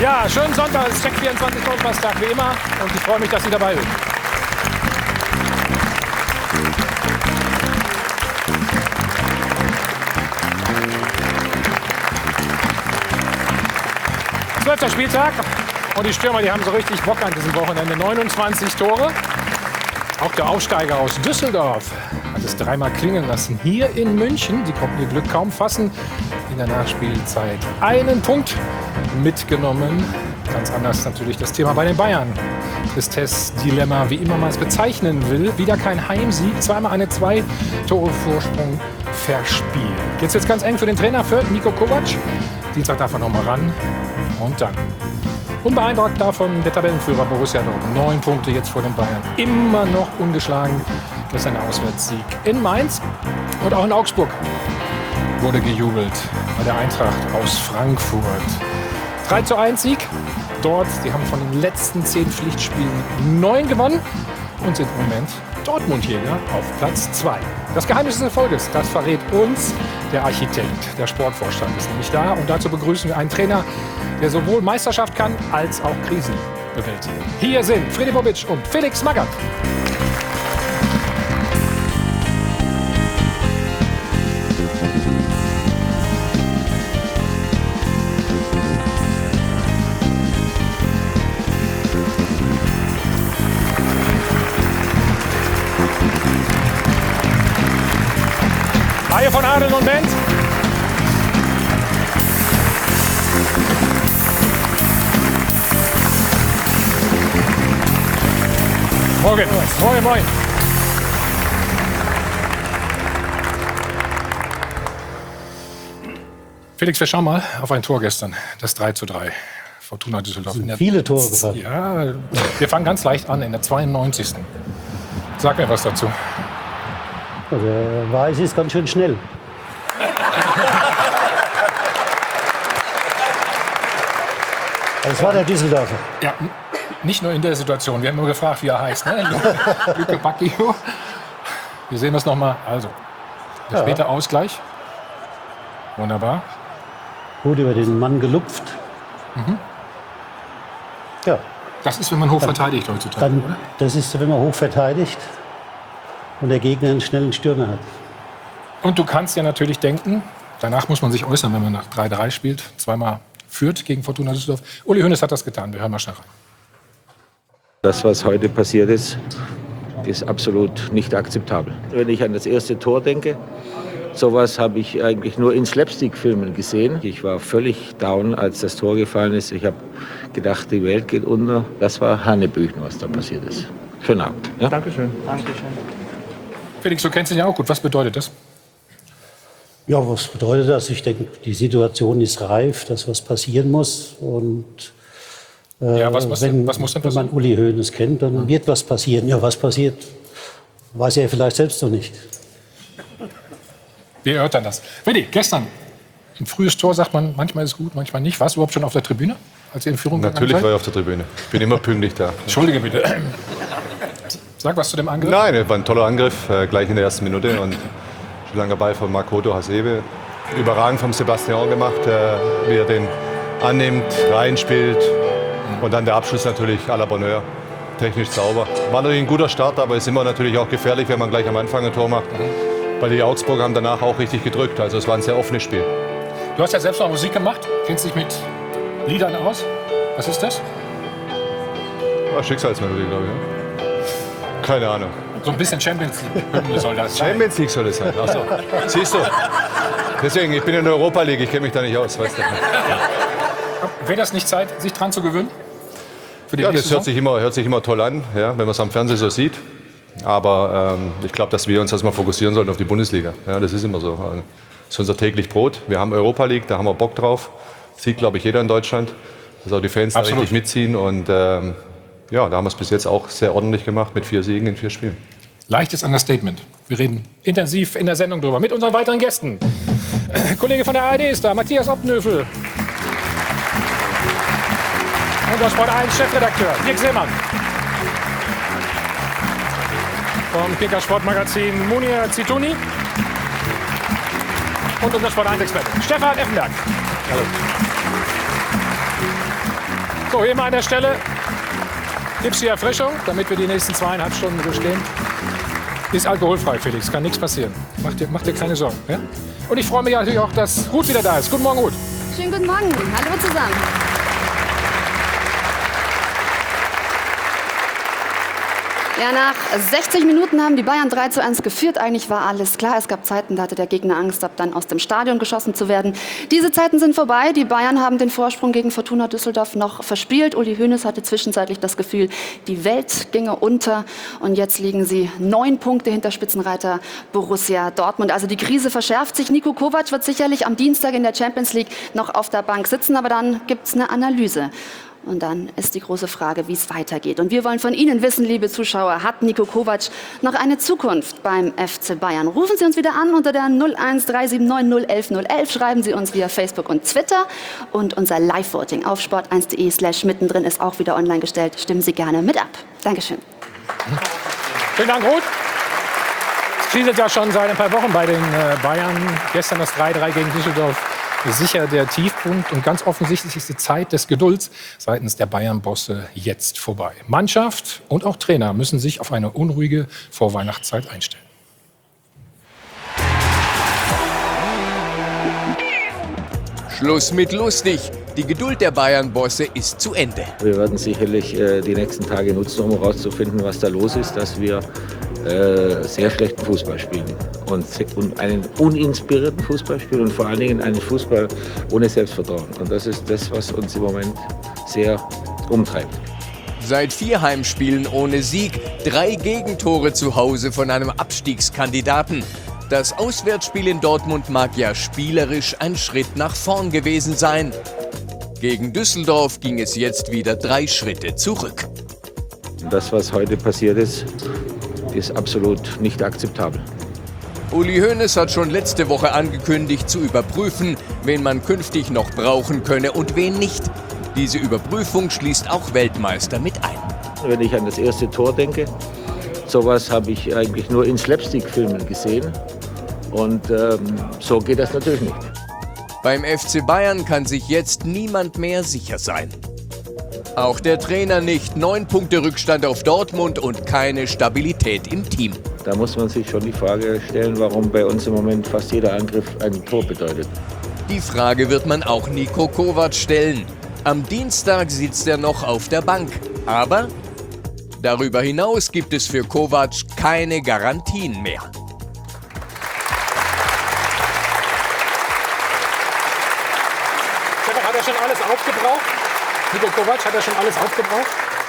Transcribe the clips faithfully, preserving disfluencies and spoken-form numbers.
Ja, schönen Sonntag, es ist Check vierundzwanzig Donnerstag wie immer und ich freue mich, dass Sie dabei sind. Zwölfter Spieltag und die Stürmer, die haben so richtig Bock an diesem Wochenende. neunundzwanzig Tore. Auch der Aufsteiger aus Düsseldorf hat es dreimal klingen lassen. Hier in München, die konnten ihr Glück kaum fassen, in der Nachspielzeit einen Punkt mitgenommen. Ganz anders natürlich das Thema bei den Bayern. Tristes Dilemma, wie immer man es bezeichnen will. Wieder kein Heimsieg, zweimal eine zwei Tore Vorsprung verspielt. Jetzt wird's ganz eng für den Trainer für Niko Kovac. Dienstag darf er noch mal ran. Und dann. Unbeeindruckt davon der Tabellenführer Borussia Dortmund. Neun Punkte jetzt vor den Bayern. Immer noch ungeschlagen. Das ist ein Auswärtssieg in Mainz. Und auch in Augsburg wurde gejubelt bei der Eintracht aus Frankfurt. drei zu eins Sieg. Dort, die haben von den letzten zehn Pflichtspielen neun gewonnen und sind im Moment Dortmund-Jäger auf Platz zwei. Das Geheimnis des Erfolges, das verrät uns der Architekt. Der Sportvorstand ist nämlich da. Und dazu begrüßen wir einen Trainer, der sowohl Meisterschaft kann, als auch Krisen bewältigen. Hier sind Freddy Bobic und Felix Magath. Reihe von Adel und Bent. Morgen. Moin, moin. Felix, wir schauen mal auf ein Tor gestern. Das drei zu drei. Fortuna Düsseldorf. Sind viele Tore gefallen. Ja, wir fangen ganz leicht an in der zweiundneunzigsten Sag mir was dazu. Der Weiß ist ganz schön schnell. Das war der Düsseldorfer. Ja, nicht nur in der Situation. Wir haben nur gefragt, wie er heißt. Ne? Luke Bacchio. Wir sehen das nochmal. Also, der Ja. späte Ausgleich. Wunderbar. Gut über den Mann gelupft. Mhm. Ja, Das ist, wenn man hoch verteidigt heutzutage, dann, oder? das ist, wenn man hoch verteidigt und der Gegner einen schnellen Stürmer hat. Und du kannst ja natürlich denken, danach muss man sich äußern, wenn man nach drei drei spielt, zweimal führt gegen Fortuna Düsseldorf. Uli Hoeneß hat das getan. Wir hören mal schnell rein. Das, was heute passiert ist, ist absolut nicht akzeptabel. Wenn ich an das erste Tor denke, sowas habe ich eigentlich nur in Slapstick-Filmen gesehen. Ich war völlig down, als das Tor gefallen ist. Ich habe gedacht, die Welt geht unter. Das war Hanebüchen, was da passiert ist. Schönen Abend. Ja? Dankeschön. Dankeschön. Felix, du kennst ihn ja auch gut. Was bedeutet das? Ja, was bedeutet das? Ich denke, die Situation ist reif, dass was passieren muss. Und äh, Ja, was- was- wenn, was muss denn wenn man Uli Hoeneß kennt, dann wird was passieren. Ja, was passiert, weiß er vielleicht selbst noch nicht. Wir erörtern das. Willi, gestern, ein frühes Tor, sagt man, manchmal ist es gut, manchmal nicht. Warst du überhaupt schon auf der Tribüne, als ihr in Führung gegangen Natürlich seid? war ich auf der Tribüne. Bin immer pünktlich da. Entschuldige bitte. Sag was zu dem Angriff. Nein, es war ein toller Angriff, äh, gleich in der ersten Minute. Und schon langer Ball von Makoto Hasebe. Überragend vom Sebastian gemacht, äh, wie er den annimmt, reinspielt. Und dann der Abschluss natürlich à la Bonheur. Technisch sauber. War natürlich ein guter Start, aber ist immer natürlich auch gefährlich, wenn man gleich am Anfang ein Tor macht. Weil die Augsburger haben danach auch richtig gedrückt. Also es war ein sehr offenes Spiel. Du hast ja selbst noch Musik gemacht, kennst dich mit Liedern aus. Was ist das? War Schicksalsmelodie, glaube ich. Ja. Keine Ahnung. So ein bisschen Champions League soll das sein. Champions League soll es sein. Ach so. Siehst du? Deswegen, ich bin in der Europa League, ich kenne mich da nicht aus. Weißt du? Wäre das nicht Zeit, sich dran zu gewöhnen? Für die Ja, nächste das hört Saison? sich, immer, hört sich immer toll an, ja, wenn man es am Fernsehen so sieht. Aber ähm, ich glaube, dass wir uns erstmal fokussieren sollten auf die Bundesliga. Ja, das ist immer so. Das ist unser täglich Brot. Wir haben Europa League, da haben wir Bock drauf. Sieht, glaube ich, jeder in Deutschland. Dass auch die Fans da Absolut. richtig mitziehen. Und ähm, ja, da haben wir es bis jetzt auch sehr ordentlich gemacht mit vier Siegen in vier Spielen. Leichtes Understatement. Wir reden intensiv in der Sendung drüber mit unseren weiteren Gästen. Äh, Kollege von der A R D ist da, Matthias Opnöfel. Unser Sport eins Chefredakteur, Dirk Seemann. Vom Kicker Sportmagazin Munir Zitouni. Und unser Sport eins Experte, Stefan Effenberg. Hallo. So, hier mal an der Stelle gibt's die Erfrischung, damit wir die nächsten zweieinhalb Stunden überstehen. Ist alkoholfrei, Felix, kann nichts passieren. Mach dir, mach dir keine Sorgen. Ja? Und ich freue mich natürlich auch, dass Ruth wieder da ist. Guten Morgen, Ruth. Schönen guten Morgen. Hallo zusammen. Ja, nach sechzig Minuten haben die Bayern drei zu eins geführt. Eigentlich war alles klar. Es gab Zeiten, da hatte der Gegner Angst, ab dann aus dem Stadion geschossen zu werden. Diese Zeiten sind vorbei. Die Bayern haben den Vorsprung gegen Fortuna Düsseldorf noch verspielt. Uli Hoeneß hatte zwischenzeitlich das Gefühl, die Welt ginge unter. Und jetzt liegen sie neun Punkte hinter Spitzenreiter Borussia Dortmund. Also die Krise verschärft sich. Niko Kovac wird sicherlich am Dienstag in der Champions League noch auf der Bank sitzen. Aber dann gibt es eine Analyse. Und dann ist die große Frage, wie es weitergeht. Und wir wollen von Ihnen wissen, liebe Zuschauer, hat Niko Kovac noch eine Zukunft beim F C Bayern? Rufen Sie uns wieder an unter der null eins drei sieben neun null eins null eins. Schreiben Sie uns via Facebook und Twitter. Und unser Live-Voting auf sport eins punkt de slash mittendrin ist auch wieder online gestellt. Stimmen Sie gerne mit ab. Dankeschön. Vielen Dank, Ruth. Es kriselt ja schon seit ein paar Wochen bei den Bayern. Gestern das drei drei gegen Düsseldorf. Sicher der Tiefpunkt und ganz offensichtlich ist die Zeit des Gedulds seitens der Bayern-Bosse jetzt vorbei. Mannschaft und auch Trainer müssen sich auf eine unruhige Vorweihnachtszeit einstellen. Schluss mit lustig. Die Geduld der Bayern-Bosse ist zu Ende. Wir werden sicherlich äh, die nächsten Tage nutzen, um herauszufinden, was da los ist, dass wir äh, sehr schlechten Fußball spielen und, und einen uninspirierten Fußball spielen und vor allen Dingen einen Fußball ohne Selbstvertrauen. Und das ist das, was uns im Moment sehr umtreibt. Seit vier Heimspielen ohne Sieg, drei Gegentore zu Hause von einem Abstiegskandidaten. Das Auswärtsspiel in Dortmund mag ja spielerisch ein Schritt nach vorn gewesen sein. Gegen Düsseldorf ging es jetzt wieder drei Schritte zurück. Das, was heute passiert ist, ist absolut nicht akzeptabel. Uli Hoeneß hat schon letzte Woche angekündigt, zu überprüfen, wen man künftig noch brauchen könne und wen nicht. Diese Überprüfung schließt auch Weltmeister mit ein. Wenn ich an das erste Tor denke, sowas habe ich eigentlich nur in Slapstick-Filmen gesehen. Und ähm, so geht das natürlich nicht. Beim F C Bayern kann sich jetzt niemand mehr sicher sein. Auch der Trainer nicht. Neun Punkte Rückstand auf Dortmund und keine Stabilität im Team. Da muss man sich schon die Frage stellen, warum bei uns im Moment fast jeder Angriff ein Tor bedeutet. Die Frage wird man auch Niko Kovac stellen. Am Dienstag sitzt er noch auf der Bank. Aber darüber hinaus gibt es für Kovac keine Garantien mehr. Hat er schon alles aufgebraucht? Niko Kovac, hat er schon alles aufgebraucht?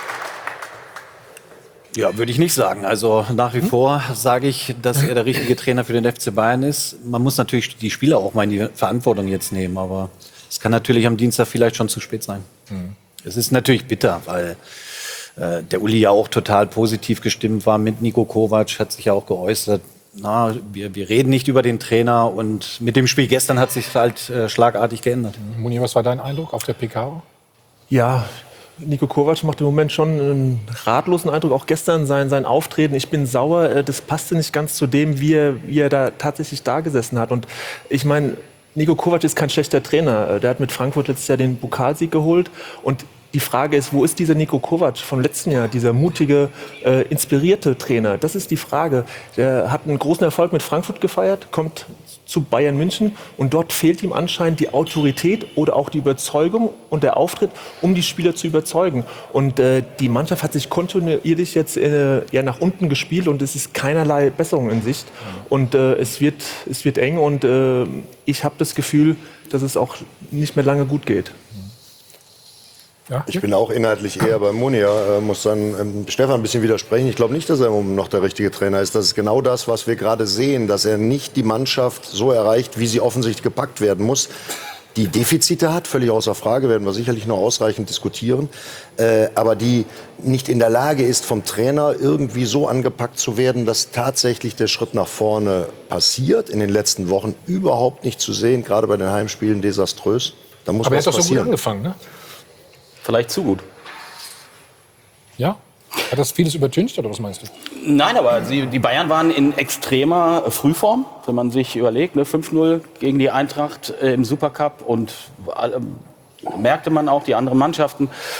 Ja, würde ich nicht sagen. Also nach wie hm? vor sage ich, dass er der richtige Trainer für den F C Bayern ist. Man muss natürlich die Spieler auch mal in die Verantwortung jetzt nehmen, aber es kann natürlich am Dienstag vielleicht schon zu spät sein. Hm. Es ist natürlich bitter, weil äh, der Uli ja auch total positiv gestimmt war mit Niko Kovac, hat sich ja auch geäußert. Na, wir, wir reden nicht über den Trainer und mit dem Spiel gestern hat sich halt äh, schlagartig geändert. Moni, was war dein Eindruck auf der P K? Ja, Niko Kovac macht im Moment schon einen ratlosen Eindruck. Auch gestern sein, sein Auftreten. Ich bin sauer, das passte nicht ganz zu dem, wie er, wie er da tatsächlich da gesessen hat. Und ich meine, Niko Kovac ist kein schlechter Trainer. Der hat mit Frankfurt letztes Jahr den Pokalsieg geholt. Und die Frage ist, wo ist dieser Niko Kovac vom letzten Jahr, dieser mutige, äh, inspirierte Trainer? Das ist die Frage. Der hat einen großen Erfolg mit Frankfurt gefeiert, kommt zu Bayern München und dort fehlt ihm anscheinend die Autorität oder auch die Überzeugung und der Auftritt, um die Spieler zu überzeugen. Und äh, die Mannschaft hat sich kontinuierlich jetzt äh, ja, nach unten gespielt und es ist keinerlei Besserung in Sicht. Und äh, es wird, es wird eng und äh, ich habe das Gefühl, dass es auch nicht mehr lange gut geht. Ja. Ich bin auch inhaltlich eher bei Monia, äh, muss dann ähm, Stefan ein bisschen widersprechen. Ich glaube nicht, dass er im Moment noch der richtige Trainer ist. Das ist genau das, was wir gerade sehen, dass er nicht die Mannschaft so erreicht, wie sie offensichtlich gepackt werden muss. Die Defizite hat, völlig außer Frage, werden wir sicherlich noch ausreichend diskutieren, äh, aber die nicht in der Lage ist, vom Trainer irgendwie so angepackt zu werden, dass tatsächlich der Schritt nach vorne passiert. In den letzten Wochen überhaupt nicht zu sehen, gerade bei den Heimspielen desaströs. Da muss aber er was hat doch so passieren. gut angefangen, ne? Vielleicht zu gut. Ja? Hat das vieles übertüncht oder was meinst du? Nein, aber sie, die Bayern waren in extremer Frühform, wenn man sich überlegt. Ne? fünf null gegen die Eintracht äh, im Supercup und äh, merkte man auch, die anderen Mannschaften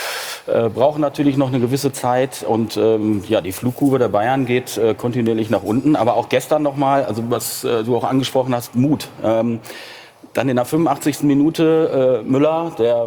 äh, brauchen natürlich noch eine gewisse Zeit. Und ähm, ja, die Flugkurve der Bayern geht äh, kontinuierlich nach unten. Aber auch gestern nochmal, also was äh, du auch angesprochen hast, Mut. Ähm, dann in der fünfundachtzigsten Minute äh, Müller, der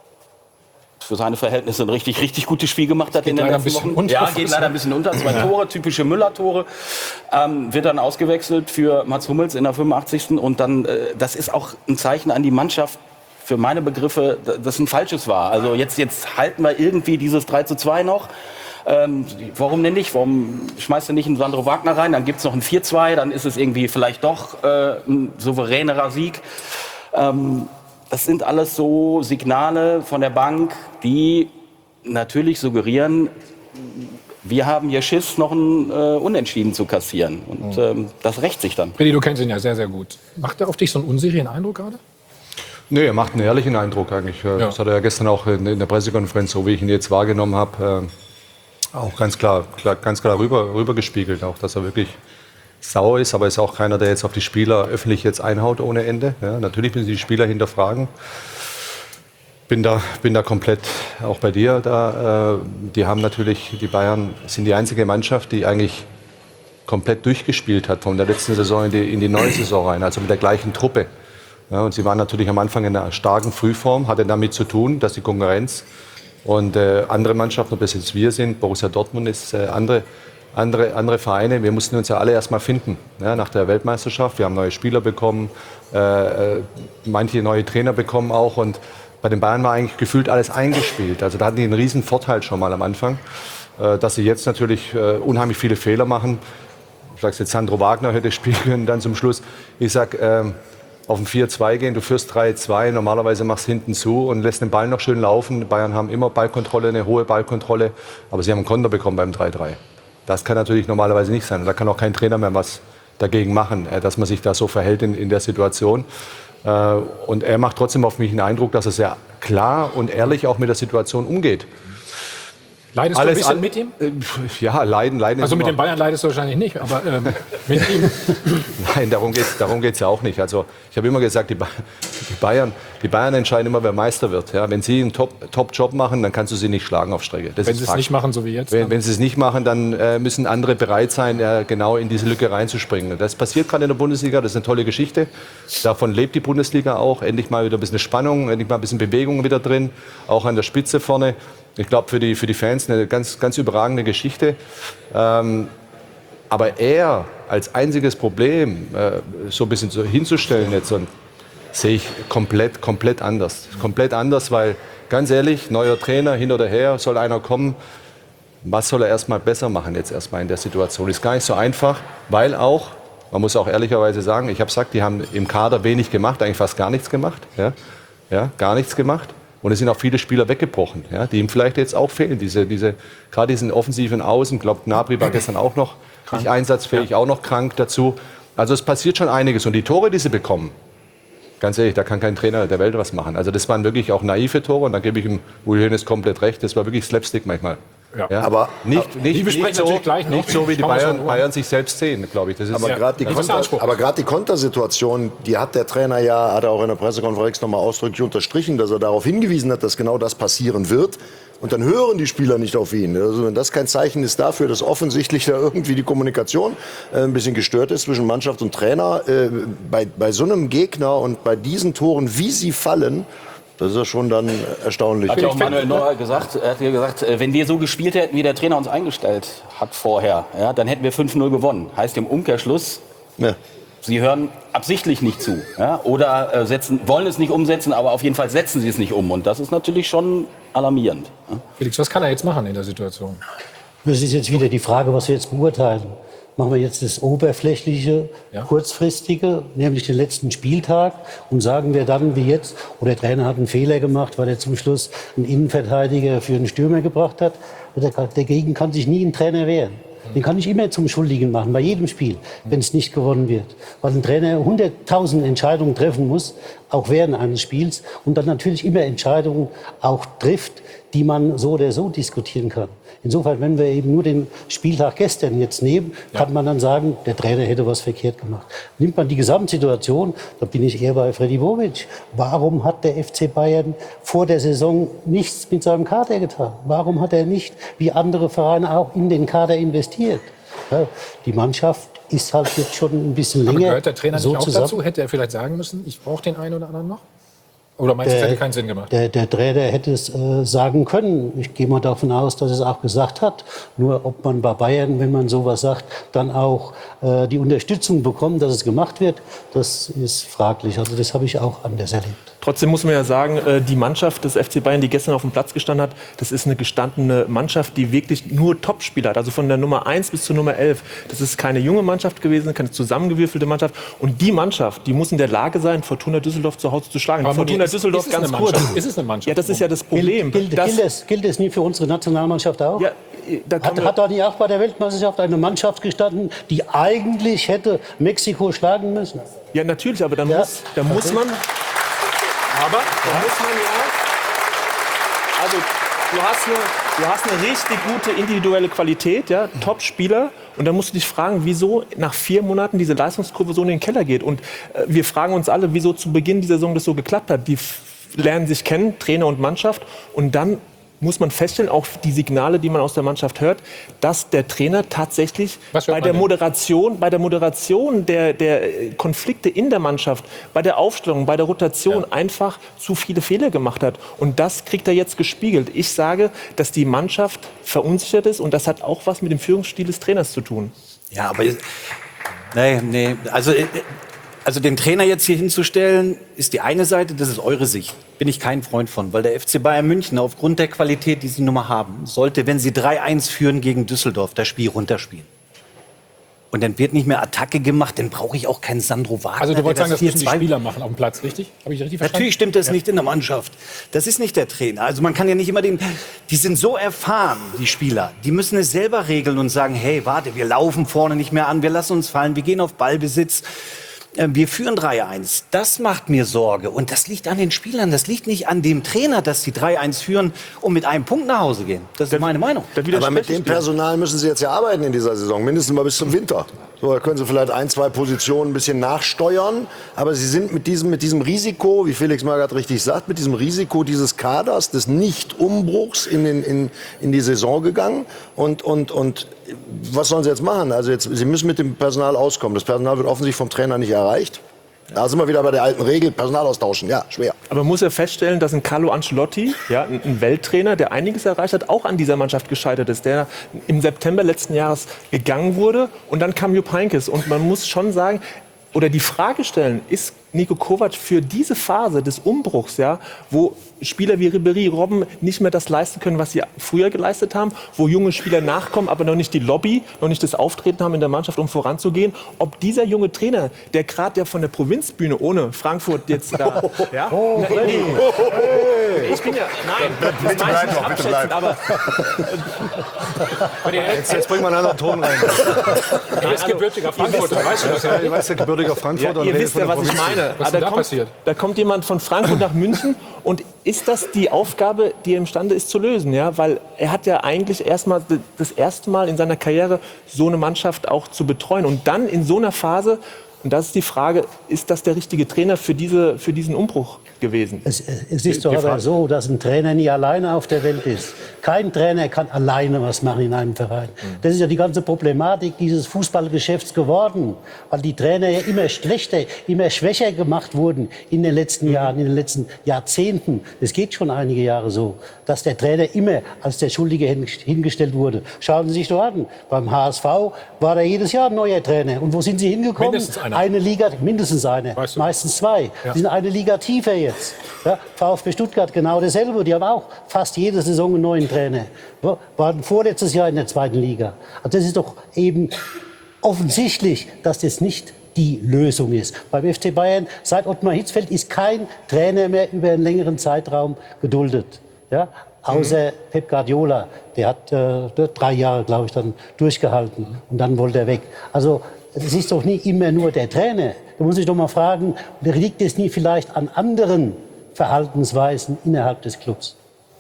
für seine Verhältnisse ein richtig, richtig gutes Spiel gemacht hat in den letzten Wochen. Unter, ja, geht leider ein bisschen unter. Zwei Tore, typische Müller-Tore. Ähm, wird dann ausgewechselt für Mats Hummels in der fünfundachtzigsten Und dann, äh, das ist auch ein Zeichen an die Mannschaft, für meine Begriffe, dass das ein falsches war. Also jetzt, jetzt halten wir irgendwie dieses drei zu zwei noch. Ähm, warum denn nicht? Warum schmeißt du nicht einen Sandro Wagner rein? Dann gibt es noch ein vier zwei, dann ist es irgendwie vielleicht doch äh, ein souveränerer Sieg. Ähm, Das sind alles so Signale von der Bank, die natürlich suggerieren, wir haben hier Schiss, noch ein äh, Unentschieden zu kassieren. Und ähm, das rächt sich dann. Freddy, du kennst ihn ja sehr, sehr gut. Macht er auf dich so einen unsicheren Eindruck gerade? Nee, er macht einen ehrlichen Eindruck eigentlich. Ja. Das hat er ja gestern auch in, in der Pressekonferenz, so wie ich ihn jetzt wahrgenommen habe, äh, auch ganz klar, klar, ganz klar rüber, rüber gespiegelt. Auch, dass er wirklich sauer ist, aber ist auch keiner, der jetzt auf die Spieler öffentlich jetzt einhaut ohne Ende. Ja, natürlich müssen die Spieler hinterfragen. Bin da, bin da komplett auch bei dir da. Äh, die haben natürlich, die Bayern sind die einzige Mannschaft, die eigentlich komplett durchgespielt hat von der letzten Saison in die, in die neue Saison rein, also mit der gleichen Truppe. Ja, und sie waren natürlich am Anfang in einer starken Frühform, hatte damit zu tun, dass die Konkurrenz und äh, andere Mannschaften, ob das jetzt wir sind, Borussia Dortmund ist, äh, andere Andere, andere Vereine, wir mussten uns ja alle erst mal finden, ja, nach der Weltmeisterschaft. Wir haben neue Spieler bekommen, äh, manche neue Trainer bekommen auch. Und bei den Bayern war eigentlich gefühlt alles eingespielt. Also da hatten die einen riesen Vorteil schon mal am Anfang, äh, dass sie jetzt natürlich äh, unheimlich viele Fehler machen. Ich sage jetzt, Sandro Wagner hätte spielen können dann zum Schluss. Ich sage, äh, auf ein vier zwei gehen, du führst drei zwei, normalerweise machst du hinten zu und lässt den Ball noch schön laufen. Die Bayern haben immer Ballkontrolle, eine hohe Ballkontrolle, aber sie haben einen Konter bekommen beim drei drei. Das kann natürlich normalerweise nicht sein. Da kann auch kein Trainer mehr was dagegen machen, dass man sich da so verhält in, in der Situation. Und er macht trotzdem auf mich den Eindruck, dass er sehr klar und ehrlich auch mit der Situation umgeht. Leidest Alles du ein bisschen an, mit ihm? Ja, leiden, leiden. Also mit den Bayern leidest du wahrscheinlich nicht, aber ähm, mit ihm? Nein, darum geht es darum geht's ja auch nicht. Also ich habe immer gesagt, die, ba die, Bayern, die Bayern entscheiden immer, wer Meister wird. Ja, wenn sie einen Top-Job Top machen, dann kannst du sie nicht schlagen auf Strecke. Das wenn ist sie es Fakt. nicht machen, so wie jetzt? Wenn, wenn sie es nicht machen, dann äh, müssen andere bereit sein, äh, genau in diese Lücke reinzuspringen. Das passiert gerade in der Bundesliga, das ist eine tolle Geschichte. Davon lebt die Bundesliga auch. Endlich mal wieder ein bisschen Spannung, endlich mal ein bisschen Bewegung wieder drin, auch an der Spitze vorne. Ich glaube, für die, für die Fans eine ganz, ganz überragende Geschichte. Ähm, aber er als einziges Problem äh, so ein bisschen so hinzustellen jetzt, und sehe ich komplett, komplett anders. Komplett anders, weil, ganz ehrlich, neuer Trainer, hin oder her, soll einer kommen. Was soll er erstmal besser machen jetzt erstmal in der Situation? Ist gar nicht so einfach, weil auch, man muss auch ehrlicherweise sagen, ich habe gesagt, die haben im Kader wenig gemacht, eigentlich fast gar nichts gemacht. Ja, ja, gar nichts gemacht. Und es sind auch viele Spieler weggebrochen, ja, die ihm vielleicht jetzt auch fehlen. Diese, diese, gerade diesen offensiven Außen, ich glaube, Gnabry war gestern auch noch krank. Nicht einsatzfähig, ja. Auch noch krank dazu. Also es passiert schon einiges. Und die Tore, die sie bekommen, ganz ehrlich, da kann kein Trainer der Welt was machen. Also das waren wirklich auch naive Tore. Und da gebe ich ihm Uli Hoeneß komplett recht. Das war wirklich Slapstick manchmal. Ja. Ja. Aber nicht, nicht, nicht, so, nicht so, wie die Bayern, Bayern sich selbst sehen, glaube ich. Das ist aber gerade die, Konter, die Kontersituation, die hat der Trainer ja, hat er auch in der Pressekonferenz nochmal ausdrücklich unterstrichen, dass er darauf hingewiesen hat, dass genau das passieren wird. Und dann hören die Spieler nicht auf ihn. Also wenn das kein Zeichen ist dafür, dass offensichtlich da irgendwie die Kommunikation äh, ein bisschen gestört ist zwischen Mannschaft und Trainer, äh, bei, bei so einem Gegner und bei diesen Toren, wie sie fallen, das ist ja schon dann erstaunlich. Hat ja auch Manuel Neuer gesagt, er hat ja gesagt, wenn wir so gespielt hätten, wie der Trainer uns eingestellt hat vorher, ja, dann hätten wir fünf null gewonnen. Heißt im Umkehrschluss, ja. Sie hören absichtlich nicht zu. Ja, oder äh, setzen, wollen es nicht umsetzen, aber auf jeden Fall setzen sie es nicht um. Und das ist natürlich schon alarmierend. Ja. Felix, was kann er jetzt machen in der Situation? Das ist jetzt wieder die Frage, was wir jetzt beurteilen. Machen wir jetzt das oberflächliche, ja. kurzfristige, nämlich den letzten Spieltag, und sagen wir dann wie jetzt, oh, der Trainer hat einen Fehler gemacht, weil er zum Schluss einen Innenverteidiger für einen Stürmer gebracht hat. Dagegen kann sich nie ein Trainer wehren. Den kann ich immer zum Schuldigen machen, bei jedem Spiel, wenn es nicht gewonnen wird. Weil ein Trainer hunderttausend Entscheidungen treffen muss, auch während eines Spiels, und dann natürlich immer Entscheidungen auch trifft, die man so oder so diskutieren kann. Insofern, wenn wir eben nur den Spieltag gestern jetzt nehmen, kann ja. man dann sagen, der Trainer hätte was verkehrt gemacht. Nimmt man die Gesamtsituation, da bin ich eher bei Freddy Bobic. Warum hat der F C Bayern vor der Saison nichts mit seinem Kader getan? Warum hat er nicht, wie andere Vereine auch, in den Kader investiert? Ja, die Mannschaft ist halt jetzt schon ein bisschen länger. Aber gehört der Trainer so nicht auch zusammen. dazu? Hätte er vielleicht sagen müssen, ich brauche den einen oder anderen noch? Oder meinst du, das hätte keinen Sinn gemacht? Der, der Trainer hätte es äh, sagen können. Ich gehe mal davon aus, dass er es auch gesagt hat. Nur ob man bei Bayern, wenn man sowas sagt, dann auch äh, die Unterstützung bekommt, dass es gemacht wird, das ist fraglich. Also das habe ich auch anders erlebt. Trotzdem muss man ja sagen, die Mannschaft des F C Bayern, die gestern auf dem Platz gestanden hat, das ist eine gestandene Mannschaft, die wirklich nur Topspieler hat. Also von der Nummer eins bis zur Nummer elf. Das ist keine junge Mannschaft gewesen, keine zusammengewürfelte Mannschaft. Und die Mannschaft, die muss in der Lage sein, Fortuna Düsseldorf zu Hause zu schlagen. Aber Fortuna ist, Düsseldorf ist ganz kurz. Ist es eine Mannschaft? Ja, das ist ja das Problem. Gilt, gilt, gilt, es, gilt es nie für unsere Nationalmannschaft auch? Ja, da hat, hat da nicht auch bei der Weltmeisterschaft eine Mannschaft gestanden, die eigentlich hätte Mexiko schlagen müssen? Ja, natürlich, aber dann, ja. muss, dann okay. muss man... Aber da muss man ja, also du hast, eine, du hast eine richtig gute individuelle Qualität, ja, Top-Spieler. Und dann musst du dich fragen, wieso nach vier Monaten diese Leistungskurve so in den Keller geht. Und äh, wir fragen uns alle, wieso zu Beginn dieser Saison das so geklappt hat. Die f- lernen sich kennen, Trainer und Mannschaft. Und dann muss man feststellen, auch die Signale, die man aus der Mannschaft hört, dass der Trainer tatsächlich bei der Moderation, bei der Moderation der, der Konflikte in der Mannschaft, bei der Aufstellung, bei der Rotation ja. einfach zu viele Fehler gemacht hat. Und das kriegt er jetzt gespiegelt. Ich sage, dass die Mannschaft verunsichert ist und das hat auch was mit dem Führungsstil des Trainers zu tun. Ja, aber nee, nee, also Also den Trainer jetzt hier hinzustellen, ist die eine Seite, das ist eure Sicht. Bin ich kein Freund von, weil der F C Bayern München aufgrund der Qualität, die sie nun mal haben, sollte, wenn sie drei eins führen gegen Düsseldorf, das Spiel runterspielen. Und dann wird nicht mehr Attacke gemacht, dann brauche ich auch keinen Sandro Wagner. Also du wolltest sagen, das müssen die Spieler machen auf dem Platz, richtig? Habe ich richtig verstanden? Natürlich stimmt das ja. nicht in der Mannschaft. Das ist nicht der Trainer. Also man kann ja nicht immer den... Die sind so erfahren, die Spieler. Die müssen es selber regeln und sagen, hey, warte, wir laufen vorne nicht mehr an, wir lassen uns fallen, wir gehen auf Ballbesitz. Wir führen drei eins. Das macht mir Sorge. Und das liegt an den Spielern. Das liegt nicht an dem Trainer, dass sie drei eins führen und mit einem Punkt nach Hause gehen. Das ist meine Meinung. Aber mit dem Personal müssen Sie jetzt ja arbeiten in dieser Saison. Mindestens mal bis zum Winter. So, da können Sie vielleicht ein, zwei Positionen ein bisschen nachsteuern. Aber Sie sind mit diesem, mit diesem Risiko, wie Felix Magath richtig sagt, mit diesem Risiko dieses Kaders, des Nicht-Umbruchs in, den, in, in die Saison gegangen. Und, und, und was sollen Sie jetzt machen? Also jetzt, Sie müssen mit dem Personal auskommen. Das Personal wird offensichtlich vom Trainer nicht erreicht. Da sind wir wieder bei der alten Regel, Personal austauschen. Ja, schwer. Aber man muss ja feststellen, dass ein Carlo Ancelotti, ja, ein Welttrainer, der einiges erreicht hat, auch an dieser Mannschaft gescheitert ist. Der im September letzten Jahres gegangen wurde und dann kam Jupp Heynckes. Und man muss schon sagen, oder die Frage stellen, ist Niko Kovac für diese Phase des Umbruchs, ja, wo Spieler wie Ribéry, Robben nicht mehr das leisten können, was sie früher geleistet haben, wo junge Spieler nachkommen, aber noch nicht die Lobby, noch nicht das Auftreten haben in der Mannschaft, um voranzugehen, ob dieser junge Trainer, der gerade ja von der Provinzbühne ohne Frankfurt jetzt da, ja, oh, na, hey. Hey. Ich bin ja, nein, das bitte meine ich nicht doch, bitte abschätzend, aber jetzt, jetzt bringen wir einen anderen Ton rein. Er ist gebürtiger Frankfurter, weißt du das? Ja, ich weiß, der gebürtiger Frankfurter. Ja, ihr wisst ja, was ich meine. Was ist da, da kommt, passiert? da kommt jemand von Frankfurt nach München und ist das die Aufgabe, die er imstande ist zu lösen? Ja? Weil er hat ja eigentlich erstmal das erste Mal in seiner Karriere so eine Mannschaft auch zu betreuen. Und dann in so einer Phase, und das ist die Frage, ist das der richtige Trainer für, diese, für diesen Umbruch gewesen? Es, es ist doch aber so, dass ein Trainer nie alleine auf der Welt ist. Kein Trainer kann alleine was machen in einem Verein. Das ist ja die ganze Problematik dieses Fußballgeschäfts geworden, weil die Trainer ja immer schlechter, immer schwächer gemacht wurden in den letzten Jahren, in den letzten Jahrzehnten. Es geht schon einige Jahre so, dass der Trainer immer als der Schuldige hingestellt wurde. Schauen Sie sich doch an, beim H S V war da jedes Jahr ein neuer Trainer. Und wo sind sie hingekommen? Mindestens einer. Eine Liga, mindestens eine, weißt du? Meistens zwei. Ja. Die sind eine Liga tiefer jetzt. Ja, VfB Stuttgart genau dasselbe. Die haben auch fast jede Saison einen neuen Trainer. Waren vorletztes Jahr in der zweiten Liga. Also das ist doch eben offensichtlich, dass das nicht die Lösung ist. Beim F C Bayern seit Ottmar Hitzfeld ist kein Trainer mehr über einen längeren Zeitraum geduldet. Ja? Außer mhm. Pep Guardiola. Der hat äh, drei Jahre, glaube ich, dann durchgehalten. Und dann wollte er weg. Also es ist doch nicht immer nur der Trainer. Da muss ich doch mal fragen, liegt es nie vielleicht an anderen Verhaltensweisen innerhalb des Clubs?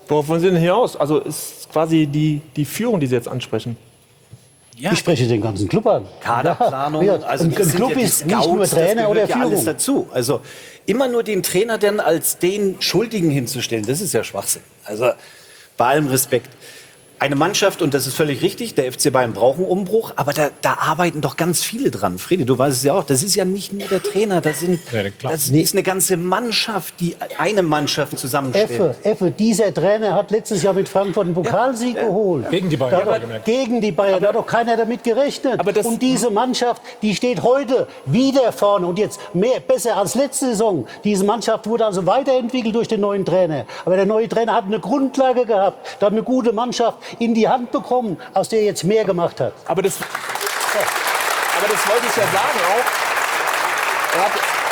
Worauf wollen Sie denn hier aus? Also ist quasi die, die Führung, die Sie jetzt ansprechen. Ja. Ich spreche den ganzen Club an. Kaderplanung, ja. also ein Club ja ist nicht nur Trainer oder ja Führung. Alles dazu. Also immer nur den Trainer dann als den Schuldigen hinzustellen, das ist ja Schwachsinn. Also bei allem Respekt. Eine Mannschaft, und das ist völlig richtig, der F C Bayern braucht einen Umbruch, aber da, da arbeiten doch ganz viele dran. Fredi, du weißt es ja auch, das ist ja nicht nur der Trainer, das, sind, ja, das ist eine ganze Mannschaft, die eine Mannschaft zusammenstellt. Effe, Effe, dieser Trainer hat letztes Jahr mit Frankfurt einen Pokalsieg ja, geholt. Ja. Gegen die Bayern. Da hat, gegen die Bayern, aber, da hat doch keiner damit gerechnet. Aber das, und diese Mannschaft, die steht heute wieder vorne und jetzt mehr, besser als letzte Saison. Diese Mannschaft wurde also weiterentwickelt durch den neuen Trainer. Aber der neue Trainer hat eine Grundlage gehabt, da hat eine gute Mannschaft in die Hand bekommen, aus der er jetzt mehr gemacht hat. Aber das, aber das wollte ich ja sagen auch. Er hat,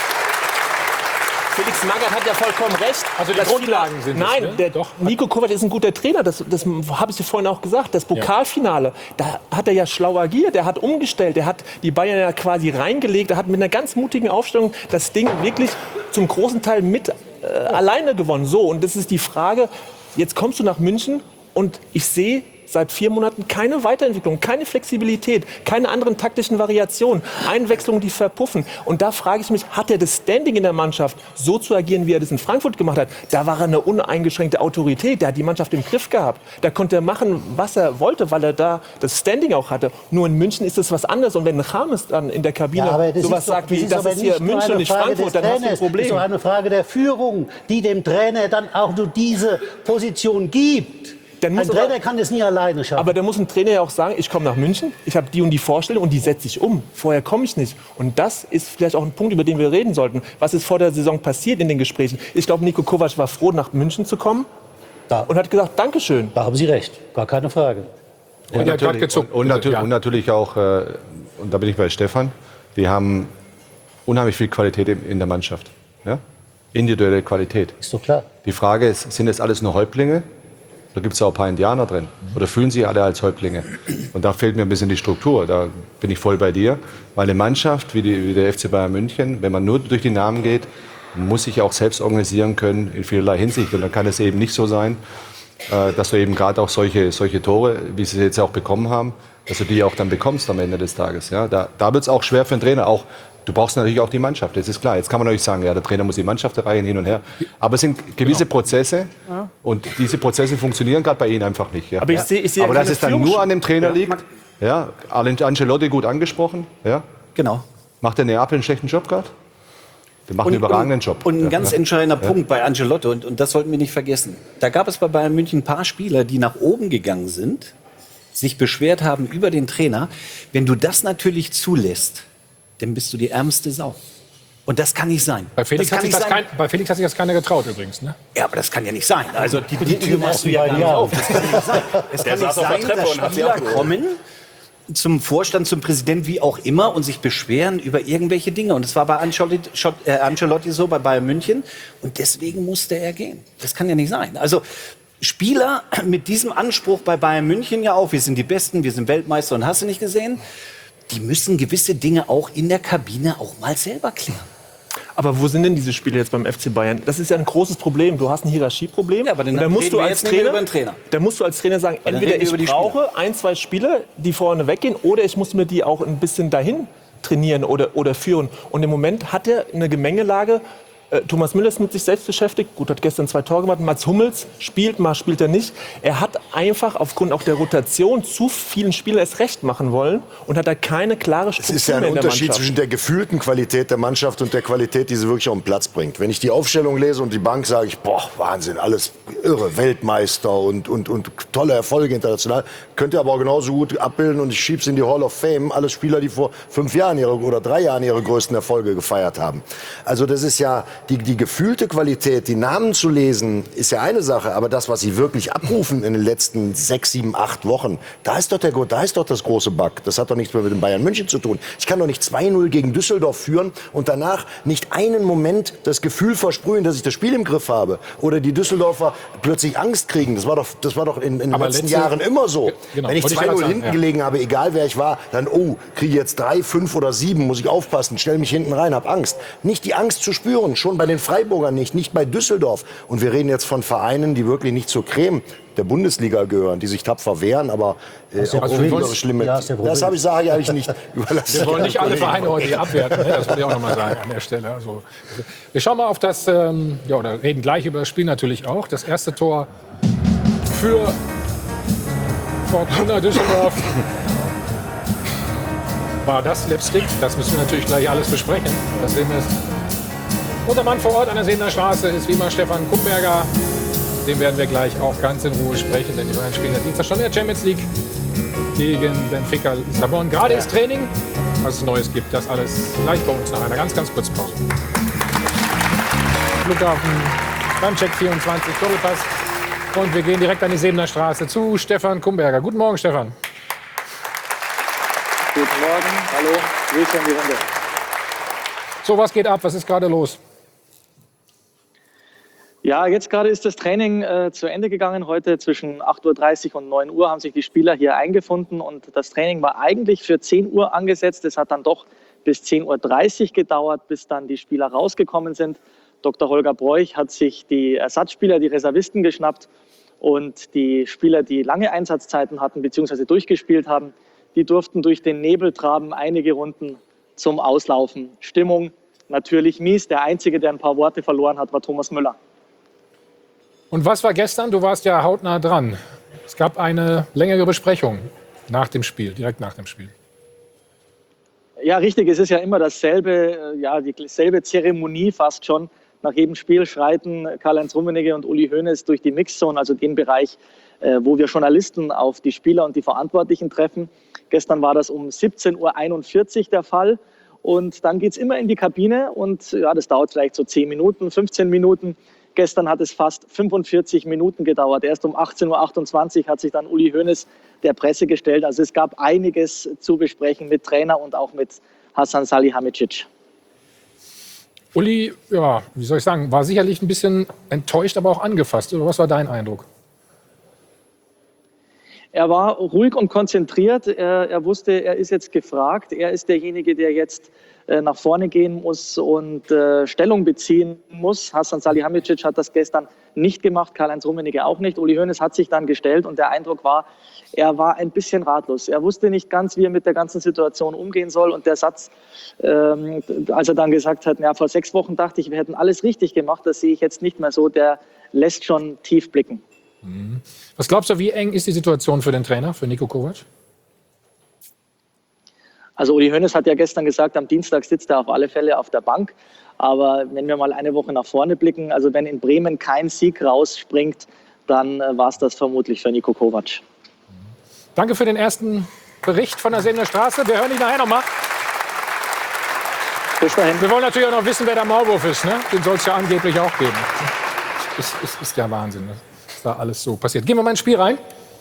Felix Magath hat ja vollkommen recht. Also die Grundlagen sind Nein, es, ne? der, Doch. Nico Kovac ist ein guter Trainer, das, das habe ich dir vorhin auch gesagt. Das Pokalfinale, da hat er ja schlau agiert, der hat umgestellt, der hat die Bayern ja quasi reingelegt, er hat mit einer ganz mutigen Aufstellung das Ding wirklich zum großen Teil mit äh, alleine gewonnen. So, und das ist die Frage, jetzt kommst du nach München und ich sehe seit vier Monaten keine Weiterentwicklung, keine Flexibilität, keine anderen taktischen Variationen, Einwechslungen, die verpuffen. Und da frage ich mich, hat er das Standing in der Mannschaft, so zu agieren, wie er das in Frankfurt gemacht hat? Da war er eine uneingeschränkte Autorität, der hat die Mannschaft im Griff gehabt. Da konnte er machen, was er wollte, weil er da das Standing auch hatte. Nur in München ist das was anderes. Und wenn Rames dann in der Kabine ja, sowas doch, sagt, wie, das das ist hier München und nicht Frankfurt, dann hast du ein Problem. Das ist doch eine Frage der Führung, die dem Trainer dann auch nur diese Position gibt. Ein Trainer aber, kann das nie alleine schaffen. Aber da muss ein Trainer ja auch sagen, ich komme nach München, ich habe die und die Vorstellung und die setze ich um. Vorher komme ich nicht. Und das ist vielleicht auch ein Punkt, über den wir reden sollten. Was ist vor der Saison passiert in den Gesprächen? Ich glaube, Nico Kovac war froh, nach München zu kommen da. und hat gesagt, Dankeschön. Da haben Sie recht, gar keine Frage. Und, und, natürlich, und, und, natürlich, und natürlich auch, äh, und da bin ich bei Stefan, wir haben unheimlich viel Qualität in der Mannschaft. Ja? Individuelle Qualität. Ist doch klar. Die Frage ist, sind das alles nur Häuptlinge? Da gibt es auch ein paar Indianer drin. Oder fühlen sich alle als Häuptlinge? Und da fehlt mir ein bisschen die Struktur. Da bin ich voll bei dir. Weil eine Mannschaft wie, die, wie der F C Bayern München, wenn man nur durch die Namen geht, muss sich auch selbst organisieren können in vielerlei Hinsicht. Und dann kann es eben nicht so sein, äh, dass du eben gerade auch solche, solche Tore, wie sie jetzt auch bekommen haben, dass du die auch dann bekommst am Ende des Tages. Ja? Da, da wird es auch schwer für den Trainer. Auch Du brauchst natürlich auch die Mannschaft, das ist klar. Jetzt kann man natürlich sagen, ja, der Trainer muss die Mannschaft erreichen, hin und her. Aber es sind gewisse genau. Prozesse ja. und diese Prozesse funktionieren gerade bei Ihnen einfach nicht. Ja. Aber, ich seh, ich seh Aber das ist dann Führungs nur an dem Trainer ja. liegt. Ja, Ancelotti gut angesprochen. Ja. Genau. Macht der Neapel einen schlechten Job gerade? Der macht und, einen überragenden und, Job. Und ein ja. ganz entscheidender ja. Punkt bei Ancelotti, und, und das sollten wir nicht vergessen. Da gab es bei Bayern München ein paar Spieler, die nach oben gegangen sind, sich beschwert haben über den Trainer. Wenn du das natürlich zulässt, dann bist du die ärmste Sau. Und das kann nicht sein. Bei Felix, hat sich, das kein, bei Felix hat sich das keiner getraut übrigens, ne? Ja, aber das kann ja nicht sein. Also die, die Tür machst du ja gar nicht auf. Das kann nicht sein. Es kann nicht sein, dass Spieler kommen zum Vorstand, zum Präsident, wie auch immer, und sich beschweren über irgendwelche Dinge. Und das war bei Ancelotti, äh, Ancelotti so, bei Bayern München. Und deswegen musste er gehen. Das kann ja nicht sein. Also Spieler mit diesem Anspruch bei Bayern München ja auch, wir sind die Besten, wir sind Weltmeister und hast du nicht gesehen, die müssen gewisse Dinge auch in der Kabine auch mal selber klären. Aber wo sind denn diese Spiele jetzt beim F C Bayern? Das ist ja ein großes Problem. Du hast ein Hierarchieproblem. Ja, aber dann da musst du als Trainer, über den Trainer. Da musst du als Trainer sagen, aber entweder ich brauche ein, zwei Spieler, die vorne weggehen, oder ich muss mir die auch ein bisschen dahin trainieren oder, oder führen. Und im Moment hat er eine Gemengelage. Äh, Thomas Müller ist mit sich selbst beschäftigt. Gut, hat gestern zwei Tore gemacht. Mats Hummels spielt, mal spielt er nicht. Er hat einfach aufgrund auch der Rotation zu vielen Spielern es recht machen wollen und hat da keine klare Struktur. Es ist ja ein mehr in der Unterschied Mannschaft. zwischen der gefühlten Qualität der Mannschaft und der Qualität, die sie wirklich auf den Platz bringt. Wenn ich die Aufstellung lese und die Bank, sage ich, boah, Wahnsinn, alles irre, Weltmeister und, und, und tolle Erfolge international. Könnt ihr aber auch genauso gut abbilden, und ich schieb's in die Hall of Fame, alles Spieler, die vor fünf Jahren ihre, oder drei Jahren ihre größten Erfolge gefeiert haben. Also das ist ja Die, die gefühlte Qualität, die Namen zu lesen, ist ja eine Sache, aber das, was sie wirklich abrufen in den letzten sechs, sieben, acht Wochen, da ist doch, der, da ist doch das große Bug. Das hat doch nichts mehr mit dem Bayern München zu tun. Ich kann doch nicht zwei null gegen Düsseldorf führen und danach nicht einen Moment das Gefühl versprühen, dass ich das Spiel im Griff habe. Oder die Düsseldorfer plötzlich Angst kriegen. Das war doch, das war doch in, in den letzten letzte, Jahren immer so. Genau, wenn ich zwei null hinten ja. gelegen habe, egal wer ich war, dann, oh, kriege ich jetzt drei, fünf oder sieben, muss ich aufpassen, stell mich hinten rein, hab Angst. Nicht die Angst zu spüren, schon bei den Freiburgern nicht, nicht bei Düsseldorf. Und wir reden jetzt von Vereinen, die wirklich nicht zur Creme der Bundesliga gehören, die sich tapfer wehren, aber äh, Das ist ja auch Provinz. spielerisch schlimme. Ja, ist ja Provinz. Das habe ich sage ich eigentlich nicht. Überlasse Wir wollen ich nicht alle Kollegen. Vereine heute hier abwerten, ne? Das wollte ich auch noch mal sagen an der Stelle. Also, wir schauen mal auf das, ähm, ja, oder reden gleich über das Spiel natürlich auch. Das erste Tor für Fortuna Düsseldorf. War das Slapstick? Das müssen wir natürlich gleich alles besprechen. Das sehen wir. Unser Mann vor Ort an der Seener Straße ist wie immer Stefan Kumberger. Den werden wir gleich auch ganz in Ruhe sprechen, denn die Bayern spielen am Dienstag schon in der Champions League gegen Benfica Lissabon. Gerade ist Training, was es Neues gibt. Das alles gleich bei uns nach einer ganz, ganz kurzen Pause. Flughafen beim Check vierundzwanzig, Doppelpass. Und wir gehen direkt an die Seener Straße zu Stefan Kumberger. Guten Morgen, Stefan. Guten Morgen, hallo, Grüße an die Runde. So, was geht ab? Was ist gerade los? Ja, jetzt gerade ist das Training äh, zu Ende gegangen. Heute zwischen acht Uhr dreißig und neun Uhr haben sich die Spieler hier eingefunden. Und das Training war eigentlich für zehn Uhr angesetzt. Es hat dann doch bis zehn Uhr dreißig gedauert, bis dann die Spieler rausgekommen sind. Doktor Holger Broich hat sich die Ersatzspieler, die Reservisten geschnappt. Und die Spieler, die lange Einsatzzeiten hatten bzw. durchgespielt haben, die durften durch den Nebel traben, einige Runden zum Auslaufen. Stimmung natürlich mies. Der Einzige, der ein paar Worte verloren hat, war Thomas Müller. Und was war gestern? Du warst ja hautnah dran. Es gab eine längere Besprechung nach dem Spiel, direkt nach dem Spiel. Ja, richtig. Es ist ja immer dasselbe, ja, dieselbe Zeremonie fast schon. Nach jedem Spiel schreiten Karl-Heinz Rummenigge und Uli Hoeneß durch die Mixzone, also den Bereich, wo wir Journalisten auf die Spieler und die Verantwortlichen treffen. Gestern war das um siebzehn Uhr einundvierzig der Fall. Und dann geht es immer in die Kabine und ja, das dauert vielleicht so zehn Minuten, fünfzehn Minuten. Gestern hat es fast fünfundvierzig Minuten gedauert. Erst um achtzehn Uhr achtundzwanzig hat sich dann Uli Hoeneß der Presse gestellt. Also es gab einiges zu besprechen mit Trainer und auch mit Hasan Salihamidzic. Uli, ja, wie soll ich sagen, war sicherlich ein bisschen enttäuscht, aber auch angefasst. Was war dein Eindruck? Er war ruhig und konzentriert. Er, er wusste, er ist jetzt gefragt. Er ist derjenige, der jetzt äh, nach vorne gehen muss und äh, Stellung beziehen muss. Hasan Salihamidzic hat das gestern nicht gemacht, Karl-Heinz Rummenigge auch nicht. Uli Hoeneß hat sich dann gestellt und der Eindruck war, er war ein bisschen ratlos. Er wusste nicht ganz, wie er mit der ganzen Situation umgehen soll. Und der Satz, ähm, als er dann gesagt hat, ja, vor sechs Wochen dachte ich, wir hätten alles richtig gemacht, das sehe ich jetzt nicht mehr so, der lässt schon tief blicken. Was glaubst du, wie eng ist die Situation für den Trainer, für Niko Kovac? Also Uli Hoeneß hat ja gestern gesagt, am Dienstag sitzt er auf alle Fälle auf der Bank. Aber wenn wir mal eine Woche nach vorne blicken, also wenn in Bremen kein Sieg rausspringt, dann äh, war es das vermutlich für Niko Kovac. Danke für den ersten Bericht von der Seener Straße. Wir hören dich nachher noch mal. Bis dahin. Wir wollen natürlich auch noch wissen, wer der Maulwurf ist. Ne? Den soll es ja angeblich auch geben. Das ist, ist, ist ja Wahnsinn, ne? Was da alles so passiert. Gehen wir mal ins Spiel rein.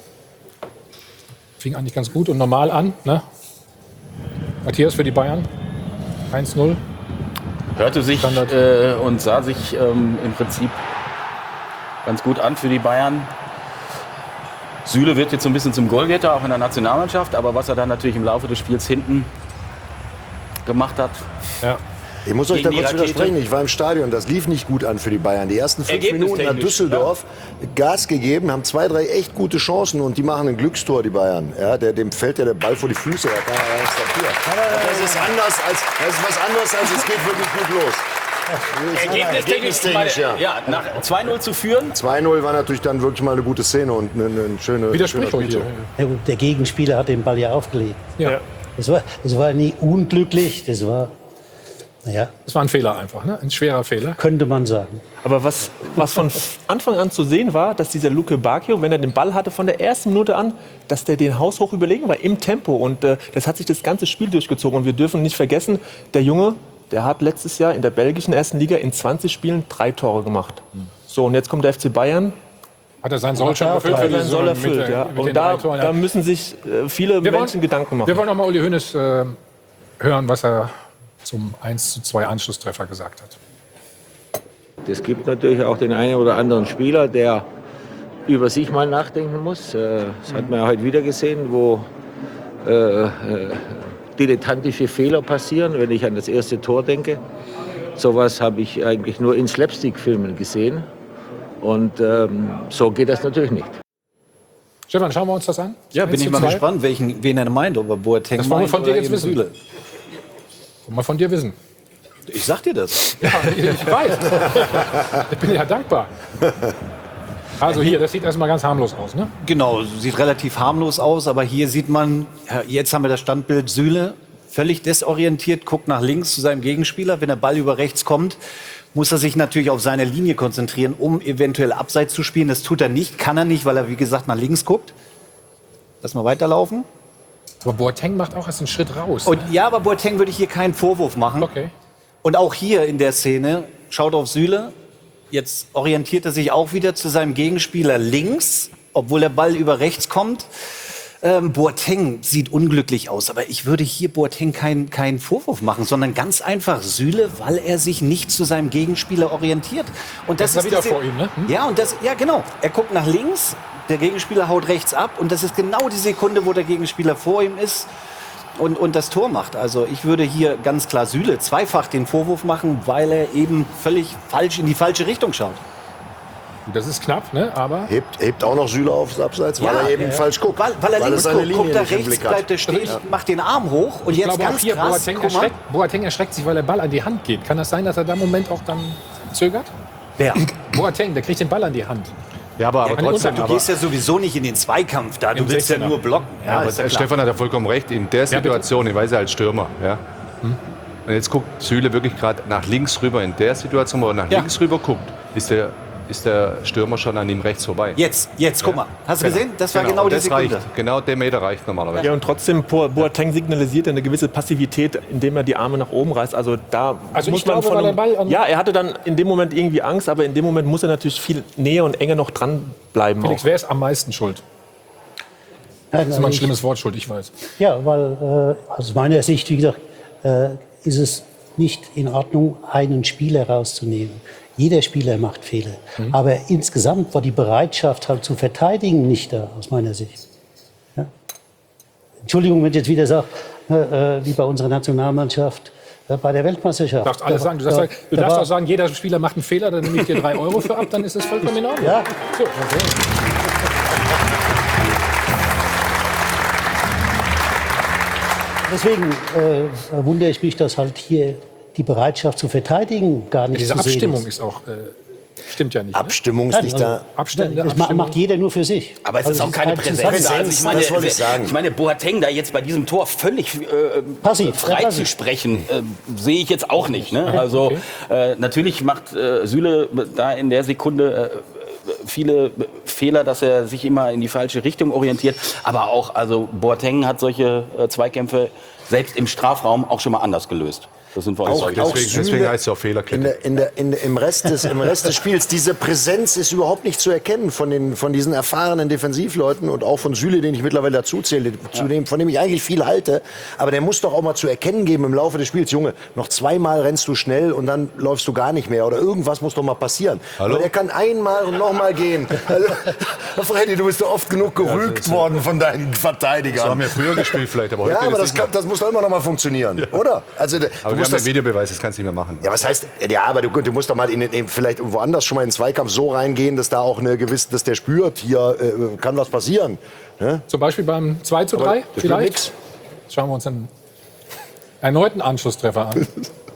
Fing eigentlich ganz gut und normal an. Ne? Matthias für die Bayern. eins null. Hörte sich äh, und sah sich ähm, im Prinzip ganz gut an für die Bayern. Süle wird jetzt so ein bisschen zum Goalgetter, auch in der Nationalmannschaft. Aber was er dann natürlich im Laufe des Spiels hinten gemacht hat. Ja. Ich muss euch da Gegen die kurz Rakete. widersprechen. Ich war im Stadion. Das lief nicht gut an für die Bayern. Die ersten fünf Minuten hat Ergebnistechnisch, Düsseldorf Gas gegeben, haben zwei, drei echt gute Chancen und die machen ein Glückstor, die Bayern. Ja, der, dem fällt ja der Ball vor die Füße. Da kann er ja nichts dafür. Das ist anders als, das ist was anderes als es geht wirklich gut los. Ergebnistechnisch, ja. ja, nach zwei null zu führen. zwei null war natürlich dann wirklich mal eine gute Szene und eine, eine schöne. Widerspricht schöner euch hier. Spielzug. Ja, gut, der Gegenspieler hat den Ball ja aufgelegt. Ja. Das war, das war nie unglücklich, das war, naja, Das war ein Fehler einfach, ne? Ein schwerer Fehler. könnte man sagen. Aber was, was von Anfang an zu sehen war, dass dieser Luke Bacchio, wenn er den Ball hatte von der ersten Minute an, dass der den haushoch überlegen war im Tempo. Und äh, das hat sich das ganze Spiel durchgezogen. Und wir dürfen nicht vergessen, der Junge, der hat letztes Jahr in der belgischen ersten Liga in zwanzig Spielen drei Tore gemacht. So, und jetzt kommt der F C Bayern. Hat er seinen Soll schon erfüllt? Hat für er die seinen Soll Saison mit erfüllt, der- ja. mit Und den da, drei Toren, ja. da müssen sich äh, viele Wir wollen- Menschen Gedanken machen. Wir wollen noch mal Uli Hoeneß äh, hören, was er zum eins zu zwei Anschlusstreffer gesagt hat. Es gibt natürlich auch den einen oder anderen Spieler, der über sich mal nachdenken muss. Äh, Das hat man ja heute wieder gesehen, wo äh, äh, dilettantische Fehler passieren, wenn ich an das erste Tor denke. Sowas habe ich eigentlich nur in Slapstick-Filmen gesehen. Und ähm, so geht das natürlich nicht. Stefan, schauen wir uns das an? Ja, bin ich mal gespannt, welchen, wen er meint, ob er Boateng das wollen wir von dir jetzt eben wissen. Süle. Wollen wir von dir wissen. Ich sag dir das. Ja, ich weiß. Ich bin ja dankbar. Also hier, das sieht erstmal ganz harmlos aus, ne? Genau, sieht relativ harmlos aus, aber hier sieht man, ja, jetzt haben wir das Standbild Süle, völlig desorientiert, guckt nach links zu seinem Gegenspieler. Wenn der Ball über rechts kommt, muss er sich natürlich auf seine Linie konzentrieren, um eventuell abseits zu spielen. Das tut er nicht, kann er nicht, weil er, wie gesagt, nach links guckt. Lass mal weiterlaufen. Aber Boateng macht auch erst einen Schritt raus. Und ja, aber Boateng würde ich hier keinen Vorwurf machen. Okay. Und auch hier in der Szene, schaut auf Süle, jetzt orientiert er sich auch wieder zu seinem Gegenspieler links, obwohl der Ball über rechts kommt. Ähm, Boateng sieht unglücklich aus, aber ich würde hier Boateng keinen keinen Vorwurf machen, sondern ganz einfach Süle, weil er sich nicht zu seinem Gegenspieler orientiert. Und das, das ist ist wieder diese, vor ihm, ne? Hm? Ja, und das, ja genau. Er guckt nach links, der Gegenspieler haut rechts ab und das ist genau die Sekunde, wo der Gegenspieler vor ihm ist und, und das Tor macht. Also ich würde hier ganz klar Süle zweifach den Vorwurf machen, weil er eben völlig falsch in die falsche Richtung schaut. Das ist knapp, ne? Aber Hebt, hebt auch noch Süle aufs Abseits, weil Ja, er eben ja. falsch guckt. Weil, weil er weil links seine guckt, Linie guckt er nicht im rechts, Blick hat. bleibt er stehen, macht den Arm hoch und ich jetzt glaube auch ganz hier, krass, Boateng guck mal. erschreckt, Boateng erschreckt sich, weil der Ball an die Hand geht. Kann das sein, dass er da im Moment auch dann zögert? Wer? Boateng, der kriegt den Ball an die Hand. Ja, aber, aber Ja, trotzdem. Du aber, gehst ja sowieso nicht in den Zweikampf da, du Im willst ja sechzehner. nur blocken. ja, aber ist ja klar. Stefan hat ja vollkommen recht. In der Situation, ich weiß ja als Stürmer. Ja. Und jetzt guckt Süle wirklich gerade nach links rüber. In der Situation, wo er nach Ja. links rüber guckt, ist der, ist der Stürmer schon an ihm rechts vorbei. Jetzt, jetzt, guck mal. Hast du Genau. gesehen? Das war genau, und die das Sekunde. reicht. Genau der Meter reicht normalerweise. Ja, und trotzdem, Bo- Boateng signalisiert eine gewisse Passivität, indem er die Arme nach oben reißt. Also da Also muss ich man glaube, von weil einem, der Ball an- ja, er hatte dann in dem Moment irgendwie Angst, aber in dem Moment muss er natürlich viel näher und enger noch dranbleiben. Felix, Auch. wer ist am meisten schuld? Nein, Das ist immer ein ich- schlimmes Wort, schuld, ich weiß. Ja, weil äh, aus meiner Sicht, wie gesagt, äh, ist es nicht in Ordnung, einen Spieler rauszunehmen. Jeder Spieler macht Fehler. Mhm. Aber insgesamt war die Bereitschaft halt zu verteidigen nicht da, aus meiner Sicht. Ja? Entschuldigung, wenn ich jetzt wieder sage, äh, wie bei unserer Nationalmannschaft äh, bei der Weltmeisterschaft. Du darfst alles Da- sagen. Du darfst, da- sagen, du da darfst war- auch sagen, jeder Spieler macht einen Fehler, dann nehme ich dir drei Euro für ab, dann ist das vollkommen in Ordnung. Ja. So, okay. Deswegen äh, wundere ich mich, dass halt hier die Bereitschaft zu verteidigen gar nicht Diese zu sehen Abstimmung ist. ist auch, äh, stimmt ja nicht. Ne? Abstimmung ist Nein, nicht also- da. Abstände, Das ma- Abstimmung. macht jeder nur für sich. Aber es ist Also auch keine kein Präsenz. Zusammenhang. Also ich meine, das wollte ich sagen. ich meine, Boateng da jetzt bei diesem Tor völlig äh, Passiv, frei ja, zu passiv. sprechen, äh, sehe ich jetzt auch nicht. Ne? Also äh, natürlich macht äh, Süle da in der Sekunde äh, viele Fehler, dass er sich immer in die falsche Richtung orientiert. Aber auch, also Boateng hat solche äh, Zweikämpfe selbst im Strafraum auch schon mal anders gelöst. Das sind wir uns Auch- heute- auch Deswegen, Süle deswegen heißt es auch In Fehlerkette. der, in der, in der, im, Rest des, Im Rest des Spiels, diese Präsenz ist überhaupt nicht zu erkennen von, den, von diesen erfahrenen Defensivleuten und auch von Süle, den ich mittlerweile dazu zähle, zu dem, von dem ich eigentlich viel halte. Aber der muss doch auch mal zu erkennen geben im Laufe des Spiels, Junge, noch zweimal rennst du schnell und dann läufst du gar nicht mehr oder irgendwas muss doch mal passieren. Hallo? Aber der kann einmal und nochmal gehen. Also, Freddy, du bist doch oft genug gerügt worden von deinen Verteidigern. So haben wir früher gespielt vielleicht, aber heute Ja, geht aber es das, nicht kann, das muss doch immer noch mal funktionieren, oder? Also, du Aber wir musst haben das, den Videobeweis, das kannst du nicht mehr machen. ja, was heißt, ja, aber du, du musst doch mal in, in, vielleicht woanders schon mal in den Zweikampf so reingehen, dass da auch eine gewisse, dass der spürt, hier äh, kann was passieren. Ne? Zum Beispiel beim zwei zu drei das wird vielleicht. nix. Schauen wir uns einen erneuten Anschlusstreffer an.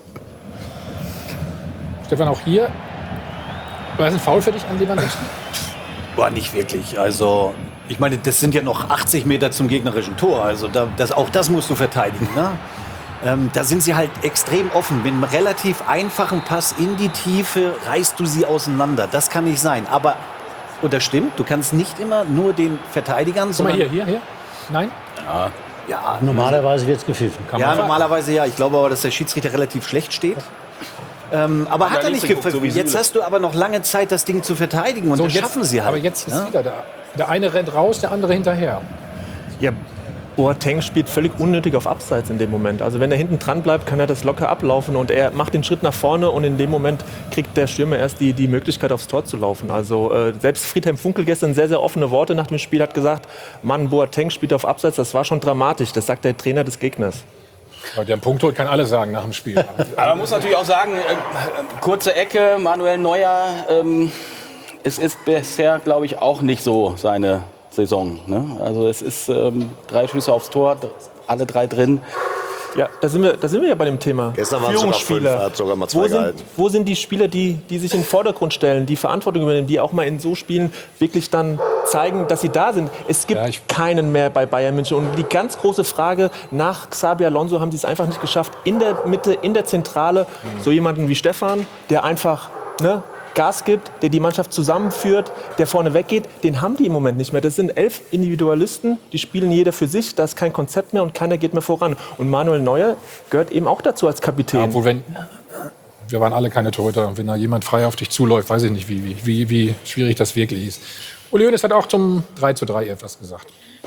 Stefan, auch hier. War das ein Foul für dich an Lewandowski? Boah, nicht wirklich. Also, ich meine, das sind ja noch achtzig Meter zum gegnerischen Tor. Also, da, das, auch das musst du verteidigen. Ne? Ähm, da sind sie halt extrem offen. Mit einem relativ einfachen Pass in die Tiefe reißt du sie auseinander. Das kann nicht sein. Aber, und das stimmt, du kannst nicht immer nur den Verteidigern, Guck mal sondern... hier, hier, hier. Nein? Ja, Normalerweise wird es gepfiffen. Kann ja, man normalerweise ja. Ich glaube aber, dass der Schiedsrichter relativ schlecht steht. Ähm, aber Hat hat er er nicht nicht geguckt, gepfiffen. so wie Jetzt Süle. hast du aber noch lange Zeit, das Ding zu verteidigen. Und So, das jetzt- schaffen sie halt. Aber jetzt ist ne? wieder da. Der eine rennt raus, der andere hinterher. Ja, Boateng spielt völlig unnötig auf Abseits in dem Moment. Also wenn er hinten dran bleibt, kann er das locker ablaufen und er macht den Schritt nach vorne und in dem Moment kriegt der Stürmer erst die, die Möglichkeit aufs Tor zu laufen. Also äh, selbst Friedhelm Funkel gestern sehr, sehr offene Worte nach dem Spiel hat gesagt, Mann, Boateng spielt auf Abseits, das war schon dramatisch, das sagt der Trainer des Gegners. Aber der Punkt holt, kann alles sagen nach dem Spiel. Aber man muss natürlich auch sagen, äh, kurze Ecke, Manuel Neuer, ähm, es ist bisher, glaube ich, auch nicht so seine Saison. Ne? Also es ist ähm, drei Schüsse aufs Tor, alle drei drin. Ja, da sind wir, da sind wir ja bei dem Thema. Gestern waren es sogar fünf, er hat sogar mal zwei wo sind, gehalten. wo sind die Spieler, die, die sich in den Vordergrund stellen, die Verantwortung übernehmen, die auch mal in so Spielen wirklich dann zeigen, dass sie da sind? Es gibt Ja, ich- keinen mehr bei Bayern München. Und die ganz große Frage, nach Xabi Alonso haben sie es einfach nicht geschafft, in der Mitte, in der Zentrale, so jemanden wie Stefan, der einfach, ne, Gas gibt, der die Mannschaft zusammenführt, der vorne weggeht, den haben die im Moment nicht mehr. Das sind elf Individualisten, die spielen jeder für sich, da ist kein Konzept mehr und keiner geht mehr voran. Und Manuel Neuer gehört eben auch dazu als Kapitän. Ja, obwohl, wenn, wir waren alle keine Torhüter. Und wenn da jemand frei auf dich zuläuft, weiß ich nicht, wie, wie, wie, wie schwierig das wirklich ist. Uli Hoeneß hat auch zum drei zu drei etwas gesagt.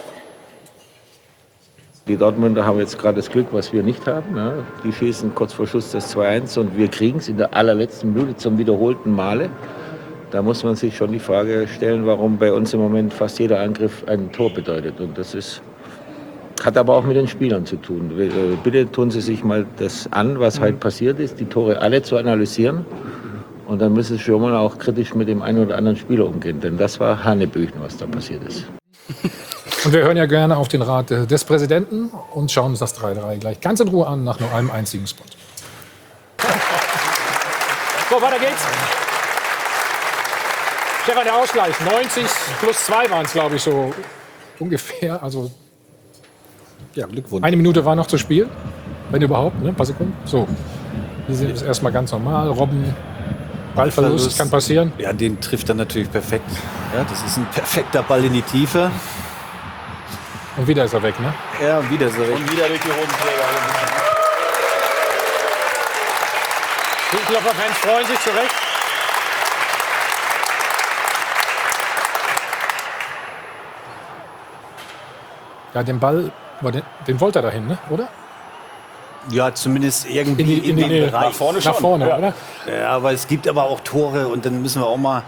Die Dortmunder haben jetzt gerade das Glück, was wir nicht haben. Ja. Die schießen kurz vor Schluss das zwei eins und wir kriegen es in der allerletzten Minute zum wiederholten Male. Da muss man sich schon die Frage stellen, warum bei uns im Moment fast jeder Angriff ein Tor bedeutet. Und das ist, hat aber auch mit den Spielern zu tun. Bitte tun Sie sich mal das an, was heute passiert ist, die Tore alle zu analysieren. Und dann müssen Sie schon mal auch kritisch mit dem einen oder anderen Spieler umgehen. Denn das war Hanebüchen, was da passiert ist. Und wir hören ja gerne auf den Rat des Präsidenten und schauen uns das drei drei gleich ganz in Ruhe an, nach nur einem einzigen Spot. So, weiter geht's. Stefan, der Ausgleich. neunzig plus zwei waren es, glaube ich, so ungefähr. Also, ja, Glückwunsch. Eine Minute war noch zu spielen, wenn überhaupt, ne? Ein paar Sekunden. So, hier sind es erstmal ganz normal. Robben, Ballverlust, kann passieren. Ja, den trifft er natürlich perfekt. Ja, das ist ein perfekter Ball in die Tiefe. Und wieder ist er weg, ne? Ja, wieder ist er weg. Und wieder durch die roten Träger. Düsseldorfer-Fans freuen sich zurecht. Ja, den Ball, den, den wollte er dahin, ne? Oder? Ja, zumindest irgendwie In die- in die den Nähe. Bereich. Nach vorne schon. Nach vorne, ja. oder? Ja, aber es gibt aber auch Tore und dann müssen wir auch mal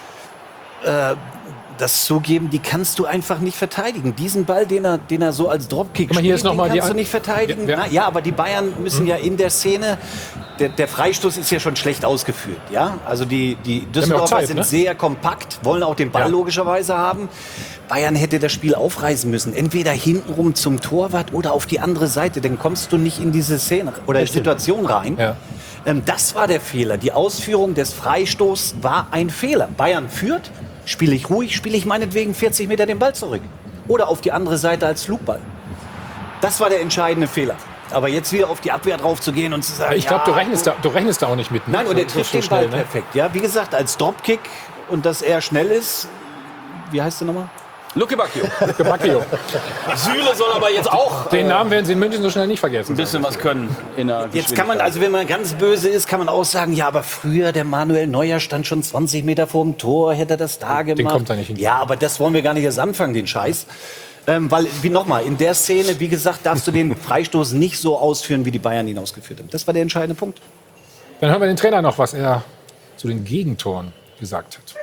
äh, das zugeben, die kannst du einfach nicht verteidigen. Diesen Ball, den er, den er so als Dropkick Guck mal, hier ist spielt, noch mal den die kannst du An- nicht verteidigen. Ja, ja. Na, ja, aber die Bayern müssen ja in der Szene, der, der Freistoß ist ja schon schlecht ausgeführt. Ja? Also die, die Düsseldorfer Zeit, sind ne? sehr kompakt, wollen auch den Ball Ja. logischerweise haben. Bayern hätte das Spiel aufreißen müssen. Entweder hintenrum zum Torwart oder auf die andere Seite. Dann kommst du nicht in diese Szene oder Situation rein. Ja. Ähm, das war der Fehler. Die Ausführung des Freistoßs war ein Fehler. Bayern führt, spiele ich ruhig, spiele ich meinetwegen vierzig Meter den Ball zurück. Oder auf die andere Seite als Flugball. Das war der entscheidende Fehler. Aber jetzt wieder auf die Abwehr drauf zu gehen und zu sagen, Ich glaube, ja, du, rechnest da, du rechnest da auch nicht mit. Ne? Nein, und er So- trifft so den Ball schnell, ne? perfekt. Ja, wie gesagt, als Dropkick und dass er schnell ist. Wie heißt der nochmal? Luke Bacchio. Bacchio. Süle soll aber jetzt auch Den äh, Namen werden Sie in München so schnell nicht vergessen. ein bisschen was können in der Jetzt kann man, also wenn man ganz böse ist, kann man auch sagen, ja, aber früher der Manuel Neuer stand schon zwanzig Meter vor dem Tor, hätte er das da gemacht. kommt er nicht hin. Ja, aber das wollen wir gar nicht erst anfangen, den Scheiß. Ähm, weil, wie nochmal, in der Szene, wie gesagt, darfst du den Freistoß nicht so ausführen, wie die Bayern ihn ausgeführt haben. Das war der entscheidende Punkt. Dann hören wir den Trainer noch, was er zu den Gegentoren gesagt hat.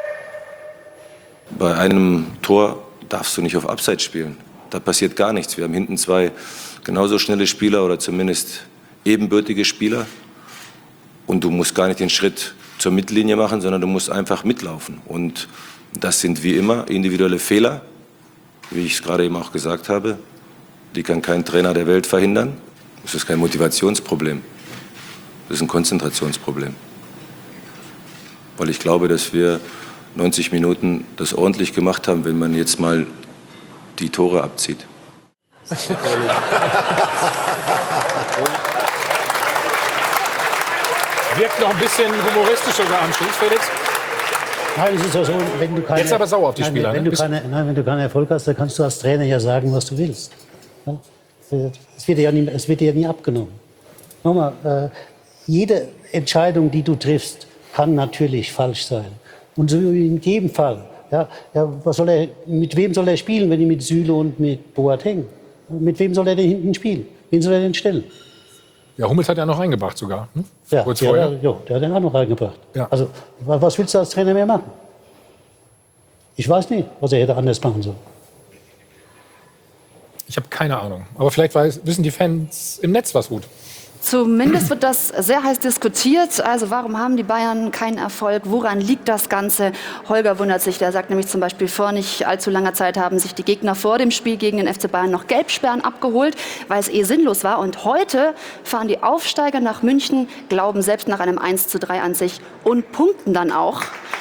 Bei einem Tor darfst du nicht auf Abseits spielen. Da passiert gar nichts. Wir haben hinten zwei genauso schnelle Spieler oder zumindest ebenbürtige Spieler. Und du musst gar nicht den Schritt zur Mittellinie machen, sondern du musst einfach mitlaufen. Und das sind wie immer individuelle Fehler, wie ich es gerade eben auch gesagt habe. Die kann kein Trainer der Welt verhindern. Das ist kein Motivationsproblem. Das ist ein Konzentrationsproblem. Weil ich glaube, dass wir neunzig Minuten das ordentlich gemacht haben, wenn man jetzt mal die Tore abzieht. Wirkt noch ein bisschen humoristisch sogar am Schluss, Felix. Nein, es ist ja so, wenn du keine, Jetzt aber sauer auf die nein, Spieler, Wenn, ne? du keine, nein, wenn du keinen Erfolg hast, dann kannst du als Trainer ja sagen, was du willst. Ja? Es wird dir ja nie, es wird dir ja nie abgenommen. Nochmal, äh, jede Entscheidung, die du triffst, kann natürlich falsch sein. Und so in jedem Fall. Ja, ja, was soll er, mit wem soll er spielen, wenn ich mit Süle und mit Boateng? Mit wem soll er denn hinten spielen? Wen soll er denn stellen? Ja, Hummels hat ja noch reingebracht sogar. Hm? Ja, Kurz der, vorher. ja, der hat den auch noch reingebracht. Ja. Also, wa- was willst du als Trainer mehr machen? Ich weiß nicht, was er hätte anders machen sollen. Ich habe keine Ahnung. Aber vielleicht weiß, wissen die Fans im Netz was gut. Zumindest wird das sehr heiß diskutiert. Also warum haben die Bayern keinen Erfolg? Woran liegt das Ganze? Holger wundert sich. Der sagt nämlich zum Beispiel, vor nicht allzu langer Zeit haben sich die Gegner vor dem Spiel gegen den F C Bayern noch Gelbsperren abgeholt, weil es eh sinnlos war. Und heute fahren die Aufsteiger nach München, glauben selbst nach einem eins zu drei an sich und punkten dann auch.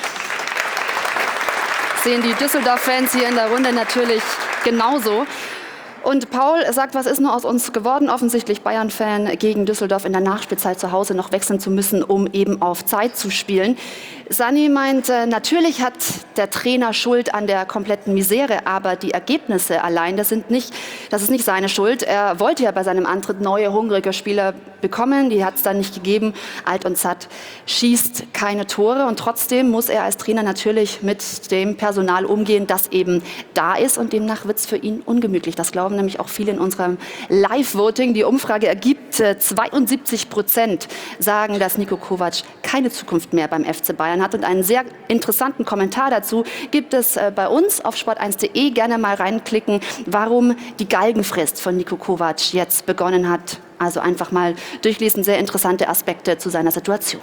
Sehen die Düsseldorf-Fans hier in der Runde natürlich genauso. Und Paul sagt, was ist nur aus uns geworden? Offensichtlich Bayern-Fan gegen Düsseldorf in der Nachspielzeit zu Hause noch wechseln zu müssen, um eben auf Zeit zu spielen. Sani meint, äh, natürlich hat der Trainer Schuld an der kompletten Misere, aber die Ergebnisse allein, das sind nicht, das ist nicht seine Schuld. Er wollte ja bei seinem Antritt neue, hungrige Spieler bekommen, die hat es dann nicht gegeben. Alt und satt schießt keine Tore und trotzdem muss er als Trainer natürlich mit dem Personal umgehen, das eben da ist und demnach wird es für ihn ungemütlich. Das glauben nämlich auch viele in unserem Live-Voting. Die Umfrage ergibt, äh, zweiundsiebzig Prozent sagen, dass Niko Kovac keine Zukunft mehr beim F C Bayern hat. Und einen sehr interessanten Kommentar dazu gibt es äh, bei uns auf sport eins punkt de. Gerne mal reinklicken, warum die Galgenfrist von Niko Kovac jetzt begonnen hat. Also einfach mal durchlesen, sehr interessante Aspekte zu seiner Situation.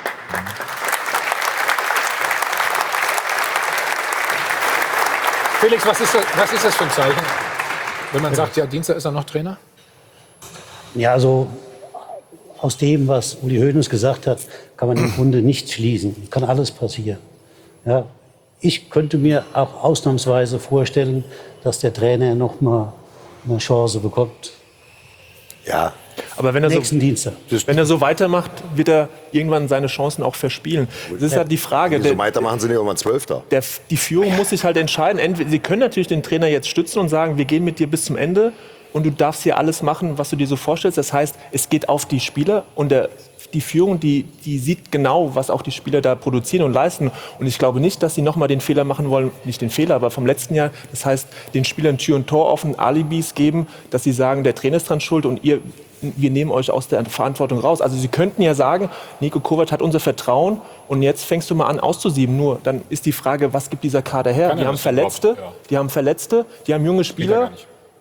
Felix, was ist das, was ist das für ein Zeichen? Wenn man sagt, ja, Dienstag ist er noch Trainer? Ja, also aus dem, was Uli Hoeneß gesagt hat, kann man im Grunde nichts schließen. Kann alles passieren. Ja, ich könnte mir auch ausnahmsweise vorstellen, dass der Trainer noch mal eine Chance bekommt. Ja. Aber wenn er, so, Nächsten Dienstag. wenn er so weitermacht, wird er irgendwann seine Chancen auch verspielen. Das ist halt die Frage. Wenn die so weitermachen, sind die irgendwann Zwölfter. Der, die Führung muss sich halt entscheiden. Entweder, sie können natürlich den Trainer jetzt stützen und sagen, wir gehen mit dir bis zum Ende und du darfst hier alles machen, was du dir so vorstellst. Das heißt, es geht auf die Spieler und der, die Führung, die, die sieht genau, was auch die Spieler da produzieren und leisten. Und ich glaube nicht, dass sie nochmal den Fehler machen wollen, nicht den Fehler, aber vom letzten Jahr. Das heißt, den Spielern Tür und Tor offen, Alibis geben, dass sie sagen, der Trainer ist dran schuld und ihr, wir nehmen euch aus der Verantwortung raus. Also sie könnten ja sagen, Niko Kovac hat unser Vertrauen und jetzt fängst du mal an auszusieben. Nur dann ist die Frage, was gibt dieser Kader her? Die haben Verletzte, die haben Verletzte, die haben junge Spieler.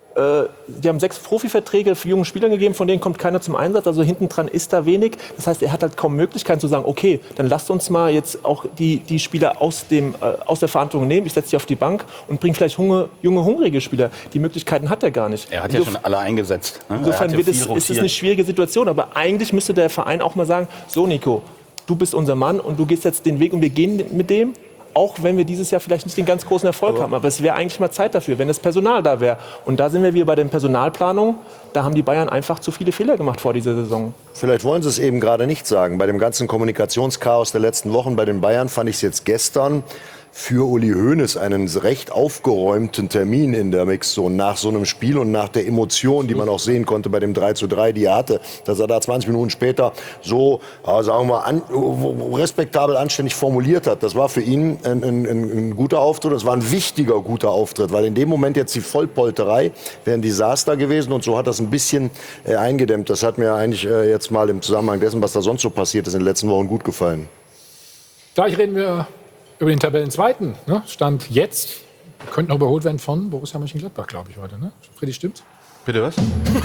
Die haben sechs Profiverträge für junge Spieler gegeben, von denen kommt keiner zum Einsatz. Also hinten dran ist da wenig. Das heißt, er hat halt kaum Möglichkeiten zu sagen, okay, dann lasst uns mal jetzt auch die, die Spieler aus, dem, äh, aus der Verantwortung nehmen. Ich setze sie auf die Bank und bringe vielleicht junge, junge, hungrige Spieler. Die Möglichkeiten hat er gar nicht. Er hat ja schon alle eingesetzt. Ne? Insofern ja wird es, ist es eine schwierige Situation. Aber eigentlich müsste der Verein auch mal sagen, so Nico, du bist unser Mann und du gehst jetzt den Weg und wir gehen mit dem. Auch wenn wir dieses Jahr vielleicht nicht den ganz großen Erfolg aber haben. Aber es wäre eigentlich mal Zeit dafür, wenn das Personal da wäre. Und da sind wir wieder bei den Personalplanungen. Da haben die Bayern einfach zu viele Fehler gemacht vor dieser Saison. Vielleicht wollen sie es eben gerade nicht sagen. Bei dem ganzen Kommunikationschaos der letzten Wochen bei den Bayern fand ich es jetzt gestern für Uli Hoeneß einen recht aufgeräumten Termin in der Mixzone nach so einem Spiel und nach der Emotion, die man auch sehen konnte bei dem drei zu drei, die er hatte, dass er da zwanzig Minuten später so, ja, sagen wir mal, an, respektabel, anständig formuliert hat. Das war für ihn ein, ein, ein guter Auftritt, das war ein wichtiger, guter Auftritt, weil in dem Moment jetzt die Vollpolterei wäre ein Desaster gewesen und so hat das ein bisschen äh, eingedämmt. Das hat mir eigentlich äh, jetzt mal im Zusammenhang dessen, was da sonst so passiert ist, in den letzten Wochen gut gefallen. Gleich reden wir über den Tabellenzweiten. Ne? Stand jetzt, könnte noch überholt werden von Borussia Mönchengladbach, glaube ich, heute. Ne? Freddy, stimmt's? Bitte was?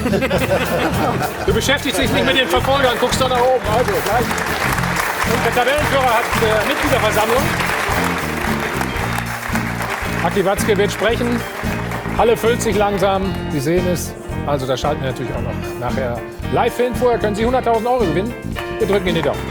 Du beschäftigst dich nicht mit den Verfolgern, guckst doch nach oben. Also, gleich. Und der Tabellenführer hat äh, Mitgliederversammlung. Aki Watzke wird sprechen. Halle füllt sich langsam, Sie sehen es. Also da schalten wir natürlich auch noch nachher live hin. Vorher können Sie hunderttausend Euro gewinnen. Wir drücken in die Daumen.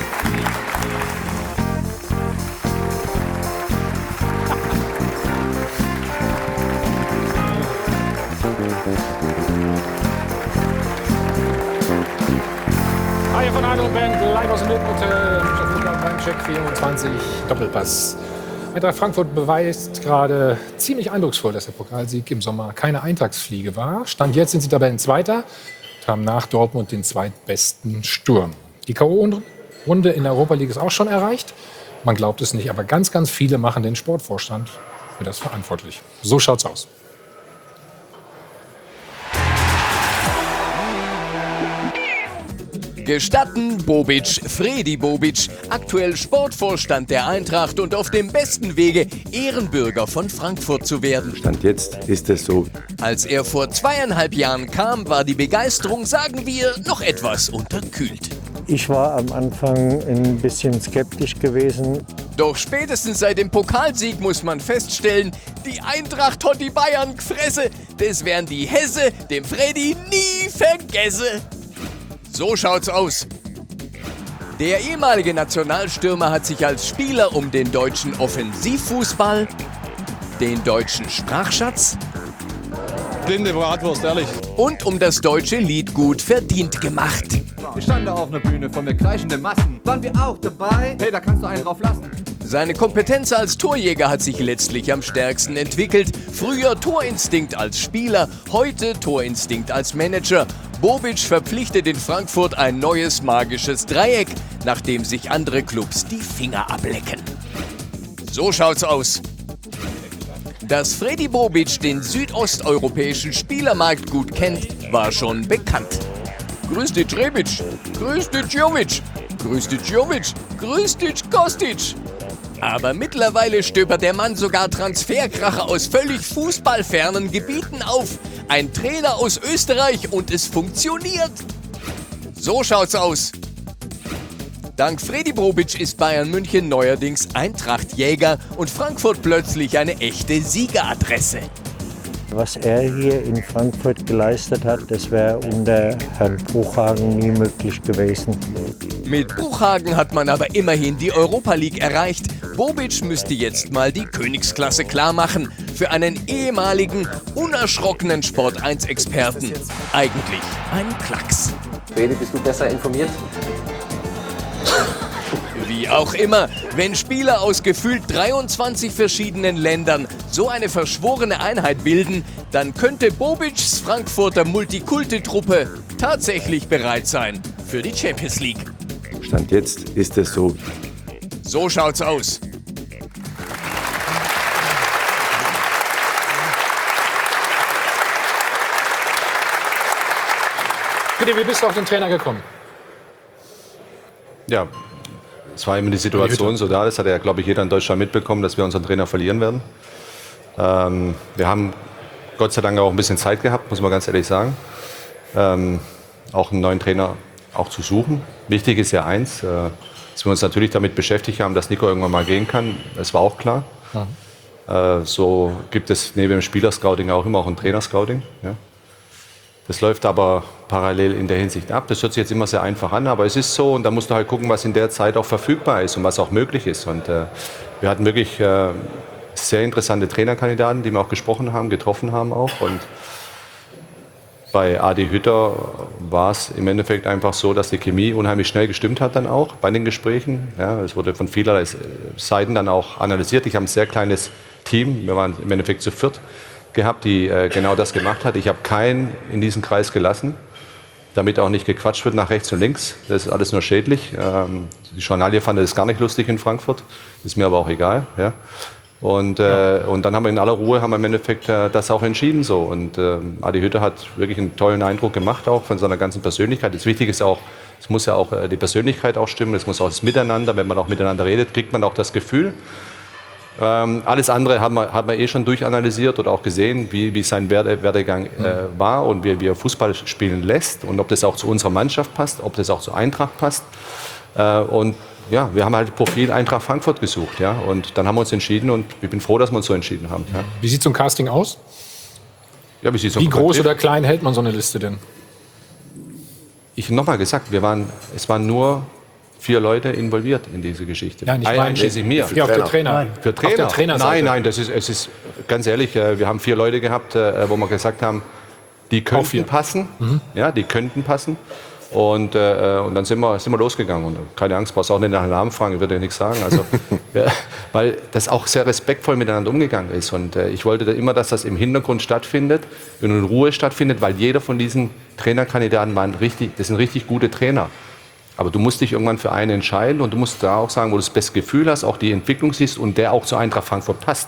Hi von Adel und Band, live aus dem Mittelhotel, beim Check vierundzwanzig, Doppelpass. Eintracht Frankfurt beweist gerade ziemlich eindrucksvoll, dass der Pokalsieg im Sommer keine Eintagsfliege war. Stand jetzt sind sie Tabellenzweiter und haben nach Dortmund den zweitbesten Sturm. Die K O-Runde in der Europa League ist auch schon erreicht. Man glaubt es nicht, aber ganz, ganz viele machen den Sportvorstand für das verantwortlich. So schaut's aus. Gestatten Bobic, Fredi Bobic, aktuell Sportvorstand der Eintracht und auf dem besten Wege, Ehrenbürger von Frankfurt zu werden. Stand jetzt ist es so. Als er vor zweieinhalb Jahren kam, war die Begeisterung, sagen wir, noch etwas unterkühlt. Ich war am Anfang ein bisschen skeptisch gewesen. Doch spätestens seit dem Pokalsieg muss man feststellen, die Eintracht hat die Bayern gefressen. Das werden die Hesse dem Fredi nie vergessen. So schaut's aus. Der ehemalige Nationalstürmer hat sich als Spieler um den deutschen Offensivfußball, den deutschen Sprachschatz Blinde Bratwurst, ehrlich. und um das deutsche Liedgut verdient gemacht. Wir standen da auf einer Bühne von der kreischenden Massen. Waren wir auch dabei? Hey, da kannst du einen drauf lassen. Seine Kompetenz als Torjäger hat sich letztlich am stärksten entwickelt. Früher Torinstinkt als Spieler, heute Torinstinkt als Manager. Bobic verpflichtet in Frankfurt ein neues magisches Dreieck, nachdem sich andere Clubs die Finger ablecken. So schaut's aus. Dass Fredi Bobic den südosteuropäischen Spielermarkt gut kennt, war schon bekannt. Grüß dich Rebic, grüß dich Jovic, grüß dich Jovic, grüß dich Kostic. Aber mittlerweile stöbert der Mann sogar Transferkracher aus völlig fußballfernen Gebieten auf. Ein Trainer aus Österreich und es funktioniert. So schaut's aus. Dank Fredi Bobic ist Bayern München neuerdings Eintrachtjäger und Frankfurt plötzlich eine echte Siegeradresse. Was er hier in Frankfurt geleistet hat, das wäre unter Herrn Bruchhagen nie möglich gewesen. Mit Bruchhagen hat man aber immerhin die Europa League erreicht. Bobic müsste jetzt mal die Königsklasse klarmachen. Für einen ehemaligen, unerschrockenen Sport eins Experten. Eigentlich ein Klacks. Fredi, bist du besser informiert? Wie auch immer, wenn Spieler aus gefühlt dreiundzwanzig verschiedenen Ländern so eine verschworene Einheit bilden, dann könnte Bobics Frankfurter Multikulti-Truppe tatsächlich bereit sein für die Champions League. Stand jetzt ist es so. So schaut's aus. Bitte, wie bist du auf den Trainer gekommen? Ja, es war immer die Situation so da. Das hat ja, glaube ich, jeder in Deutschland mitbekommen, dass wir unseren Trainer verlieren werden. Ähm, wir haben Gott sei Dank auch ein bisschen Zeit gehabt, muss man ganz ehrlich sagen. Ähm, auch einen neuen Trainer auch zu suchen. Wichtig ist ja eins, äh, dass wir uns natürlich damit beschäftigt haben, dass Nico irgendwann mal gehen kann. Das war auch klar. Ja. Äh, so gibt es neben dem Spielerscouting auch immer auch ein Trainerscouting. Ja. Das läuft aber parallel in der Hinsicht ab. Das hört sich jetzt immer sehr einfach an, aber es ist so und da musst du halt gucken, was in der Zeit auch verfügbar ist und was auch möglich ist. Und äh, wir hatten wirklich äh, sehr interessante Trainerkandidaten, die wir auch gesprochen haben, getroffen haben auch. Und bei Adi Hütter war es im Endeffekt einfach so, dass die Chemie unheimlich schnell gestimmt hat dann auch bei den Gesprächen. Ja, es wurde von vielerlei Seiten dann auch analysiert. Ich habe ein sehr kleines Team, wir waren im Endeffekt zu viert gehabt, die äh, genau das gemacht hat. Ich habe keinen in diesen Kreis gelassen, damit auch nicht gequatscht wird nach rechts und links. Das ist alles nur schädlich. Ähm, die Journalie fand das gar nicht lustig in Frankfurt, ist mir aber auch egal. Ja. Und, äh, ja. und dann haben wir in aller Ruhe haben wir im Endeffekt äh, das auch entschieden so. Und äh, Adi Hütter hat wirklich einen tollen Eindruck gemacht auch von seiner ganzen Persönlichkeit. Das Wichtige ist auch, es muss ja auch äh, die Persönlichkeit auch stimmen, es muss auch das Miteinander, wenn man auch miteinander redet, kriegt man auch das Gefühl. Ähm, alles andere hat man, hat man eh schon durchanalysiert oder auch gesehen, wie, wie sein Werde, Werdegang äh, war und wie, wie er Fußball spielen lässt und ob das auch zu unserer Mannschaft passt, ob das auch zur Eintracht passt. Äh, und ja, wir haben halt Profil Eintracht Frankfurt gesucht, ja, und dann haben wir uns entschieden und ich bin froh, dass wir uns so entschieden haben. Ja. Wie sieht so ein Casting aus? Ja, wie sieht's wie groß oder klein hält man so eine Liste denn? Ich habe nochmal gesagt, wir waren, es waren nur vier Leute involviert in diese Geschichte. Ja, nicht einschließlich mir. Ja, auf der Trainer. Nein. Für Trainer. Auf der Trainerseite. Nein, nein, das ist, es ist ganz ehrlich, wir haben vier Leute gehabt, wo wir gesagt haben, die könnten passen. Mhm. Ja, die könnten passen. Und, äh, und dann sind wir, sind wir losgegangen. Und keine Angst, brauchst auch nicht nach dem Namen fragen, ich würde ja nichts sagen. Also, ja, weil das auch sehr respektvoll miteinander umgegangen ist. Und äh, ich wollte da immer, dass das im Hintergrund stattfindet, in Ruhe stattfindet, weil jeder von diesen Trainerkandidaten war ein richtig, das sind richtig gute Trainer. Aber du musst dich irgendwann für einen entscheiden und du musst da auch sagen, wo du das beste Gefühl hast, auch die Entwicklung siehst und der auch zur Eintracht Frankfurt passt.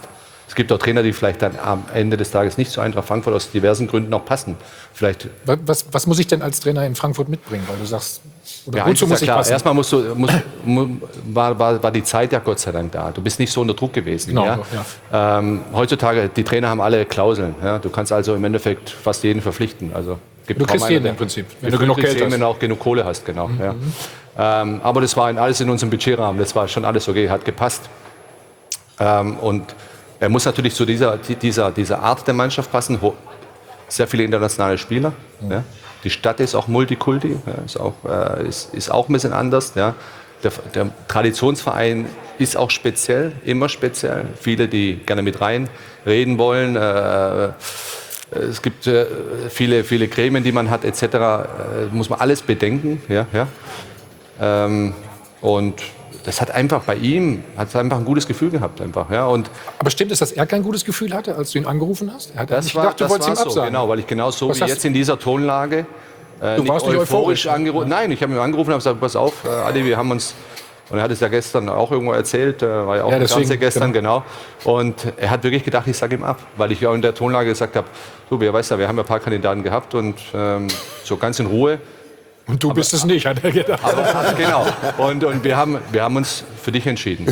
Es gibt auch Trainer, die vielleicht dann am Ende des Tages nicht zu Eintracht Frankfurt aus diversen Gründen auch passen. Vielleicht was, was muss ich denn als Trainer in Frankfurt mitbringen? Weil du sagst, oder ja, wozu muss muss ich klar. passen? Erstmal musst du, musst, war, war, war die Zeit ja Gott sei Dank da. Du bist nicht so unter Druck gewesen. Genau, ja? Ja. Ähm, heutzutage, die Trainer haben alle Klauseln. Ja? Du kannst also im Endeffekt fast jeden verpflichten. Also, gibt du kriegst einen, jeden im Prinzip, wenn du genug Geld hast. Wenn du auch genug Kohle hast, genau. Mhm. Ja. Ähm, aber das war in, alles in unserem Budgetrahmen. Das war schon alles okay, hat gepasst. Ähm, und er muss natürlich zu dieser, dieser, dieser Art der Mannschaft passen. Sehr viele internationale Spieler. Mhm. Ja. Die Stadt ist auch Multikulti, ja, ist, auch, äh, ist, ist auch ein bisschen anders. Ja. Der, der Traditionsverein ist auch speziell, immer speziell. Viele, die gerne mit reinreden wollen. Äh, es gibt äh, viele, viele Gremien, die man hat, et cetera. Äh, muss man alles bedenken. Ja, ja. Ähm, und das hat einfach bei ihm, hat einfach ein gutes Gefühl gehabt. Einfach, ja. Und aber stimmt es, dass er kein gutes Gefühl hatte, als du ihn angerufen hast? Er hat das nicht war, gedacht, du das wolltest ihm war absagen. So, genau, weil ich genau so Was wie jetzt in dieser Tonlage äh, Du nicht warst nicht euphorisch. angerufen. Nein, ich habe ihn angerufen und habe gesagt, pass auf, äh, Adi, wir haben uns, und er hat es ja gestern auch irgendwo erzählt, äh, war ja auch Ja, im deswegen, Fernsehen gestern, genau. Und er hat wirklich gedacht, ich sage ihm ab, weil ich ja in der Tonlage gesagt habe, du, wer weiß ja, wir haben ja ein paar Kandidaten gehabt und ähm, so ganz in Ruhe. Und du aber, bist es nicht, hat er gedacht. Aber, genau. Und, und wir, haben, wir haben uns für dich entschieden.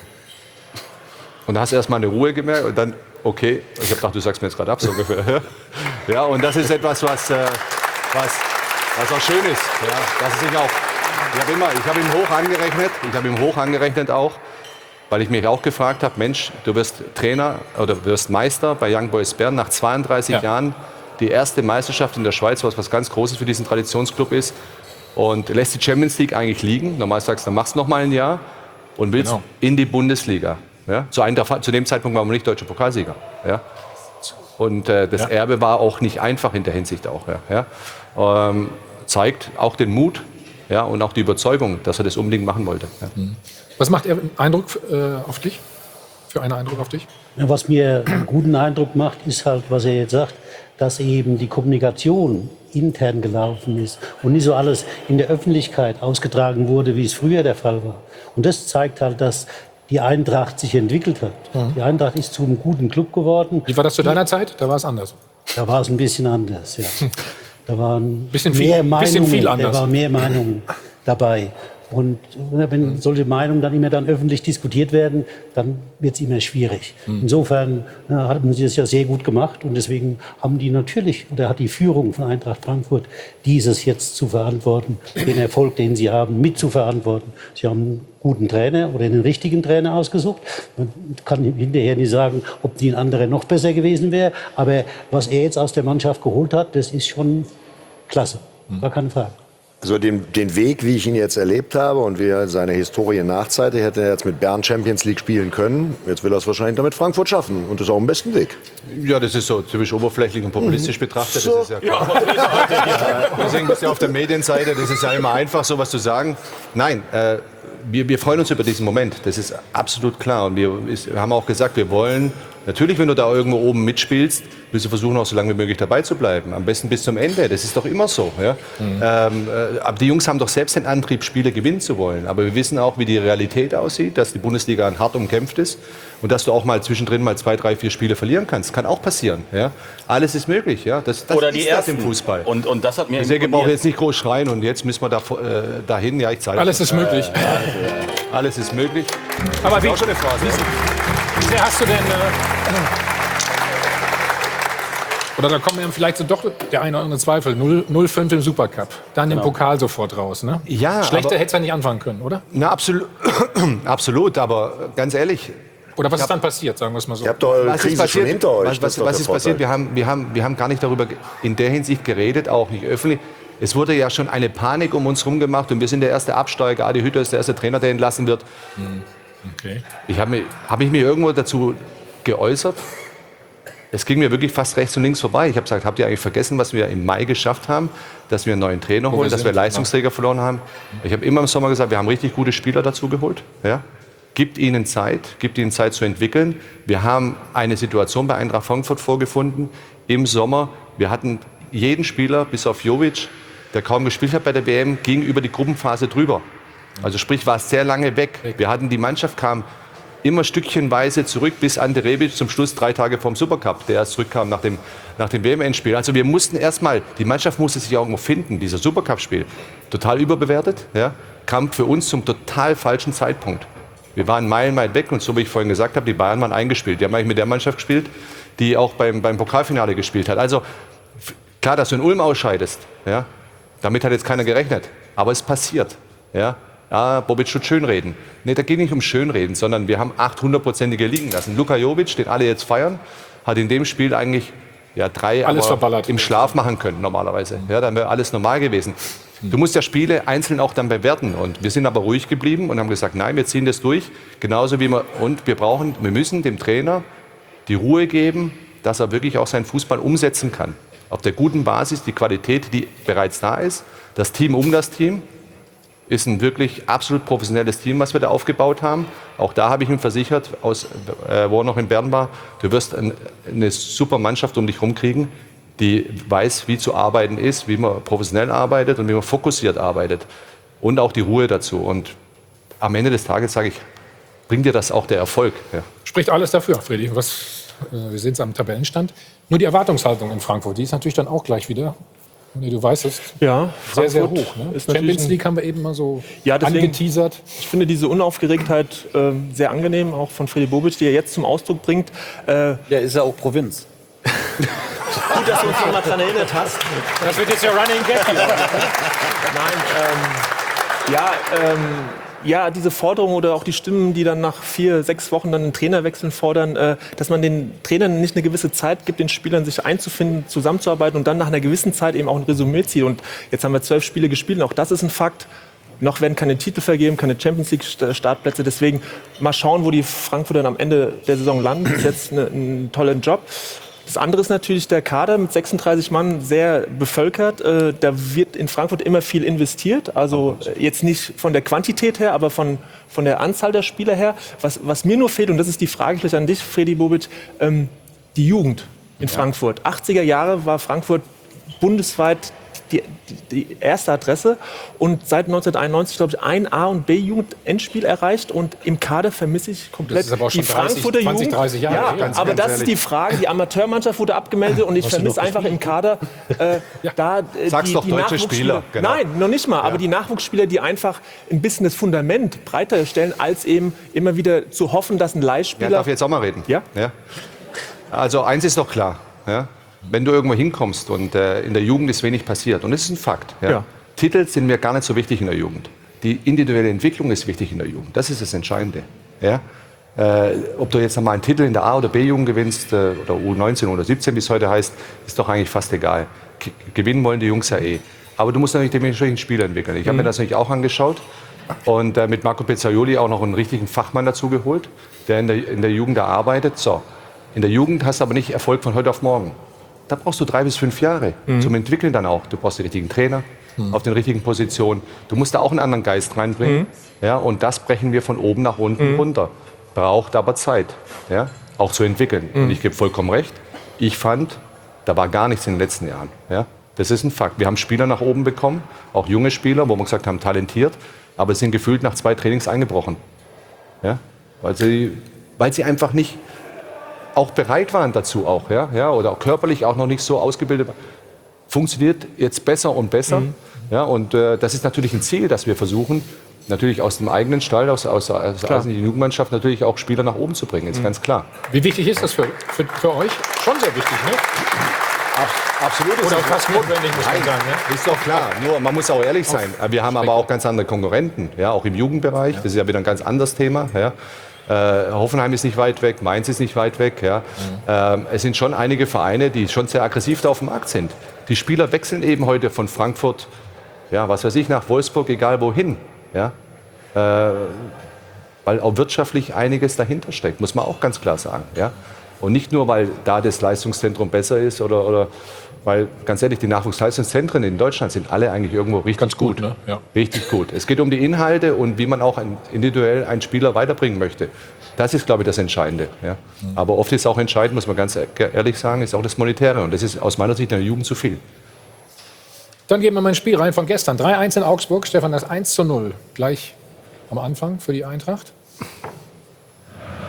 Und da hast du erst mal eine Ruhe gemerkt und dann, okay, ich habe gedacht, du sagst mir jetzt gerade ab, so ungefähr. Ja, und das ist etwas, was, äh, was, was auch schön ist. Ja, dass es sich auch, ich habe immer, ich habe ihm hoch angerechnet, ich habe ihm hoch angerechnet auch, weil ich mich auch gefragt habe, Mensch, du wirst Trainer oder wirst Meister bei Young Boys Bern nach zweiunddreißig ja. Jahren. Die erste Meisterschaft in der Schweiz, was was ganz Großes für diesen Traditionsclub ist. Und lässt die Champions League eigentlich liegen. Normal sagst du, dann machst du noch mal ein Jahr und willst genau. in die Bundesliga. Ja? Zu, einem, zu dem Zeitpunkt waren wir nicht deutscher Pokalsieger. Ja? Und äh, das ja. Erbe war auch nicht einfach in der Hinsicht auch. Ja? Ja? Ähm, zeigt auch den Mut ja? und auch die Überzeugung, dass er das unbedingt machen wollte. Ja? Was macht er Eindruck äh, auf dich? Für einen Eindruck auf dich? Ja, was mir einen guten Eindruck macht, ist halt, was er jetzt sagt, dass eben die Kommunikation intern gelaufen ist und nicht so alles in der Öffentlichkeit ausgetragen wurde, wie es früher der Fall war. Und das zeigt halt, dass die Eintracht sich entwickelt hat. Mhm. Die Eintracht ist zu einem guten Club geworden. Wie war das zu deiner Zeit? Da war es anders. Da war es ein bisschen anders, ja. Da waren bisschen mehr viel, Meinungen, bisschen viel anders. Da waren mehr Meinungen dabei. Und wenn solche Meinungen dann immer dann öffentlich diskutiert werden, dann wird es immer schwierig. Mhm. Insofern äh, haben sie das ja sehr gut gemacht und deswegen haben die natürlich, oder hat die Führung von Eintracht Frankfurt dieses jetzt zu verantworten, den Erfolg, den sie haben, mit zu verantworten. Sie haben einen guten Trainer oder einen richtigen Trainer ausgesucht. Man kann hinterher nicht sagen, ob die ein anderer noch besser gewesen wäre, aber was er jetzt aus der Mannschaft geholt hat, das ist schon klasse, gar keine Frage. Also den, den Weg, wie ich ihn jetzt erlebt habe und wie er seine Historie nachzeitigt, hätte er jetzt mit Bern Champions League spielen können. Jetzt will er es wahrscheinlich damit Frankfurt schaffen. Und das ist auch im besten Weg. Ja, das ist so typisch oberflächlich und populistisch mhm. betrachtet. Das ist ja klar. Ja. Deswegen bist du auf der Medienseite. Das ist ja immer einfach, sowas zu sagen. Nein, äh, wir, wir freuen uns über diesen Moment. Das ist absolut klar. Und wir, wir haben auch gesagt, wir wollen, natürlich, wenn du da irgendwo oben mitspielst, willst du versuchen, auch so lange wie möglich dabei zu bleiben. Am besten bis zum Ende. Das ist doch immer so. Ja? Mhm. Ähm, äh, aber die Jungs haben doch selbst den Antrieb, Spiele gewinnen zu wollen. Aber wir wissen auch, wie die Realität aussieht, dass die Bundesliga hart umkämpft ist und dass du auch mal zwischendrin mal zwei, drei, vier Spiele verlieren kannst. Kann auch passieren. Ja? Alles ist möglich. Ja? Das, das Oder ist die das ersten. im Fußball. Und, und das hat mir Deswegen brauche ich jetzt nicht groß schreien und jetzt müssen wir da, äh, dahin. Ja, ich zeige Alles ist möglich. Äh, alles ist möglich. Aber wie, auch schon eine Phase. Wie sehr hast du denn... Äh, Oder da kommt mir vielleicht so doch der eine oder andere Zweifel. null fünf im Supercup. Dann genau. Den Pokal sofort raus. Ne? Ja, schlechter hätte es ja nicht anfangen können, oder? Na, absolut, absolut. Aber ganz ehrlich. Oder was ist dann passiert, sagen wir es mal so? Ihr habt doch eure Krise schon hinter euch. Was, was, was ist passiert? Wir haben, wir, haben, wir haben gar nicht darüber in der Hinsicht geredet, auch nicht öffentlich. Es wurde ja schon eine Panik um uns herum gemacht und wir sind der erste Absteiger. Adi Hütter ist der erste Trainer, der entlassen wird. Okay. Ich habe mich, hab ich mir irgendwo dazu geäußert? Es ging mir wirklich fast rechts und links vorbei. Ich habe gesagt, habt ihr eigentlich vergessen, was wir im Mai geschafft haben? Dass wir einen neuen Trainer holen, dass wir Leistungsträger verloren haben. Ich habe immer im Sommer gesagt, wir haben richtig gute Spieler dazu geholt. Ja? Gibt ihnen Zeit, gibt ihnen Zeit zu entwickeln. Wir haben eine Situation bei Eintracht Frankfurt vorgefunden im Sommer. Wir hatten jeden Spieler, bis auf Jovic, der kaum gespielt hat bei der W M, ging über die Gruppenphase drüber. Also sprich, war es sehr lange weg. Wir hatten, die Mannschaft kam immer stückchenweise zurück, bis Ante Rebic zum Schluss drei Tage vorm Supercup, der erst zurückkam nach dem, nach dem W M-Endspiel. Also wir mussten erstmal, die Mannschaft musste sich auch irgendwo finden, dieser Supercup-Spiel. Total überbewertet, ja, kam für uns zum total falschen Zeitpunkt. Wir waren meilenweit weg und so wie ich vorhin gesagt habe, die Bayern waren eingespielt. Die haben eigentlich mit der Mannschaft gespielt, die auch beim, beim Pokalfinale gespielt hat. Also klar, dass du in Ulm ausscheidest, ja, damit hat jetzt keiner gerechnet. Aber es passiert. Ja. Ja, Bobic tut schönreden. Nee, da geht nicht um Schönreden, sondern wir haben achthundertprozentige liegen lassen. Luka Jovic, den alle jetzt feiern, hat in dem Spiel eigentlich ja, drei alles aber verballert. Im Schlaf machen können normalerweise. Ja, dann wäre alles normal gewesen. Du musst ja Spiele einzeln auch dann bewerten. Und wir sind aber ruhig geblieben und haben gesagt, nein, wir ziehen das durch. Genauso wie wir, und wir brauchen, wir müssen dem Trainer die Ruhe geben, dass er wirklich auch seinen Fußball umsetzen kann. Auf der guten Basis, die Qualität, die bereits da ist, das Team um das Team. Ist ein wirklich absolut professionelles Team, was wir da aufgebaut haben. Auch da habe ich ihm versichert, aus, äh, wo er noch in Bern war, du wirst ein, eine super Mannschaft um dich rumkriegen, die weiß, wie zu arbeiten ist, wie man professionell arbeitet und wie man fokussiert arbeitet. Und auch die Ruhe dazu. Und am Ende des Tages sage ich, bringt dir das auch der Erfolg. Ja. Spricht alles dafür, Freddy. Was, äh, wir sehen es am Tabellenstand. Nur die Erwartungshaltung in Frankfurt, die ist natürlich dann auch gleich wieder. Nee, du weißt es. Ja, sehr, sehr Frankfurt hoch. Ne? Ist Champions League haben wir eben mal so ja, deswegen, angeteasert. Ich finde diese Unaufgeregtheit äh, sehr angenehm, auch von Freddy Bobic, die er jetzt zum Ausdruck bringt. Äh, Der ist ja auch Provinz. Gut, dass du uns noch mal daran erinnert hast. Das wird jetzt ja Running Gag hier. Nein, ähm, ja, ähm, ja, diese Forderung oder auch die Stimmen, die dann nach vier, sechs Wochen dann einen Trainerwechsel fordern, äh, dass man den Trainern nicht eine gewisse Zeit gibt, den Spielern sich einzufinden, zusammenzuarbeiten und dann nach einer gewissen Zeit eben auch ein Resümee zieht. Und jetzt haben wir zwölf Spiele gespielt und auch das ist ein Fakt. Noch werden keine Titel vergeben, keine Champions League Startplätze. Deswegen mal schauen, wo die Frankfurter am Ende der Saison landen. Das ist jetzt eine, ein toller Job. Das andere ist natürlich der Kader mit sechsunddreißig Mann sehr bevölkert. Äh, da wird in Frankfurt immer viel investiert. Also äh, jetzt nicht von der Quantität her, aber von, von der Anzahl der Spieler her. Was, was mir nur fehlt, und das ist die Frage vielleicht an dich, Freddy Bobic, ähm, die Jugend in ja. Frankfurt. achtziger Jahre war Frankfurt bundesweit die, die, die erste Adresse und seit neunzehnhunderteinundneunzig, glaube ich, ein A- und B-Jugend-Endspiel erreicht und im Kader vermisse ich komplett das ist aber auch schon die Frankfurter dreißig, zwanzig, dreißig Jahre. Ja, ganz, aber ganz das ehrlich. ist die Frage. Die Amateurmannschaft wurde abgemeldet und ich vermisse einfach im Kader äh, ja. da äh, Sag's die, doch, die deutsche Nachwuchsspieler. Spieler, genau. Nein, noch nicht mal. Ja. Aber die Nachwuchsspieler, die einfach ein bisschen das Fundament breiter stellen, als eben immer wieder zu hoffen, dass ein Leihspieler... Ja, darf ich jetzt auch mal reden? Ja? ja. Also eins ist doch klar. Ja? Wenn du irgendwo hinkommst und äh, in der Jugend ist wenig passiert, und das ist ein Fakt. Ja? Ja. Titel sind mir gar nicht so wichtig in der Jugend. Die individuelle Entwicklung ist wichtig in der Jugend. Das ist das Entscheidende. Ja? Äh, ob du jetzt einmal einen Titel in der A- oder B-Jugend gewinnst, äh, oder U neunzehn oder siebzehn, wie es heute heißt, ist doch eigentlich fast egal. K gewinnen wollen die Jungs ja eh. Aber du musst natürlich dementsprechend Spieler entwickeln. Ich habe Mhm. mir das natürlich auch angeschaut und äh, mit Marco Pezzaioli auch noch einen richtigen Fachmann dazu geholt, der in der, in der Jugend da arbeitet. So. In der Jugend hast du aber nicht Erfolg von heute auf morgen. Da brauchst du drei bis fünf Jahre Mhm. zum Entwickeln dann auch. Du brauchst die richtigen Trainer mhm. auf den richtigen Positionen. Du musst da auch einen anderen Geist reinbringen. Mhm. Ja, und das brechen wir von oben nach unten mhm. runter. Braucht aber Zeit, ja, auch zu entwickeln. Mhm. Und ich gebe vollkommen recht. Ich fand, da war gar nichts in den letzten Jahren. Ja. Das ist ein Fakt. Wir haben Spieler nach oben bekommen, auch junge Spieler, wo wir gesagt haben, talentiert, aber sind gefühlt nach zwei Trainings eingebrochen. Ja. Weil sie, weil sie einfach nicht auch bereit waren dazu auch, ja, ja, oder auch körperlich auch noch nicht so ausgebildet waren. Funktioniert jetzt besser und besser. Mhm. Ja, und äh, das ist natürlich ein Ziel, das wir versuchen, natürlich aus dem eigenen Stall, aus, aus, aus der Jugendmannschaft natürlich auch Spieler nach oben zu bringen, ist mhm. ganz klar. Wie wichtig ist das für, für, für euch? Schon sehr wichtig, ne? Ab, absolut. Oder fast notwendig, muss man sagen. Ne? Ist doch klar. Nur, man muss auch ehrlich sein. Wir haben aber auch ganz andere Konkurrenten, ja, auch im Jugendbereich. Das ist ja wieder ein ganz anderes Thema. Ja. Äh, Hoffenheim ist nicht weit weg, Mainz ist nicht weit weg. Ja. Mhm. Ähm, es sind schon einige Vereine, die schon sehr aggressiv da auf dem Markt sind. Die Spieler wechseln eben heute von Frankfurt, ja, was weiß ich, nach Wolfsburg, egal wohin. Ja. Äh, weil auch wirtschaftlich einiges dahinter steckt, muss man auch ganz klar sagen. Ja. Und nicht nur, weil da das Leistungszentrum besser ist, oder, oder weil, ganz ehrlich, die Nachwuchsleistungszentren in Deutschland sind alle eigentlich irgendwo richtig ganz gut. gut. Ne? Ja. Richtig gut. Es geht um die Inhalte und wie man auch ein, individuell einen Spieler weiterbringen möchte. Das ist, glaube ich, das Entscheidende. Ja. Mhm. Aber oft ist auch entscheidend, muss man ganz ehrlich sagen, ist auch das Monetäre. Und das ist aus meiner Sicht in der Jugend zu viel. Dann gehen wir mal ins Spiel rein von gestern. drei eins in Augsburg. Stefan, das eins zu null. Gleich am Anfang für die Eintracht.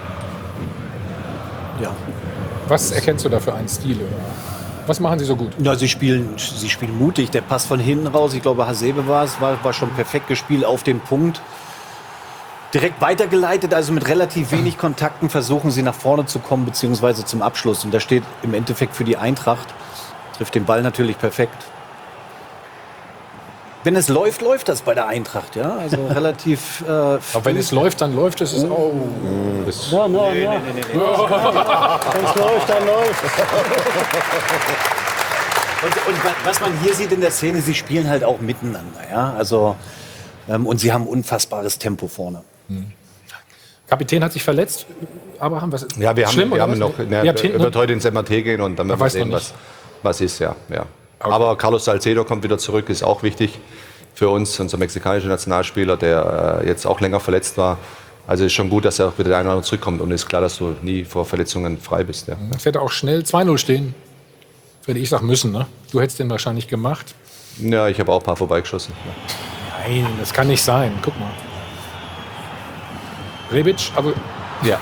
Ja. Was erkennst du da für einen Stil? Oder? Was machen sie so gut? Ja, sie spielen, sie spielen mutig. Der Pass von hinten raus, ich glaube, Hasebe war es, war, war schon perfekt gespielt auf den Punkt. Direkt weitergeleitet, also mit relativ wenig Kontakten versuchen sie nach vorne zu kommen, beziehungsweise zum Abschluss. Und da steht im Endeffekt für die Eintracht, trifft den Ball natürlich perfekt. Wenn es läuft, läuft das bei der Eintracht, ja. Also relativ. Äh, Aber wenn es läuft, dann läuft es. Ist oh. Das ja, no, nee, ja. Nee, nee, nee. Oh. Wenn es läuft, dann läuft. und, und was man hier sieht in der Szene, sie spielen halt auch miteinander, ja. Also ähm, und sie haben unfassbares Tempo vorne. Hm. Kapitän hat sich verletzt. Abraham, was ist ja, wir haben, schlimm, wir haben was? noch. Ne, Ihr habt er wird heute ins M R T gehen und dann werden wir sehen, was, was ist, ja. ja. Okay. Aber Carlos Salcedo kommt wieder zurück, ist auch wichtig für uns, unser mexikanischer Nationalspieler, der äh, jetzt auch länger verletzt war. Also ist schon gut, dass er auch wieder der eine oder andere zurückkommt. Und ist klar, dass du nie vor Verletzungen frei bist. Ja. Das hätte auch schnell zwei null stehen, würde ich sagen müssen. Ne? Du hättest den wahrscheinlich gemacht. Ja, ich habe auch ein paar vorbeigeschossen. Ja. Nein, das kann nicht sein. Guck mal. Rebic, aber... Ja.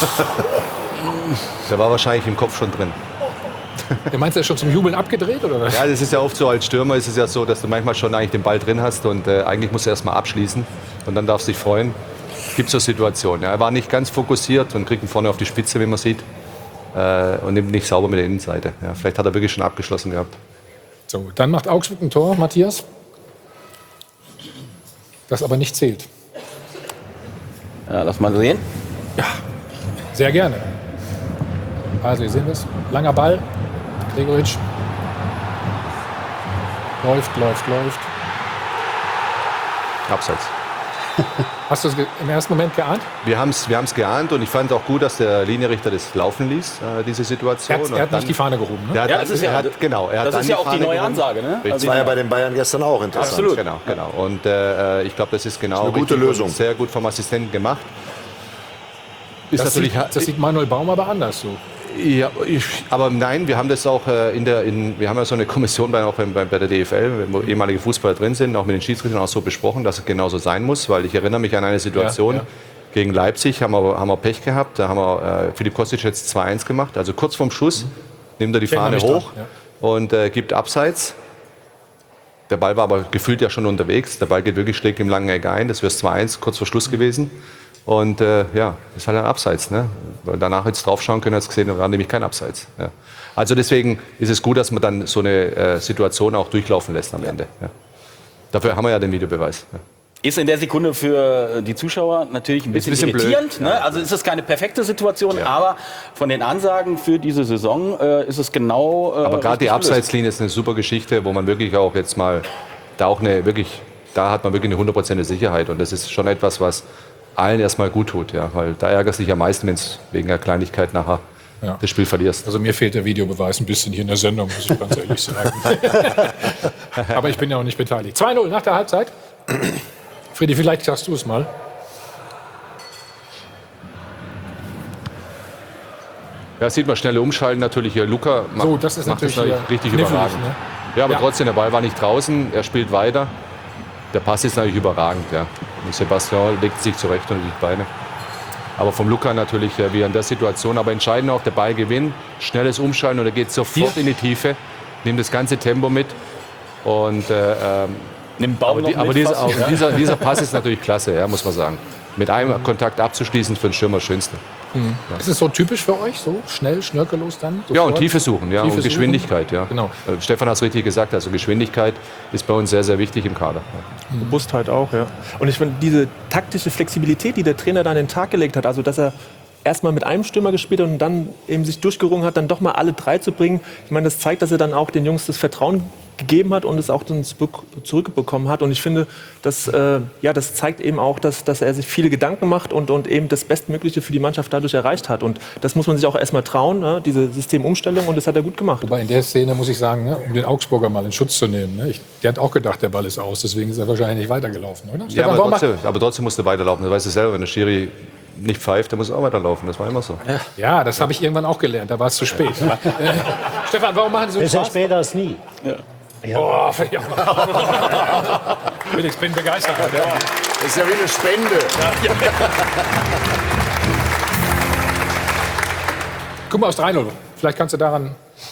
Der war wahrscheinlich im Kopf schon drin. Du meinst, er ist schon zum Jubeln abgedreht, oder was? Ja, das ist ja oft so, als Stürmer ist es ja so, dass du manchmal schon eigentlich den Ball drin hast und äh, eigentlich musst du erst mal abschließen und dann darfst du dich freuen. Gibt so Situationen. Ja. Er war nicht ganz fokussiert und kriegt ihn vorne auf die Spitze, wie man sieht, äh, und nimmt nicht sauber mit der Innenseite. Ja, vielleicht hat er wirklich schon abgeschlossen gehabt. So, dann macht Augsburg ein Tor, Matthias. Das aber nicht zählt. Ja, lass mal sehen. Ja, sehr gerne. Also, ihr seht das. Langer Ball. Gregoritsch. Läuft, läuft, läuft. Abseits. Hast du es im ersten Moment geahnt? Wir haben es wir haben's geahnt und ich fand auch gut, dass der Linienrichter das laufen ließ, äh, diese Situation. Er hat, er hat dann, nicht die Fahne gehoben, ne? Der hat, Ja, das ist ja, er hat, genau, er hat das dann ist ja auch die Fahne neue gehoben. Ansage, ne? Das war ja bei den Bayern gestern auch interessant. Absolut. Genau, genau. Und äh, ich glaube, das ist genau das ist eine gute richtig Lösung. und sehr gut vom Assistenten gemacht. Ist Das sieht, das sieht Manuel Baum aber anders so. Ja, ich, aber nein, wir haben das auch äh, in der, in, wir haben ja so eine Kommission bei, auch bei, bei der D F L, wo ehemalige Fußballer drin sind, auch mit den Schiedsrichtern auch so besprochen, dass es genauso sein muss, weil ich erinnere mich an eine Situation Ja, ja. gegen Leipzig, haben wir, haben wir Pech gehabt, da haben wir äh, Philipp Kostic jetzt zwei eins gemacht, also kurz vorm Schuss mhm. nimmt er die Kennt man Fahne nicht hoch dran, und äh, gibt Abseits. Der Ball war aber gefühlt ja schon unterwegs, der Ball geht wirklich schräg im langen Eck ein, das wäre zwei eins, kurz vor Schluss gewesen. Und äh, ja, das ist halt ein Abseits. Ne? Weil danach jetzt draufschauen können, jetzt gesehen, da war nämlich kein Abseits. Ja. Also deswegen ist es gut, dass man dann so eine äh, Situation auch durchlaufen lässt am Ende. Ja. Dafür haben wir ja den Videobeweis. Ja. Ist in der Sekunde für die Zuschauer natürlich ein bisschen, Ist ein bisschen irritierend. blöd. Ne? Also es ist keine perfekte Situation, Ja. aber von den Ansagen für diese Saison äh, ist es genau. Äh, Aber gerade die richtig gelöst. Abseitslinie ist eine super Geschichte, wo man wirklich auch jetzt mal, da auch eine wirklich, da hat man wirklich eine hundertprozentige Sicherheit. Und das ist schon etwas, was allen erstmal gut tut. Ja? Weil da ärgerst du dich am meisten, wenn es wegen der Kleinigkeit nachher Ja. das Spiel verlierst. Also mir fehlt der Videobeweis ein bisschen hier in der Sendung, muss ich ganz ehrlich sagen. Aber ich bin ja auch nicht beteiligt. zwei null nach der Halbzeit. Friedi, vielleicht sagst du es mal. Ja, sieht man schnelle Umschalten natürlich hier. Luca macht, So, das ist macht natürlich das hier richtig knifflig, überragend. ne? Ja, aber Ja. trotzdem, der Ball war nicht draußen, er spielt weiter. Der Pass ist natürlich überragend. Ja. Und Sebastian legt sich zurecht und die Beine. Aber vom Luca natürlich, äh, wie in der Situation. Aber entscheidend auch der Ballgewinn, schnelles Umschalten und er geht sofort Hier. in die Tiefe, nimmt das ganze Tempo mit. Und, äh, ähm, Nimmt Baum aber die, noch aber mit dieser, fast, auch ja. dieser, dieser Pass ist natürlich klasse, ja, muss man sagen. Mit einem Kontakt abzuschließen für den Stürmer Schönste. Mhm. Ist es so typisch für euch, so schnell, schnörkellos dann? Ja, und sofort? Tiefe suchen, ja, Tiefe und suchen. Geschwindigkeit, ja. Genau. Äh, Stefan hat es richtig gesagt, also Geschwindigkeit ist bei uns sehr, sehr wichtig im Kader. Robustheit auch, ja. Und ich finde, diese taktische Flexibilität, die der Trainer da an den Tag gelegt hat, also dass er erstmal mit einem Stürmer gespielt hat und dann eben sich durchgerungen hat, dann doch mal alle drei zu bringen. Ich meine, das zeigt, dass er dann auch den Jungs das Vertrauen gegeben hat und es auch dann zurückbekommen hat. Und ich finde, das, äh, ja, das zeigt eben auch, dass, dass er sich viele Gedanken macht und, und eben das Bestmögliche für die Mannschaft dadurch erreicht hat. Und das muss man sich auch erstmal trauen, ne? Diese Systemumstellung, und das hat er gut gemacht. Wobei in der Szene muss ich sagen, ne, um den Augsburger mal in Schutz zu nehmen, ne, ich, der hat auch gedacht, der Ball ist aus, deswegen ist er wahrscheinlich nicht weitergelaufen, oder? Ja, Stefan, aber warum trotzdem, aber trotzdem musst du weiterlaufen. Du weißt es selber, wenn der Schiri nicht pfeift, dann muss er auch weiterlaufen. Das war immer so. Ja, ja, das habe ich irgendwann auch gelernt, da war es zu spät. Aber, äh, Stefan, warum machen Sie so Besser Spaß? später als nie. Ja. Oh, ja. Ich bin begeistert. Ja. Das ist ja wie eine Spende. Ja. Guck mal aufs drei null. Vielleicht kannst du daran,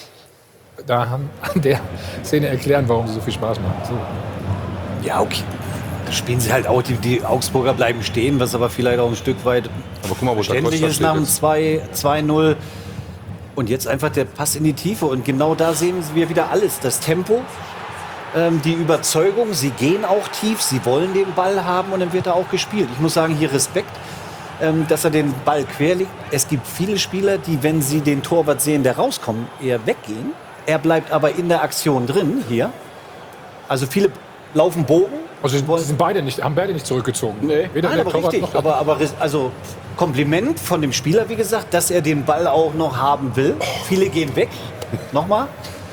da an der Szene erklären, warum sie so viel Spaß machen. So. Ja, okay. Da spielen sie halt auch, die, die Augsburger bleiben stehen, was aber vielleicht auch ein Stück weit aber guck mal, wo verständlich ist nach dem zwei null. Und jetzt einfach der Pass in die Tiefe. Und genau da sehen wir wieder alles. Das Tempo, ähm, die Überzeugung, sie gehen auch tief, sie wollen den Ball haben und dann wird er auch gespielt. Ich muss sagen, hier Respekt, ähm, dass er den Ball querlegt. Es gibt viele Spieler, die, wenn sie den Torwart sehen, der rauskommt, eher weggehen. Er bleibt aber in der Aktion drin, hier. Also viele laufen Bogen. Also sie sind beide nicht, haben beide nicht zurückgezogen. Nee. Weder Nein, der aber Torwart richtig. noch Aber, aber also Kompliment von dem Spieler, wie gesagt, dass er den Ball auch noch haben will. Viele gehen weg. Nochmal.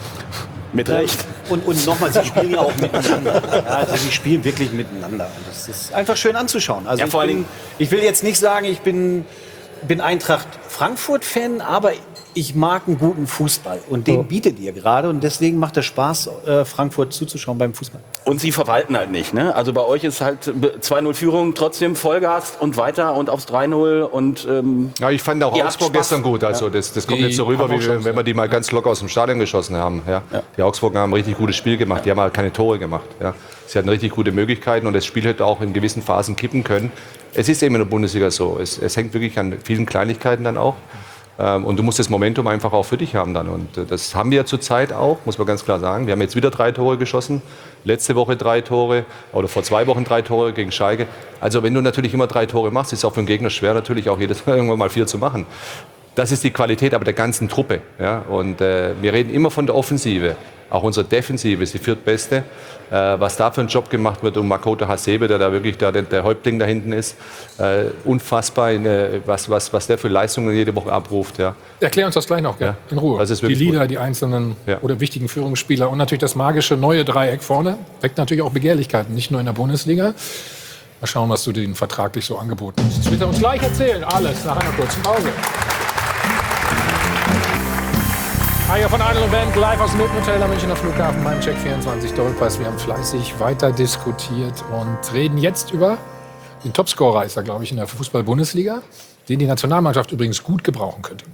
Mit Recht. Und, und nochmal, sie spielen ja auch miteinander. Ja, also sie spielen wirklich miteinander. Das ist einfach schön anzuschauen. Also Ja, ich, vor allen bin, Dingen- ich will jetzt nicht sagen, ich bin, bin Eintracht Frankfurt-Fan, aber ich mag einen guten Fußball. Und den bietet ihr gerade. Und deswegen macht es Spaß, äh, Frankfurt zuzuschauen beim Fußball. Und sie verwalten halt nicht. Ne? Also bei euch ist halt zwei null Führung, trotzdem Vollgas und weiter und aufs drei null. Und, ähm, ja, ich fand auch ihr habt Augsburg Spaß. gestern gut. Also das, das kommt Die jetzt so rüber, haben auch wie Chancen, wenn wir die mal ganz locker aus dem Stadion geschossen haben. Ja. Ja. Die Augsburger haben ein richtig gutes Spiel gemacht. Die haben halt keine Tore gemacht. Ja. Sie hatten richtig gute Möglichkeiten und das Spiel hätte auch in gewissen Phasen kippen können. Es ist eben in der Bundesliga so. Es, es hängt wirklich an vielen Kleinigkeiten dann auch. Ähm, und du musst das Momentum einfach auch für dich haben dann. Und äh, das haben wir ja zurzeit auch, muss man ganz klar sagen. Wir haben jetzt wieder drei Tore geschossen. Letzte Woche drei Tore oder vor zwei Wochen drei Tore gegen Schalke. Also wenn du natürlich immer drei Tore machst, ist es auch für den Gegner schwer, natürlich auch jedes Mal irgendwann mal vier zu machen. Das ist die Qualität aber der ganzen Truppe. Ja? Und äh, wir reden immer von der Offensive. Auch unsere Defensive ist die viertbeste. Äh, was da für ein Job gemacht wird um Makoto Hasebe, der da wirklich da, der, der Häuptling da hinten ist. Äh, unfassbar, in, äh, was, was, was der für Leistungen jede Woche abruft. Ja. Erklär uns das gleich noch, gell? Ja. In Ruhe. Das ist Die wirklich Leader, gut. die einzelnen Ja. oder wichtigen Führungsspieler und natürlich das magische neue Dreieck vorne. Weckt natürlich auch Begehrlichkeiten, nicht nur in der Bundesliga. Mal schauen, was du denen vertraglich so angeboten hast. Das wird er uns gleich erzählen. Alles nach einer kurzen Pause. Eier von Adel und Band, live aus dem Hotel am Münchner Flughafen, beim Check vierundzwanzig Dollpass. Wir haben fleißig weiter diskutiert und reden jetzt über den Topscorer, ist er, glaube ich, in der Fußball-Bundesliga, den die Nationalmannschaft übrigens gut gebrauchen könnte.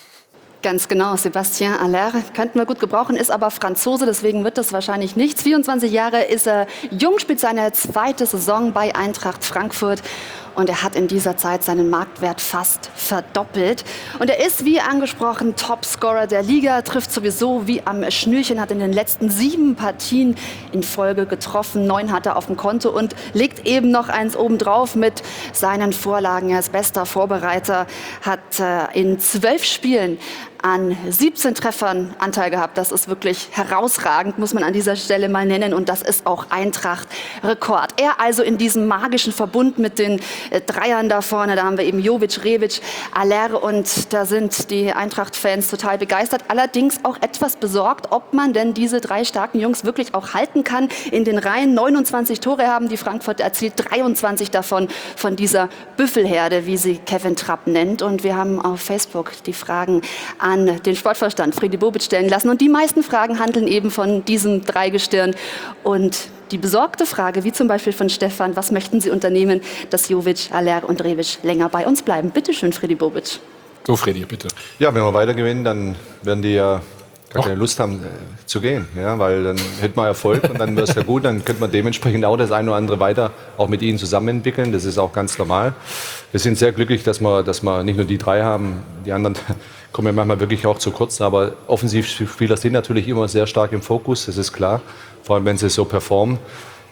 Ganz genau, Sébastien Haller könnten wir gut gebrauchen, ist aber Franzose, deswegen wird das wahrscheinlich nichts. vierundzwanzig Jahre ist er jung, spielt seine zweite Saison bei Eintracht Frankfurt und er hat in dieser Zeit seinen Marktwert fast verdoppelt. Und er ist, wie angesprochen, Topscorer der Liga, trifft sowieso wie am Schnürchen, hat in den letzten sieben Partien in Folge getroffen, neun hat er auf dem Konto und legt eben noch eins obendrauf mit seinen Vorlagen. Er ist bester Vorbereiter, hat äh, in zwölf Spielen an siebzehn Treffern Anteil gehabt. Das ist wirklich herausragend, muss man an dieser Stelle mal nennen. Und das ist auch Eintracht-Rekord. Er also in diesem magischen Verbund mit den äh, Dreiern da vorne. Da haben wir eben Jovic, Rebic, Haller. Und da sind die Eintracht-Fans total begeistert. Allerdings auch etwas besorgt, ob man denn diese drei starken Jungs wirklich auch halten kann. In den Reihen neunundzwanzig Tore haben die Frankfurter erzielt, dreiundzwanzig davon von dieser Büffelherde, wie sie Kevin Trapp nennt. Und wir haben auf Facebook die Fragen an den Sportvorstand Fredi Bobic stellen lassen. Und die meisten Fragen handeln eben von diesem Dreigestirn. Und die besorgte Frage, wie zum Beispiel von Stefan, was möchten Sie unternehmen, dass Jovic, Haller und Rebic länger bei uns bleiben? Bitte schön, Fredi Bobic. So, Fredi, bitte. Ja, wenn wir weiter gewinnen, dann werden die ja gar keine Lust haben äh, zu gehen. Ja, weil dann hätten wir Erfolg und dann wäre es ja gut. Dann könnte man dementsprechend auch das eine oder andere weiter auch mit ihnen zusammen entwickeln. Das ist auch ganz normal. Wir sind sehr glücklich, dass wir, dass wir nicht nur die drei haben. Die anderen kommen ja manchmal wirklich auch zu kurz. Aber Offensivspieler sind natürlich immer sehr stark im Fokus, das ist klar. Vor allem, wenn sie so performen.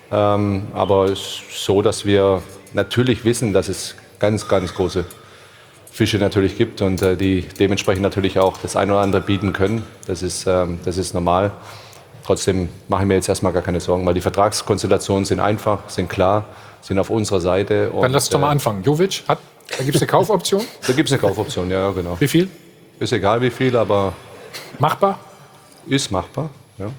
Ähm, aber es ist so, dass wir natürlich wissen, dass es ganz, ganz große Fische natürlich gibt und äh, die dementsprechend natürlich auch das eine oder andere bieten können. Das ist, ähm, das ist normal. Trotzdem mache ich mir jetzt erstmal gar keine Sorgen, weil die Vertragskonstellationen sind einfach, sind klar, sind auf unserer Seite. Dann lass uns doch mal anfangen. Jovic, hat, da gibt es eine Kaufoption? Da gibt es eine Kaufoption, ja, genau. Wie viel? Ist egal wie viel, aber... Machbar? Ist machbar, ja.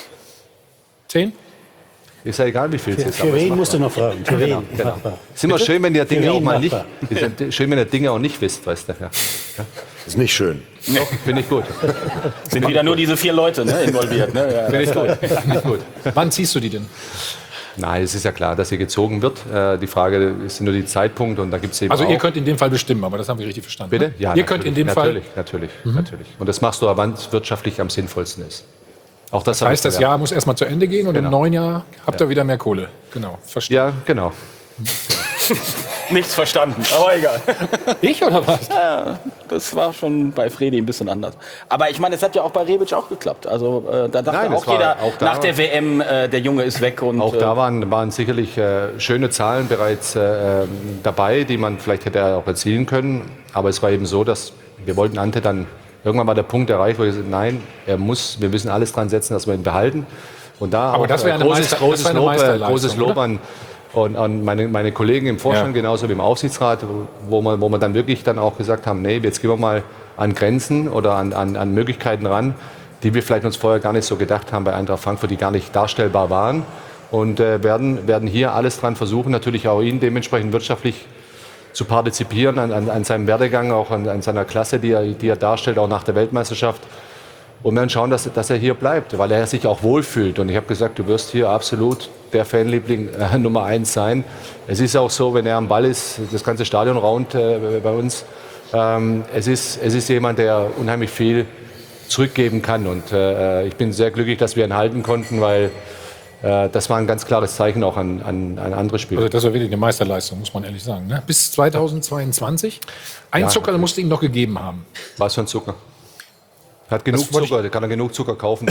Zehn? Ist ja egal, wie viel es Für, ist. für wen musst du noch fragen? Für Genau, wen? genau. Machbar. Ist immer Bitte? schön, wenn ihr Für Dinge auch wen mal nicht, machbar? ist schön, wenn ihr Dinge auch nicht wisst, weißt du. Ja. Ja. Ist nicht schön. Doch, finde ich gut. Sind wieder nur diese vier Leute ne, involviert. Ne? Ja. Finde ich gut. Finde ich gut. Wann ziehst du die denn? Nein, es ist ja klar, dass hier gezogen wird. Äh, die Frage ist nur die Zeitpunkt und da gibt es eben Also auch ihr könnt in dem Fall bestimmen, aber das haben wir richtig verstanden. Bitte? Ne? Ja, ihr könnt in dem natürlich, Fall... Natürlich, mhm. natürlich. Und das machst du, wann es wirtschaftlich am sinnvollsten ist. Auch das, Das heißt, das Jahr muss erstmal zu Ende gehen und genau. im neuen Jahr habt ihr ja. wieder mehr Kohle. Genau, verstehe. Ja, genau. Nichts verstanden, aber egal. Ich oder was? Ja, das war schon bei Fredi ein bisschen anders. Aber ich meine, es hat ja auch bei Rebic auch geklappt. Also äh, da dachte Nein, auch war, jeder auch da nach der W M, äh, der Junge ist weg. Und, auch äh, da waren, waren sicherlich äh, schöne Zahlen bereits äh, dabei, die man vielleicht hätte auch erzielen können. Aber es war eben so, dass wir wollten Ante dann, irgendwann war der Punkt erreicht, wo wir gesagt haben, nein, er muss, wir müssen alles dran setzen, dass wir ihn behalten. Und da Aber auch, das wäre eine, großes, Meister, großes, das wär eine Lob, Meisterleistung, großes Lob oder? an Und an meine, meine Kollegen im Vorstand, ja. genauso wie im Aufsichtsrat, wo wir, wo wir dann wirklich dann auch gesagt haben, nee, jetzt gehen wir mal an Grenzen oder an, an, an Möglichkeiten ran, die wir vielleicht uns vorher gar nicht so gedacht haben bei Eintracht Frankfurt, die gar nicht darstellbar waren. Und äh, werden, werden hier alles dran versuchen, natürlich auch ihn dementsprechend wirtschaftlich zu partizipieren, an, an, an seinem Werdegang, auch an, an seiner Klasse, die er, die er darstellt, auch nach der Weltmeisterschaft. Und dann schauen, dass, dass er hier bleibt, weil er sich auch wohlfühlt. Und ich habe gesagt, du wirst hier absolut der Fanliebling äh, Nummer eins sein. Es ist auch so, wenn er am Ball ist, das ganze Stadion raunt äh, bei uns. Ähm, es ist, es ist jemand, der unheimlich viel zurückgeben kann. Und äh, ich bin sehr glücklich, dass wir ihn halten konnten, weil äh, das war ein ganz klares Zeichen auch an, an, an andere Spieler. Also das war wirklich eine Meisterleistung, muss man ehrlich sagen. Ne? Bis zweitausendzweiundzwanzig. Ein Ja, Zucker musste ihm noch gegeben haben. Was für ein Zucker? Er hat genug Zucker, der kann er genug Zucker kaufen.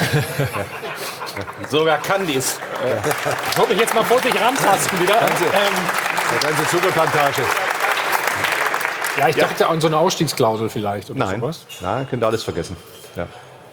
Sogar Candies. Ich wollte mich jetzt mal vor dich rantasten wieder. Ganze, ähm, die ganze Zuckerplantage. Ja, ich dachte an so eine Ausstiegsklausel vielleicht oder Nein, sowas. Nein, könnt ihr alles vergessen. Ja.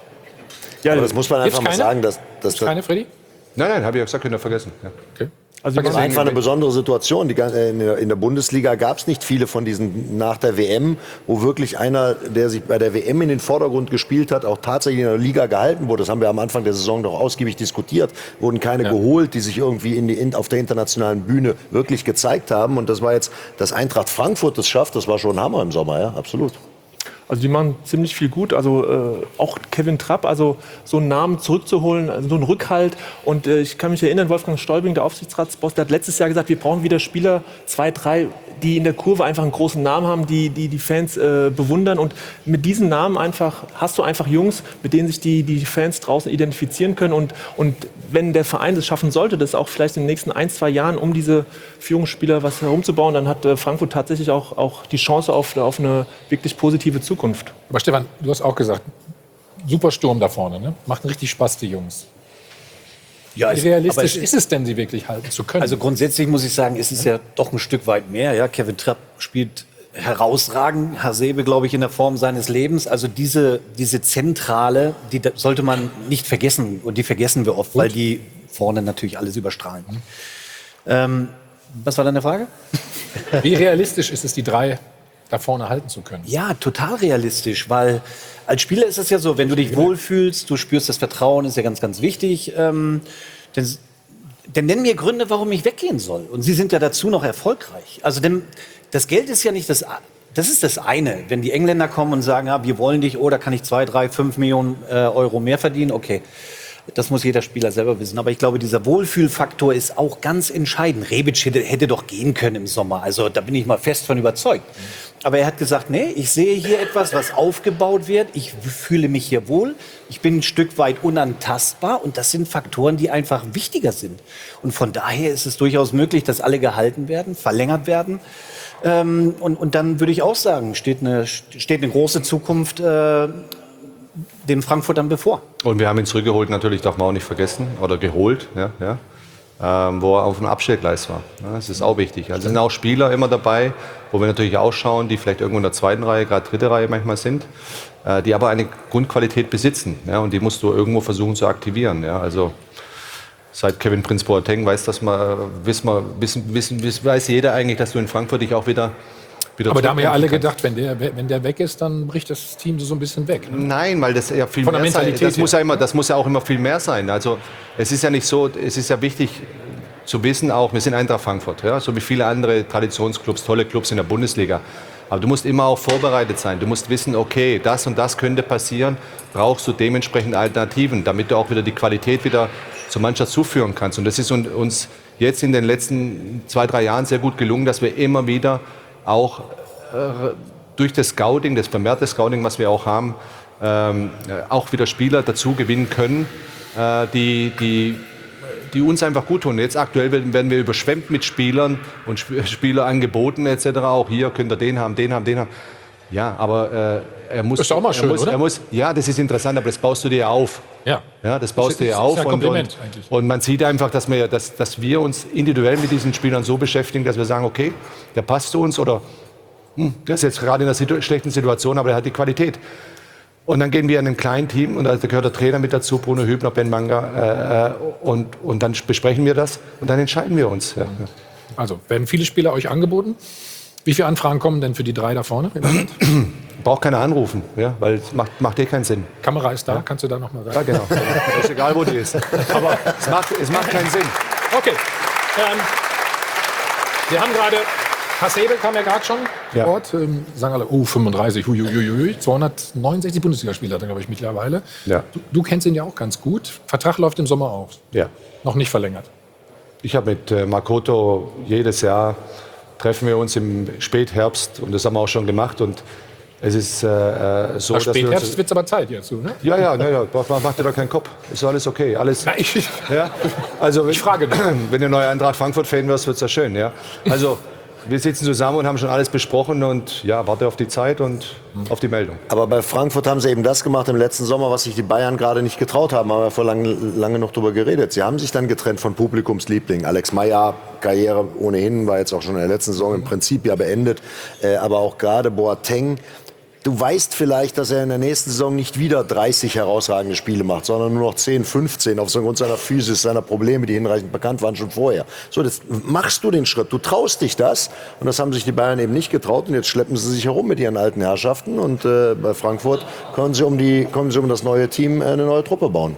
Ja, aber das muss man einfach Gibt's mal keine? sagen, dass, dass das Keine, Freddy? Nein, nein, habe ich ja gesagt, könnt ihr vergessen. Ja. Okay. Also das ist einfach eine besondere Situation. Die, äh, in, der, in der Bundesliga gab es nicht viele von diesen nach der W M, wo wirklich einer, der sich bei der W M in den Vordergrund gespielt hat, auch tatsächlich in der Liga gehalten wurde. Das haben wir am Anfang der Saison doch ausgiebig diskutiert. Wurden keine ja. geholt, die sich irgendwie in die, in, auf der internationalen Bühne wirklich gezeigt haben. Und das war jetzt, dass Eintracht Frankfurt das schafft, das war schon ein Hammer im Sommer, ja, absolut. Also die machen ziemlich viel gut, also äh, auch Kevin Trapp, also so einen Namen zurückzuholen, also so einen Rückhalt. Und äh, ich kann mich erinnern, Wolfgang Stolbing, der Aufsichtsratsboss, der hat letztes Jahr gesagt, wir brauchen wieder Spieler, zwei, drei, die in der Kurve einfach einen großen Namen haben, die die, die Fans äh, bewundern. Und mit diesen Namen einfach hast du einfach Jungs, mit denen sich die, die Fans draußen identifizieren können. Und, und wenn der Verein es schaffen sollte, das auch vielleicht in den nächsten ein, zwei Jahren, um diese Führungsspieler was herumzubauen, dann hat äh, Frankfurt tatsächlich auch, auch die Chance auf, auf eine wirklich positive Zukunft. Aber Stefan, du hast auch gesagt, super Sturm da vorne, ne? Macht richtig Spaß, die Jungs. Ja, Wie es- realistisch aber es ist es denn, sie wirklich halten zu können? Also grundsätzlich muss ich sagen, es ist ja doch ein Stück weit mehr. Ja, Kevin Trapp spielt herausragend, Hasebe, glaube ich, in der Form seines Lebens. Also diese, diese Zentrale, die da- sollte man nicht vergessen. Und die vergessen wir oft, weil die vorne natürlich alles überstrahlen. Ähm, was war deine Frage? Wie realistisch ist es, die drei da vorne halten zu können? Ja, total realistisch, weil als Spieler ist es ja so, wenn du dich wohlfühlst, du spürst das Vertrauen, ist ja ganz, ganz wichtig. Ähm, dann, dann nenn mir Gründe, warum ich weggehen soll. Und sie sind ja dazu noch erfolgreich. Also denn, das Geld ist ja nicht das, das ist das eine. Wenn die Engländer kommen und sagen, ja, wir wollen dich, oh, da kann ich zwei, drei, fünf Millionen äh, Euro mehr verdienen, okay. Das muss jeder Spieler selber wissen. Aber ich glaube, dieser Wohlfühlfaktor ist auch ganz entscheidend. Rebic hätte, hätte doch gehen können im Sommer. Also da bin ich mal fest von überzeugt. Aber er hat gesagt, nee, ich sehe hier etwas, was aufgebaut wird. Ich fühle mich hier wohl. Ich bin ein Stück weit unantastbar. Und das sind Faktoren, die einfach wichtiger sind. Und von daher ist es durchaus möglich, dass alle gehalten werden, verlängert werden. Ähm, und, und dann würde ich auch sagen, steht eine, steht eine große Zukunft äh, den Frankfurtern bevor. Und wir haben ihn zurückgeholt, natürlich darf man auch nicht vergessen, oder geholt, ja, ja, ähm, wo er auf dem Abstellgleis war. Ja, das ist auch wichtig. Also sind auch Spieler immer dabei, wo wir natürlich auch schauen, die vielleicht irgendwo in der zweiten Reihe, gerade dritte Reihe manchmal sind, äh, die aber eine Grundqualität besitzen. Ja, und die musst du irgendwo versuchen zu aktivieren. Ja, also seit Kevin Prince Boateng weiß, dass man, wissen wir, wissen, wissen, weiß jeder eigentlich, dass du in Frankfurt dich auch wieder Wieder Aber da haben wir ja alle zurückkämpfen gedacht, wenn der, wenn der weg ist, dann bricht das Team so ein bisschen weg. Ne? Nein, weil das ja viel Von der mehr sein, Mentalität das muss her. ja immer, das muss ja auch immer viel mehr sein. Also es ist ja nicht so, es ist ja wichtig zu wissen auch, wir sind Eintracht Frankfurt, ja, so wie viele andere Traditionsclubs, tolle Clubs in der Bundesliga. Aber du musst immer auch vorbereitet sein. Du musst wissen, okay, das und das könnte passieren. Brauchst du dementsprechend Alternativen, damit du auch wieder die Qualität wieder zur Mannschaft zuführen kannst. Und das ist uns jetzt in den letzten zwei, drei Jahren sehr gut gelungen, dass wir immer wieder auch äh, durch das Scouting, das vermehrte Scouting, was wir auch haben, ähm, auch wieder Spieler dazu gewinnen können, äh, die, die, die uns einfach gut tun. Jetzt aktuell werden wir überschwemmt mit Spielern und Sp- Spielerangeboten et cetera. Auch hier könnt ihr den haben, den haben, den haben. Ja, aber äh, er muss... Ist auch mal schön, er muss, oder? er muss, ja, das ist interessant, aber das baust du dir auf. Ja. Ja, das baust Das du ist- dir ist auf. ja ein und, Kompliment und, eigentlich. und man sieht einfach, dass wir, dass, dass wir uns individuell mit diesen Spielern so beschäftigen, dass wir sagen, okay, der passt zu uns oder hm, der ist jetzt gerade in einer situ- schlechten Situation, aber der hat die Qualität. Und dann gehen wir in ein kleines Team und da gehört der Trainer mit dazu, Bruno Hübner, Ben Manga, äh, und, und dann besprechen wir das und dann entscheiden wir uns. Ja. Also, werden viele Spieler euch angeboten? Wie viele Anfragen kommen denn für die drei da vorne? Braucht keiner anrufen, ja, weil es macht, macht eh keinen Sinn. Kamera ist da, kannst du da noch mal rein? Ja, genau. Ist egal, wo die ist. Aber es macht, es macht keinen Sinn. Okay. Ähm, wir haben gerade, Hasebe kam ja gerade schon Ja. vor Ort. Ähm, sagen alle, oh, fünfunddreißig, hui, hui, hui, zweihundertneunundsechzig Bundesligaspieler hat er, glaube ich, mittlerweile. Ja. Du, du kennst ihn ja auch ganz gut. Vertrag läuft im Sommer aus. Ja. Noch nicht verlängert. Ich habe mit äh, Makoto jedes Jahr treffen wir uns im Spätherbst und das haben wir auch schon gemacht und es ist äh, äh, so, Nach dass wir Spätherbst uns, wird es aber Zeit jetzt, so, ne? ja, ja, ja, ja, mach mach dir doch keinen Kopf. Ist alles okay, alles. Na, ich, Ja, also wenn, ich frage dich. wenn du neuer Eintracht Frankfurt-Fan wirst, wird's ja schön, ja. Also wir sitzen zusammen und haben schon alles besprochen und ja, warte auf die Zeit und auf die Meldung. Aber bei Frankfurt haben sie eben das gemacht im letzten Sommer, was sich die Bayern gerade nicht getraut haben. Haben wir vor lange, lange noch drüber geredet. Sie haben sich dann getrennt von Publikumsliebling. Alex Meyer, Karriere ohnehin, war jetzt auch schon in der letzten Saison im Prinzip ja beendet. Äh, aber auch gerade Boateng. Du weißt vielleicht, dass er in der nächsten Saison nicht wieder dreißig herausragende Spiele macht, sondern nur noch zehn, fünfzehn aufgrund seiner Physis, seiner Probleme, die hinreichend bekannt waren schon vorher. So, jetzt machst du den Schritt, du traust dich das und das haben sich die Bayern eben nicht getraut und jetzt schleppen sie sich herum mit ihren alten Herrschaften und äh, bei Frankfurt können sie, um die, können sie um das neue Team äh, eine neue Truppe bauen.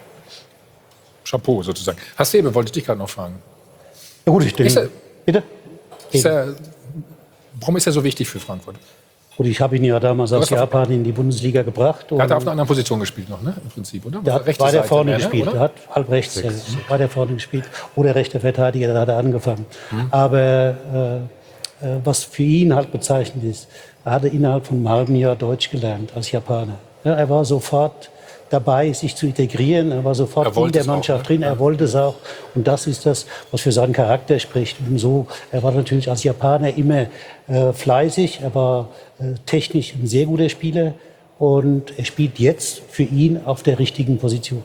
Chapeau sozusagen. Hasebe, wollte ich dich gerade noch fragen. Ja gut, ich denke, Ist er, bitte? ist er, warum ist er so wichtig für Frankfurt? Und ich habe ihn ja damals Du aus hast auf- Japan in die Bundesliga gebracht. Er hat auf und einer anderen Position gespielt noch, ne? Im Prinzip, oder? der hat, Rechte war der Seite vorne mehr, ne? gespielt, Oder? der hat halb rechts, ja, war der vorne gespielt. Oder rechter Verteidiger, da hat er angefangen. Mhm. Aber äh, äh, was für ihn halt bezeichnend ist, er hatte innerhalb von einem halben Jahr Deutsch gelernt als Japaner. Ja, er war sofort dabei, sich zu integrieren. Er war sofort Er in wollte der es auch, Mannschaft ne? drin. Er wollte es auch. Und das ist das, was für seinen Charakter spricht. Und so, er war natürlich als Japaner immer äh, fleißig. Er war äh, technisch ein sehr guter Spieler. Und er spielt jetzt für ihn auf der richtigen Position.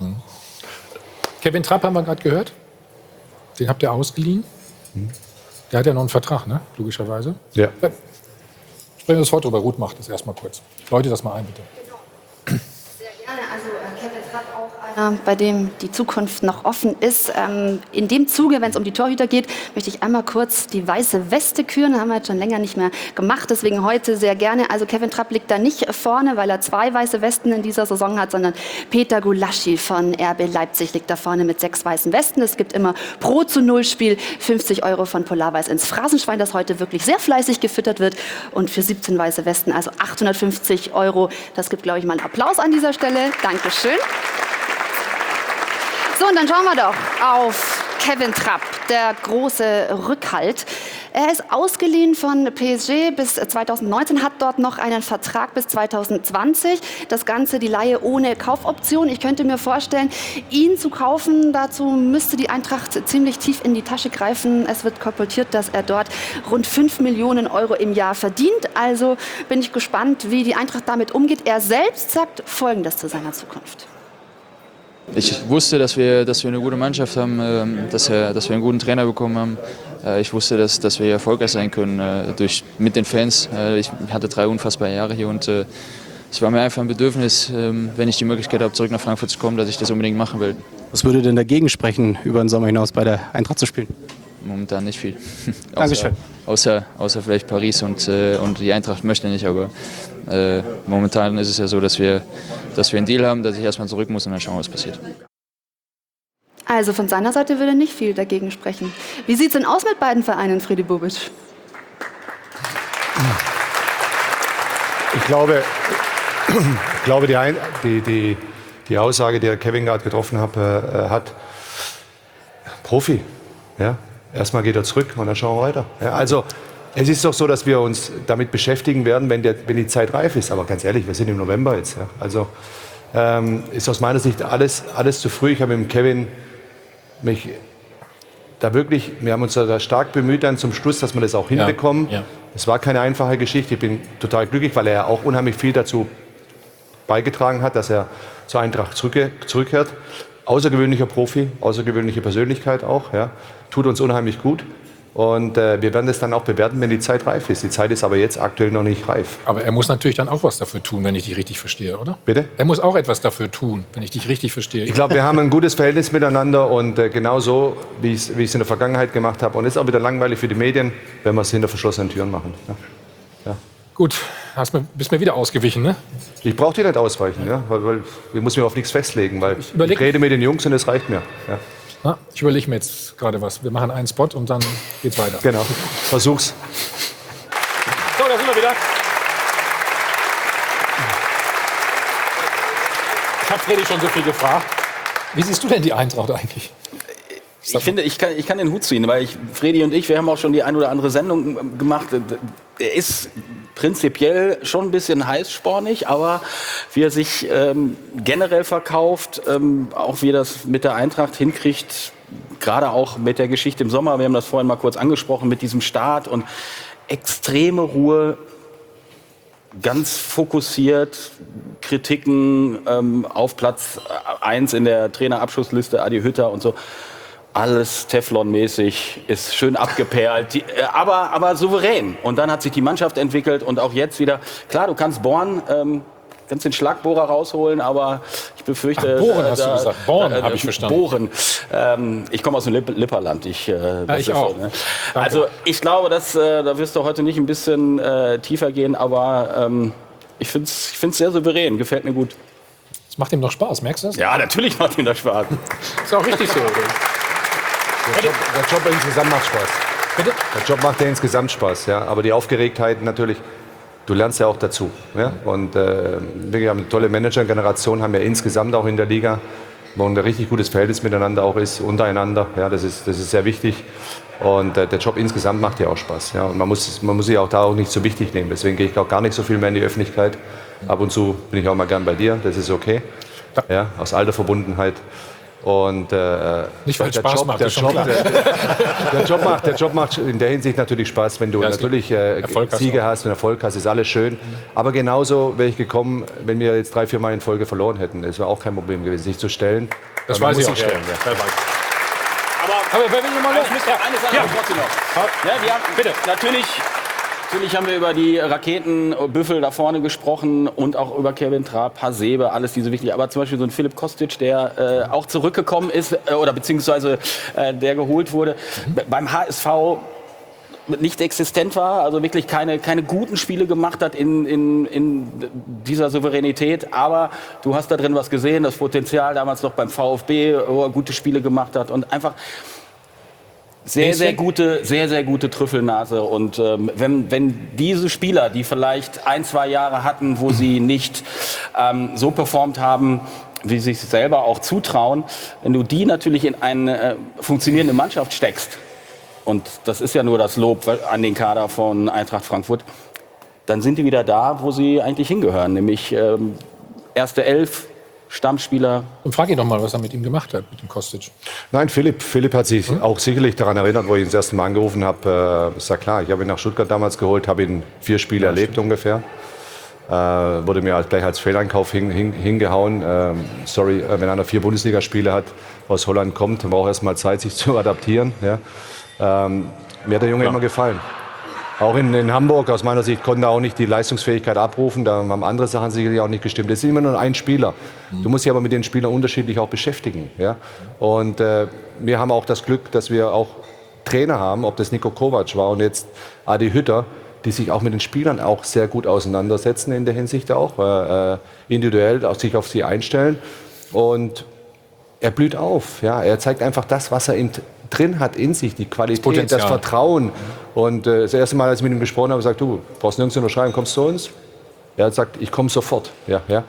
Kevin Trapp haben wir gerade gehört. Den habt ihr ausgeliehen. Der hat ja noch einen Vertrag, ne? Logischerweise. Ja. Sprechen wir das Wort drüber. Ruth macht das erstmal kurz. Leute, das mal ein, bitte. Sehr gerne. Also äh, Kevin Trapp auch einer, bei dem die Zukunft noch offen ist. Ähm, in dem Zuge, wenn es um die Torhüter geht, möchte ich einmal kurz die weiße Weste küren. Das haben wir jetzt schon länger nicht mehr gemacht, deswegen heute sehr gerne. Also Kevin Trapp liegt da nicht vorne, weil er zwei weiße Westen in dieser Saison hat, sondern Peter Gulaschi von R B Leipzig liegt da vorne mit sechs weißen Westen. Es gibt immer pro zu null Spiel fünfzig Euro von Polarweiß ins Phrasenschwein, das heute wirklich sehr fleißig gefüttert wird. Und für siebzehn weiße Westen, also achthundertfünfzig Euro. Das gibt, glaube ich, mal einen Applaus an dieser Stelle. Dankeschön. So, und dann schauen wir doch auf Kevin Trapp, der große Rückhalt. Er ist ausgeliehen von P S G bis zweitausendneunzehn, hat dort noch einen Vertrag bis zweitausendzwanzig. Das Ganze, die Leihe ohne Kaufoption. Ich könnte mir vorstellen, ihn zu kaufen, dazu müsste die Eintracht ziemlich tief in die Tasche greifen. Es wird kolportiert, dass er dort rund fünf Millionen Euro im Jahr verdient. Also bin ich gespannt, wie die Eintracht damit umgeht. Er selbst sagt Folgendes zu seiner Zukunft. Ich wusste, dass wir, dass wir eine gute Mannschaft haben, dass wir, dass wir einen guten Trainer bekommen haben. Ich wusste, dass, dass wir erfolgreich sein können durch, mit den Fans. Ich hatte drei unfassbare Jahre hier und es war mir einfach ein Bedürfnis, wenn ich die Möglichkeit habe, zurück nach Frankfurt zu kommen, dass ich das unbedingt machen will. Was würde denn dagegen sprechen, über den Sommer hinaus bei der Eintracht zu spielen? Momentan nicht viel. Dankeschön. Außer, außer vielleicht Paris und, äh, und die Eintracht möchte nicht, aber äh, momentan ist es ja so, dass wir, dass wir einen Deal haben, dass ich erstmal zurück muss und dann schauen, was passiert. Also von seiner Seite würde nicht viel dagegen sprechen. Wie sieht es denn aus mit beiden Vereinen, Fredi Bobic? Ich glaube, ich glaube die, Ein die, die, die Aussage, die Kevin gerade getroffen hat, äh, hat Profi. Ja? Erstmal geht er zurück und dann schauen wir weiter. Ja? Also es ist doch so, dass wir uns damit beschäftigen werden, wenn, der, wenn die Zeit reif ist. Aber ganz ehrlich, wir sind im November jetzt. Ja? Also ähm, ist aus meiner Sicht alles, alles zu früh. Ich habe mit Kevin mich da wirklich, wir haben uns da stark bemüht dann zum Schluss, dass wir das auch hinbekommen. Ja, ja. Es war keine einfache Geschichte. Ich bin total glücklich, weil er auch unheimlich viel dazu beigetragen hat, dass er zur Eintracht zurück, zurückkehrt. Außergewöhnlicher Profi, außergewöhnliche Persönlichkeit auch. Ja. Tut uns unheimlich gut. Und äh, wir werden das dann auch bewerten, wenn die Zeit reif ist. Die Zeit ist aber jetzt aktuell noch nicht reif. Aber er muss natürlich dann auch was dafür tun, wenn ich dich richtig verstehe, oder? Bitte? Er muss auch etwas dafür tun, wenn ich dich richtig verstehe. Ich glaube, wir haben ein gutes Verhältnis miteinander und äh, genau so, wie ich es in der Vergangenheit gemacht habe. Und es ist auch wieder langweilig für die Medien, wenn wir es hinter verschlossenen Türen machen. Ja. Ja. Gut, hast mir, bist mir wieder ausgewichen, ne? Ich brauche dir nicht ausweichen, ja? weil, weil ich muss mich auf nichts festlegen, weil ich, ich rede mit den Jungs und es reicht mir. Ja. Na, ich überlege mir jetzt gerade was. Wir machen einen Spot und dann geht's weiter. Genau, versuch's. So, da sind wir wieder. Ich habe Freddy schon so viel gefragt. Wie siehst du denn die Eintracht eigentlich? Ich finde, ich kann, ich kann den Hut ziehen, weil ich, Freddy und ich, wir haben auch schon die ein oder andere Sendung gemacht. Er ist prinzipiell schon ein bisschen heißspornig, aber wie er sich ähm, generell verkauft, ähm, auch wie er das mit der Eintracht hinkriegt, gerade auch mit der Geschichte im Sommer, wir haben das vorhin mal kurz angesprochen, mit diesem Start und extreme Ruhe, ganz fokussiert, Kritiken ähm, auf Platz eins in der Trainerabschlussliste, Adi Hütter und so. Alles Teflon-mäßig, ist schön abgeperlt, die, äh, aber, aber souverän. Und dann hat sich die Mannschaft entwickelt und auch jetzt wieder, klar, du kannst bohren, ähm, kannst den Schlagbohrer rausholen, aber ich befürchte... Ach, bohren äh, hast da, du gesagt, bohren äh, habe ich verstanden. Bohren. Ähm, ich komme aus dem Lipp Lipperland. Ich, äh, ja, ich ist, auch. Ne? Also ich glaube, dass, äh, da wirst du heute nicht ein bisschen äh, tiefer gehen, aber ähm, ich finde es ich find's sehr souverän, gefällt mir gut. Es macht ihm doch Spaß, merkst du das? Ja, natürlich macht ihm das Spaß. Ist auch richtig so. Der Job, der Job insgesamt macht Spaß. Bitte? Der Job macht ja insgesamt Spaß, ja. Aber die Aufgeregtheit natürlich, du lernst ja auch dazu. Ja? Und äh, wir haben eine tolle Manager-Generation, haben ja insgesamt auch in der Liga, wo ein richtig gutes Verhältnis miteinander auch ist, untereinander. Ja, das ist, das ist sehr wichtig. Und äh, der Job insgesamt macht ja auch Spaß. Ja? Und man muss, man muss sich auch da auch nicht so wichtig nehmen. Deswegen gehe ich auch gar nicht so viel mehr in die Öffentlichkeit. Ab und zu bin ich auch mal gern bei dir, das ist okay. Ja, aus alter Verbundenheit. Und äh, nicht weil es Spaß Job, macht, der ist schon Job, klar. der, der, Job macht, der Job macht in der Hinsicht natürlich Spaß, wenn du ja, natürlich äh, Siege hast und Erfolg hast, ist alles schön. Aber genauso wäre ich gekommen, wenn wir jetzt drei, vier Mal in Folge verloren hätten. Es wäre auch kein Problem gewesen, sich zu stellen. Das weiß ich auch. Stellen, ja. Ja. Aber, aber wenn wir mal eins müsst ihr, eine Sache ja. trotzdem noch. Ja, wir haben, bitte. Natürlich, natürlich haben wir über die Raketenbüffel da vorne gesprochen und auch über Kevin Trapp, Hasebe, alles diese wichtig. Aber zum Beispiel so ein Philipp Kostic, der äh, auch zurückgekommen ist äh, oder beziehungsweise äh, der geholt wurde, mhm. beim H S V nicht existent war, also wirklich keine, keine guten Spiele gemacht hat in, in, in dieser Souveränität. Aber du hast da drin was gesehen, das Potenzial damals noch beim VfB, wo er gute Spiele gemacht hat und einfach sehr, sehr gute, sehr, sehr gute Trüffelnase. Und ähm, wenn, wenn diese Spieler, die vielleicht ein, zwei Jahre hatten, wo sie nicht ähm, so performt haben, wie sie sich selber auch zutrauen, wenn du die natürlich in eine äh, funktionierende Mannschaft steckst, und das ist ja nur das Lob an den Kader von Eintracht Frankfurt, dann sind die wieder da, wo sie eigentlich hingehören, nämlich ähm, erste Elf, Stammspieler. Und frag ihn doch mal, was er mit ihm gemacht hat, mit dem Kostic. Nein, Philipp, Philipp hat sich hm? auch sicherlich daran erinnert, wo ich ihn das erste Mal angerufen habe. Äh, ist ja klar, ich habe ihn nach Stuttgart damals geholt, habe ihn vier Spiele ja, erlebt stimmt. ungefähr. Äh, wurde mir als, gleich als Fehleinkauf hin, hin, hingehauen. Äh, sorry, äh, wenn einer vier Bundesligaspiele hat, aus Holland kommt, dann braucht er erst mal Zeit, sich zu adaptieren. Ja. Ähm, mir hat der Junge ja. immer gefallen. Auch in, in Hamburg, aus meiner Sicht, konnte er auch nicht die Leistungsfähigkeit abrufen. Da haben andere Sachen sicherlich auch nicht gestimmt. Das ist immer nur ein Spieler. Du musst dich aber mit den Spielern unterschiedlich auch beschäftigen. Ja? Und äh, wir haben auch das Glück, dass wir auch Trainer haben, ob das Niko Kovac war und jetzt Adi Hütter, die sich auch mit den Spielern auch sehr gut auseinandersetzen in der Hinsicht auch, äh, individuell auch sich auf sie einstellen. Und er blüht auf. Ja? Er zeigt einfach das, was er in drin hat in sich, die Qualität, das, das Vertrauen. Und äh, das erste Mal, als ich mit ihm gesprochen habe, gesagt, du brauchst nirgends unterschreiben, kommst zu uns? Er hat gesagt, ich komme sofort. Ja, ja.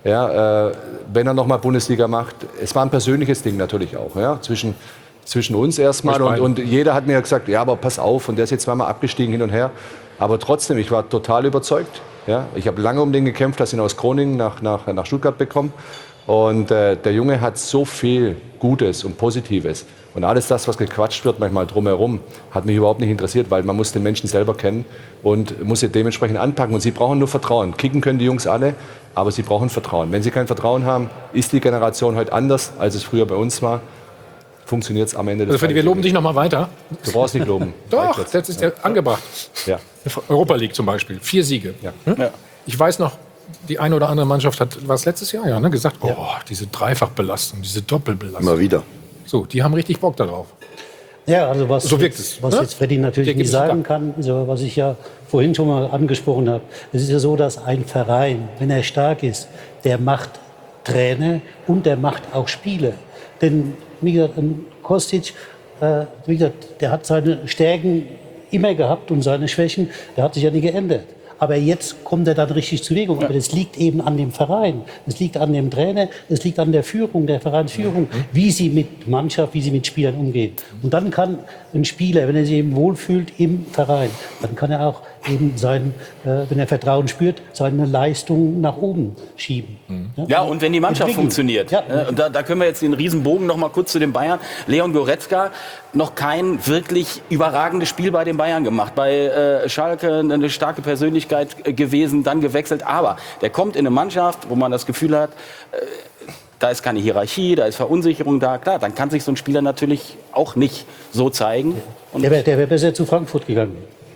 Ja, äh, wenn er nochmal Bundesliga macht. Es war ein persönliches Ding natürlich auch, ja, zwischen, zwischen uns erstmal. Und, und jeder hat mir gesagt, ja, aber pass auf, und der ist jetzt zweimal abgestiegen hin und her. Aber trotzdem, ich war total überzeugt. Ja. Ich habe lange um den gekämpft, dass ich ihn aus Groningen nach, nach, nach Stuttgart bekomme. Und äh, der Junge hat so viel Gutes und Positives. Und alles das, was gequatscht wird, manchmal drumherum, hat mich überhaupt nicht interessiert, weil man muss den Menschen selber kennen und muss sie dementsprechend anpacken. Und sie brauchen nur Vertrauen. Kicken können die Jungs alle, aber sie brauchen Vertrauen. Wenn sie kein Vertrauen haben, ist die Generation heute anders, als es früher bei uns war. Funktioniert es am Ende des Also Freddy, wir loben dich noch mal weiter. Du brauchst nicht loben. Doch, das ist ja angebracht. Ja. Europa League zum Beispiel, vier Siege. Ja. Hm? Ja. Ich weiß noch, die eine oder andere Mannschaft hat, war es letztes Jahr, ja, ne, gesagt, oh, diese Dreifachbelastung, diese Doppelbelastung. Immer wieder. So, die haben richtig Bock darauf. Ja, also was, so wirkt jetzt, es, was ne? jetzt Freddy natürlich nicht sagen kann, also was ich ja vorhin schon mal angesprochen habe, es ist ja so, dass ein Verein, wenn er stark ist, der macht Trainer und der macht auch Spieler. Denn wie gesagt, ein Kostic, äh, wie gesagt, der hat seine Stärken immer gehabt und seine Schwächen, der hat sich ja nie geändert. Aber jetzt kommt er dann richtig zur Wirkung. Aber das liegt eben an dem Verein. Es liegt an dem Trainer, es liegt an der Führung, der Vereinsführung, wie sie mit Mannschaft, wie sie mit Spielern umgehen. Und dann kann ein Spieler, wenn er sich eben wohlfühlt im Verein, dann kann er auch eben sein, äh, wenn er Vertrauen spürt, seine Leistung nach oben schieben. Ja, ja, und wenn die Mannschaft entwickeln. funktioniert. Ja. Und da, da können wir jetzt den Riesenbogen noch mal kurz zu den Bayern. Leon Goretzka, noch kein wirklich überragendes Spiel bei den Bayern gemacht. Bei äh, Schalke eine starke Persönlichkeit gewesen, dann gewechselt. Aber der kommt in eine Mannschaft, wo man das Gefühl hat, äh, da ist keine Hierarchie, da ist Verunsicherung da. Klar, dann kann sich so ein Spieler natürlich auch nicht so zeigen. Und der wäre wär besser zu Frankfurt gegangen.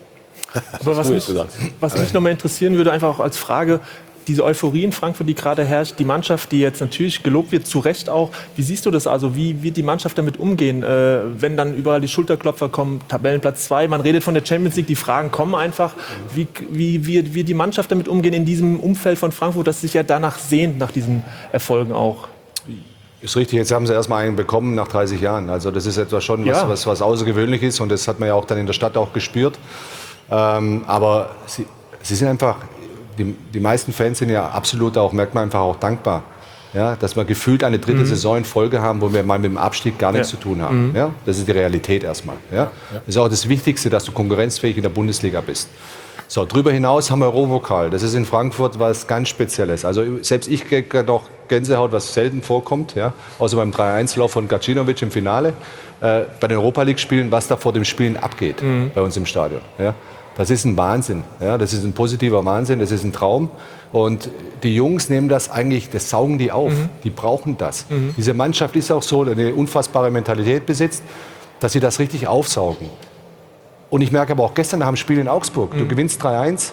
Aber was mich, was mich noch mal interessieren würde, einfach auch als Frage, diese Euphorie in Frankfurt, die gerade herrscht, die Mannschaft, die jetzt natürlich gelobt wird, zu Recht auch. Wie siehst du das also? Wie wird die Mannschaft damit umgehen, äh, wenn dann überall die Schulterklopfer kommen, Tabellenplatz zwei, man redet von der Champions League, die Fragen kommen einfach. Wie, wie, wie wird die Mannschaft damit umgehen in diesem Umfeld von Frankfurt, das sich ja danach sehnt, nach diesen Erfolgen auch? Ist richtig, jetzt haben sie erstmal einen bekommen nach dreißig Jahren. Also das ist etwas schon, was, Ja. was, was außergewöhnlich ist und das hat man ja auch dann in der Stadt auch gespürt. Ähm, aber sie, sie sind einfach, die, die meisten Fans sind ja absolut auch, merkt man einfach auch dankbar. Ja, dass wir gefühlt eine dritte Mhm. Saison in Folge haben, wo wir mal mit dem Abstieg gar nichts Ja. zu tun haben. Mhm. Ja, das ist die Realität erstmal. Ja. Das ist auch das Wichtigste, dass du konkurrenzfähig in der Bundesliga bist. So, darüber hinaus haben wir Europapokal. Das ist in Frankfurt was ganz Spezielles. Also selbst ich kriege doch Gänsehaut, was selten vorkommt. Ja? Außer beim drei eins Lauf von Gacinovic im Finale. Äh, bei den Europa League-Spielen, was da vor dem Spielen abgeht Mhm. bei uns im Stadion. Ja? Das ist ein Wahnsinn. Ja? Das ist ein positiver Wahnsinn. Das ist ein Traum. Und die Jungs nehmen das eigentlich, das saugen die auf. Mhm. Die brauchen das. Mhm. Diese Mannschaft ist auch so, eine unfassbare Mentalität besitzt, dass sie das richtig aufsaugen. Und ich merke aber auch gestern nach dem Spiel in Augsburg, du Mhm. gewinnst drei eins,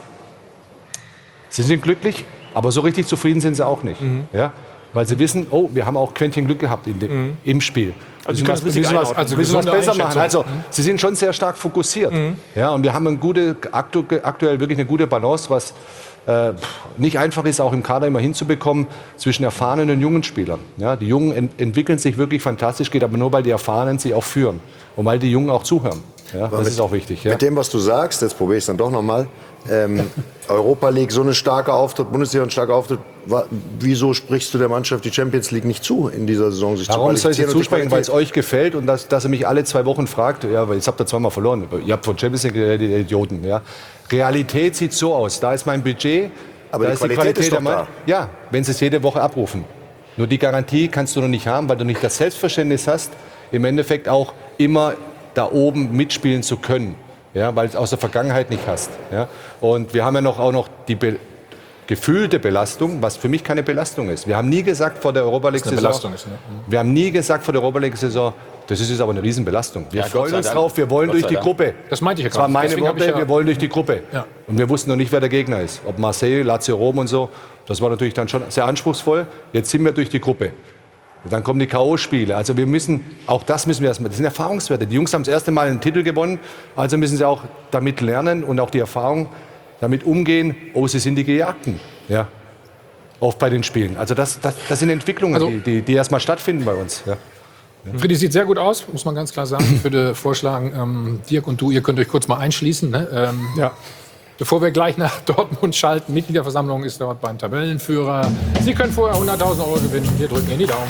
sie sind glücklich, aber so richtig zufrieden sind sie auch nicht. Mhm. Ja? Weil sie wissen, oh, wir haben auch Quäntchen Glück gehabt in dem, Mhm. im Spiel. Also müssen sie können was, es richtig müssen was, einordnen. also Also müssen was gesunde besser machen. Also Einschätzung. Mhm. sie sind schon sehr stark fokussiert. Ja, und wir haben eine gute, aktu aktuell wirklich eine gute Balance, was äh, nicht einfach ist, auch im Kader immer hinzubekommen, zwischen erfahrenen und jungen Spielern. Ja, die Jungen ent entwickeln sich wirklich fantastisch, geht aber nur, weil die Erfahrenen sie auch führen und weil die Jungen auch zuhören. Ja, das mit, ist auch wichtig. Ja. Mit dem, was du sagst, jetzt probiere ich es dann doch noch mal. Ähm, Europa League, so eine starke Auftritt, Bundesliga, ein starker Auftritt. Wa wieso sprichst du der Mannschaft die Champions League nicht zu in dieser Saison? Sich Warum zu soll ich sie qualifizieren und die zusprechen? Weil es Qualität- euch gefällt und dass, dass ihr mich alle zwei Wochen fragt. Ja, weil jetzt habt ihr zweimal verloren. Ihr habt von Champions League geredet, ihr Idioten. Ja. Realität sieht so aus. Da ist mein Budget. Aber da die ist die Qualität Qualität ist der doch Mann. da. Ja, wenn sie es jede Woche abrufen. Nur die Garantie kannst du noch nicht haben, weil du nicht das Selbstverständnis hast, im Endeffekt auch immer da oben mitspielen zu können. Ja, weil du es aus der Vergangenheit nicht hast. Ja. Und wir haben ja noch, auch noch die Be gefühlte Belastung, was für mich keine Belastung ist. Wir haben nie gesagt vor der Europa League-Saison, Belastung ist, ne? wir haben nie gesagt vor der Europa League-Saison, das ist jetzt aber eine Riesenbelastung. Wir Ja, Gott freuen sei uns Dank. drauf, wir wollen Gott durch sei die Dank. Gruppe. Das meinte ich ja Das waren gerade. meine Deswegen hab Worte, ich ja- wir wollen durch die Gruppe. Ja. Und wir wussten noch nicht, wer der Gegner ist. Ob Marseille, Lazio Rom und so. Das war natürlich dann schon sehr anspruchsvoll. Jetzt sind wir durch die Gruppe. Und dann kommen die K O-Spiele. Also wir müssen, auch das müssen wir erstmal, das sind Erfahrungswerte. Die Jungs haben das erste Mal einen Titel gewonnen, also müssen sie auch damit lernen und auch die Erfahrung damit umgehen, oh, sie sind die Gejagten. Ja. Oft bei den Spielen. Also das, das, das sind Entwicklungen, Also- die, die, die erstmal stattfinden bei uns. Ja. Freddy sieht sehr gut aus, muss man ganz klar sagen. Ich würde vorschlagen, ähm, Dirk und du, ihr könnt euch kurz mal einschließen. Ne? Ähm, ja. Bevor wir gleich nach Dortmund schalten, Mitgliederversammlung ist dort beim Tabellenführer. Sie können vorher hunderttausend Euro gewinnen. Wir drücken Ihnen die Daumen.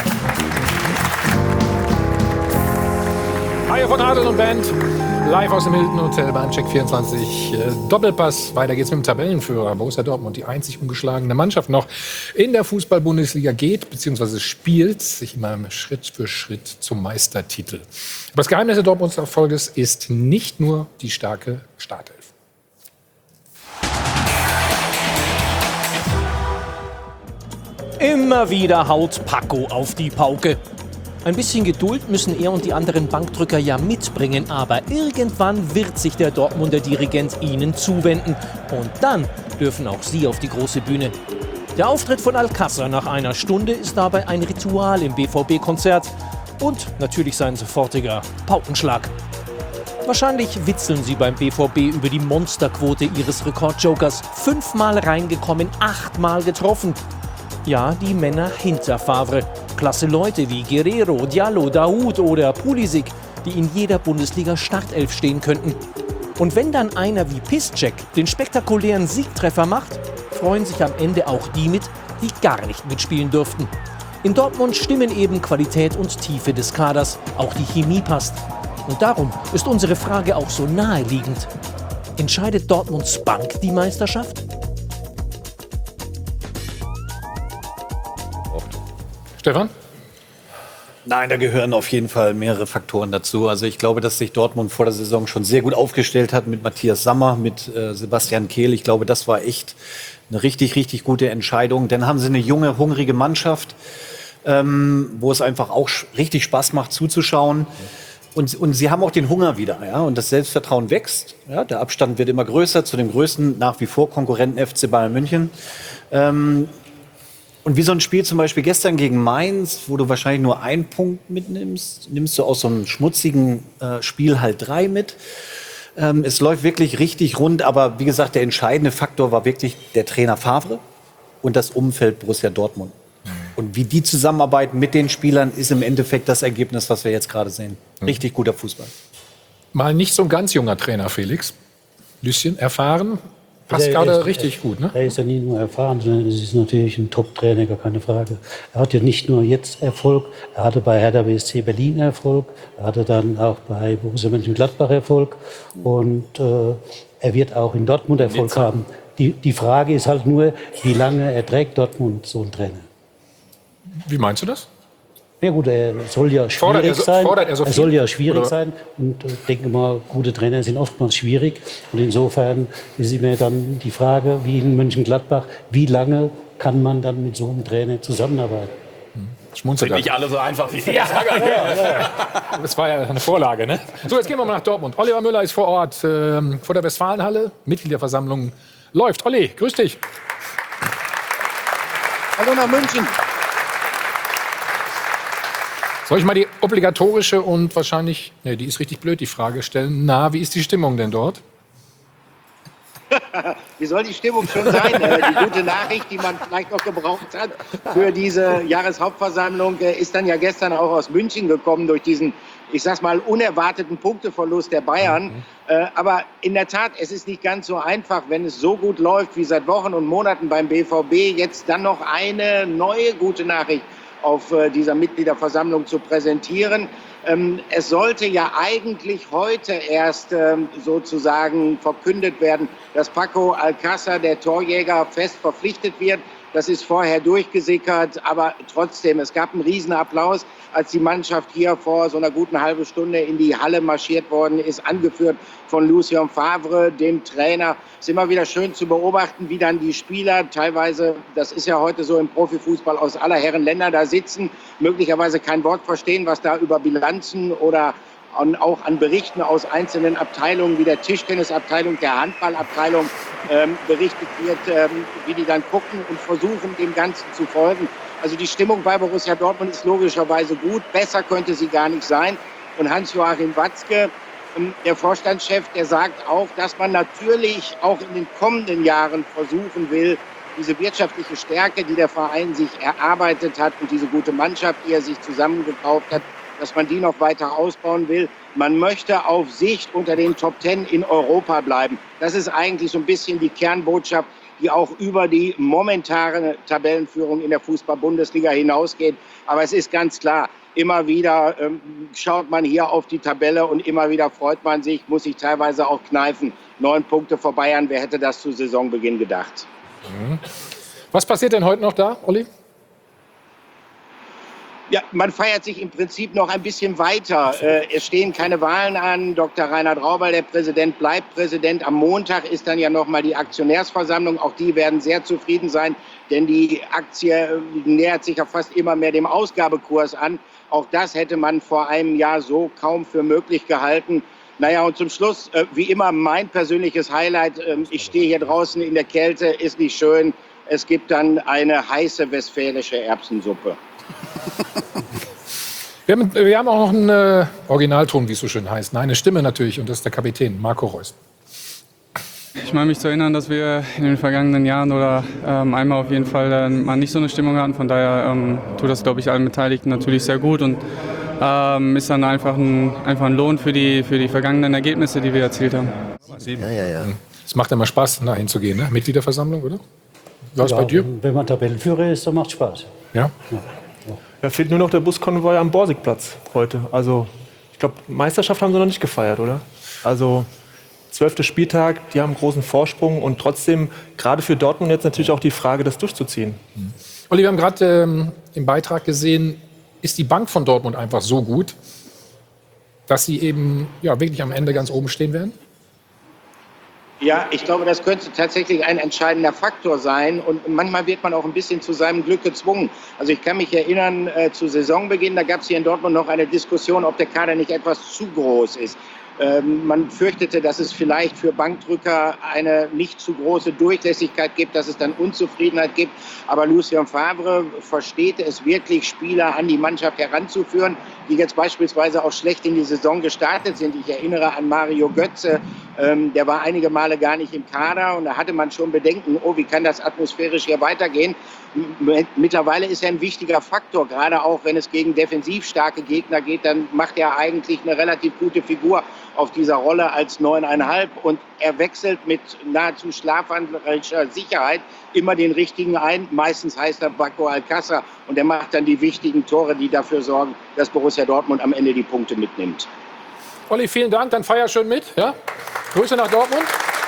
Hi von Adel und Band, live aus dem Hilton Hotel beim Check vierundzwanzig. Doppelpass, weiter geht's mit dem Tabellenführer. Borussia Dortmund, die einzig ungeschlagene Mannschaft noch in der Fußball-Bundesliga, geht bzw. spielt sich immer Schritt für Schritt zum Meistertitel. Aber das Geheimnis der Dortmunds Erfolges ist nicht nur die starke Startelf. Immer wieder haut Paco auf die Pauke. Ein bisschen Geduld müssen er und die anderen Bankdrücker ja mitbringen, aber irgendwann wird sich der Dortmunder Dirigent ihnen zuwenden. Und dann dürfen auch sie auf die große Bühne. Der Auftritt von Alcázar nach einer Stunde ist dabei ein Ritual im B V B-Konzert. Und natürlich sein sofortiger Paukenschlag. Wahrscheinlich witzeln sie beim B V B über die Monsterquote ihres Rekordjokers. Fünfmal reingekommen, achtmal getroffen. Ja, die Männer hinter Favre. Klasse Leute wie Guerrero, Diallo, Dahoud oder Pulisic, die in jeder Bundesliga-Startelf stehen könnten. Und wenn dann einer wie Piszczek den spektakulären Siegtreffer macht, freuen sich am Ende auch die mit, die gar nicht mitspielen durften. In Dortmund stimmen eben Qualität und Tiefe des Kaders, auch die Chemie passt. Und darum ist unsere Frage auch so naheliegend. Entscheidet Dortmunds Bank die Meisterschaft? Stefan? Nein, da gehören auf jeden Fall mehrere Faktoren dazu. Also ich glaube, dass sich Dortmund vor der Saison schon sehr gut aufgestellt hat mit Matthias Sammer, mit äh, Sebastian Kehl. Ich glaube, das war echt eine richtig, richtig gute Entscheidung. Dann haben sie eine junge, hungrige Mannschaft, ähm, wo es einfach auch richtig Spaß macht zuzuschauen. Und, und sie haben auch den Hunger wieder, ja, und das Selbstvertrauen wächst. Ja, der Abstand wird immer größer zu dem größten nach wie vor Konkurrenten F C Bayern München. Ähm, Und wie so ein Spiel zum Beispiel gestern gegen Mainz, wo du wahrscheinlich nur einen Punkt mitnimmst, nimmst du aus so einem schmutzigen äh, Spiel halt drei mit. Ähm, es läuft wirklich richtig rund, aber wie gesagt, der entscheidende Faktor war wirklich der Trainer Favre und das Umfeld Borussia Dortmund. Mhm. Und wie die zusammenarbeiten mit den Spielern, ist im Endeffekt das Ergebnis, was wir jetzt gerade sehen. Richtig guter Fußball. Mal nicht so ein ganz junger Trainer, Felix. Lüsschen, erfahren. Passt Der gerade ist- richtig gut, ne? Er ist ja nicht nur erfahren, sondern es ist natürlich ein Top-Trainer, gar keine Frage. Er hat ja nicht nur jetzt Erfolg, er hatte bei Hertha B S C Berlin Erfolg, er hatte dann auch bei Borussia Mönchengladbach Erfolg und äh, er wird auch in Dortmund Erfolg haben. Die, die Frage ist halt nur, wie lange erträgt Dortmund so einen Trainer? Wie meinst du das? Ja gut, er soll ja schwierig Fordert er so- sein. fordert er so viel? soll ja schwierig Oder? sein. Und ich denke mal, gute Trainer sind oftmals schwierig. Und insofern ist immer dann die Frage, wie in Mönchengladbach, wie lange kann man dann mit so einem Trainer zusammenarbeiten? Schmunzelt Sind er. nicht alle so einfach wie Ja, ja, ja. Das war ja eine Vorlage, ne? So, jetzt gehen wir mal nach Dortmund. Oliver Müller ist vor Ort, ähm, vor der Westfalenhalle. Mitgliederversammlung läuft. Olli, grüß dich. Hallo nach München. Soll ich mal die obligatorische und wahrscheinlich, ne, die ist richtig blöd, die Frage stellen. Na, wie ist die Stimmung denn dort? Wie soll die Stimmung schon sein? Äh, die gute Nachricht, die man vielleicht noch gebraucht hat für diese Jahreshauptversammlung, äh, ist dann ja gestern auch aus München gekommen durch diesen, ich sag's mal, unerwarteten Punkteverlust der Bayern. Äh, aber in der Tat, es ist nicht ganz so einfach, wenn es so gut läuft wie seit Wochen und Monaten beim B V B, jetzt dann noch eine neue gute Nachricht auf äh, dieser Mitgliederversammlung zu präsentieren. Ähm, es sollte ja eigentlich heute erst ähm, sozusagen verkündet werden, dass Paco Alcázar, der Torjäger, fest verpflichtet wird. Das ist vorher durchgesickert, aber trotzdem, es gab einen Riesenapplaus, als die Mannschaft hier vor so einer guten halben Stunde in die Halle marschiert worden ist, angeführt von Lucien Favre, dem Trainer. Es ist immer wieder schön zu beobachten, wie dann die Spieler teilweise, das ist ja heute so im Profifußball, aus aller Herren Länder da sitzen, möglicherweise kein Wort verstehen, was da über Bilanzen oder an, auch an Berichten aus einzelnen Abteilungen wie der Tischtennisabteilung, der Handballabteilung ähm, berichtet wird, ähm, wie die dann gucken und versuchen, dem Ganzen zu folgen. Also die Stimmung bei Borussia Dortmund ist logischerweise gut. Besser könnte sie gar nicht sein. Und Hans-Joachim Watzke, ähm, der Vorstandschef, der sagt auch, dass man natürlich auch in den kommenden Jahren versuchen will, diese wirtschaftliche Stärke, die der Verein sich erarbeitet hat und diese gute Mannschaft, die er sich zusammengekauft hat, dass man die noch weiter ausbauen will. Man möchte auf Sicht unter den Top Ten in Europa bleiben. Das ist eigentlich so ein bisschen die Kernbotschaft, die auch über die momentane Tabellenführung in der Fußball-Bundesliga hinausgeht. Aber es ist ganz klar, immer wieder ähm, schaut man hier auf die Tabelle und immer wieder freut man sich, muss sich teilweise auch kneifen. Neun Punkte vor Bayern, wer hätte das zu Saisonbeginn gedacht? Mhm. Was passiert denn heute noch da, Olli? Ja, man feiert sich im Prinzip noch ein bisschen weiter. Äh, es stehen keine Wahlen an. Doktor Reinhard Raubal, der Präsident, bleibt Präsident. Am Montag ist dann ja noch mal die Aktionärsversammlung. Auch die werden sehr zufrieden sein, denn die Aktie äh, nähert sich ja fast immer mehr dem Ausgabekurs an. Auch das hätte man vor einem Jahr so kaum für möglich gehalten. Naja, und zum Schluss, äh, wie immer, mein persönliches Highlight. Äh, ich stehe hier draußen in der Kälte, ist nicht schön. Es gibt dann eine heiße westfälische Erbsensuppe. Wir haben, wir haben auch noch einen äh, Originalton, wie es so schön heißt. Nein, eine Stimme natürlich, und das ist der Kapitän, Marco Reus. Ich meine mich zu erinnern, dass wir in den vergangenen Jahren oder ähm, einmal auf jeden Fall äh, mal nicht so eine Stimmung hatten. Von daher ähm, tut das, glaube ich, allen Beteiligten natürlich sehr gut und ähm, ist dann einfach ein, einfach ein Lohn für die, für die vergangenen Ergebnisse, die wir erzielt haben. Ja, ja, ja. Es macht immer Spaß, da hinzugehen, ne? Mitgliederversammlung, oder? Was ja, bei dir? Wenn man Tabellenführer ist, dann macht es Spaß. Ja? Ja. Da fehlt nur noch der Buskonvoi am Borsigplatz heute. Also, ich glaube, Meisterschaft haben sie noch nicht gefeiert, oder? Also, zwölfter Spieltag, die haben einen großen Vorsprung und trotzdem, gerade für Dortmund jetzt natürlich auch die Frage, das durchzuziehen. Mhm. Olli, wir haben gerade ähm, im Beitrag gesehen, ist die Bank von Dortmund einfach so gut, dass sie eben ja, wirklich am Ende ganz oben stehen werden? Ja, ich glaube, das könnte tatsächlich ein entscheidender Faktor sein. Und manchmal wird man auch ein bisschen zu seinem Glück gezwungen. Also ich kann mich erinnern, äh, zu Saisonbeginn, da gab es hier in Dortmund noch eine Diskussion, ob der Kader nicht etwas zu groß ist. Ähm, man fürchtete, dass es vielleicht für Bankdrücker eine nicht zu große Durchlässigkeit gibt, dass es dann Unzufriedenheit gibt. Aber Lucien Favre versteht es wirklich, Spieler an die Mannschaft heranzuführen, die jetzt beispielsweise auch schlecht in die Saison gestartet sind. Ich erinnere an Mario Götze, ähm, der war einige Male gar nicht im Kader und da hatte man schon Bedenken, oh, wie kann das atmosphärisch hier weitergehen? Mittlerweile ist er ein wichtiger Faktor, gerade auch wenn es gegen defensiv starke Gegner geht, dann macht er eigentlich eine relativ gute Figur auf dieser Rolle als neuneinhalb und er wechselt mit nahezu schlafwandlerischer Sicherheit immer den richtigen ein. Meistens heißt er Paco Alcácer und er macht dann die wichtigen Tore, die dafür sorgen, dass Borussia Dortmund am Ende die Punkte mitnimmt. Olli, vielen Dank, dann feier schön mit. Ja? Grüße nach Dortmund.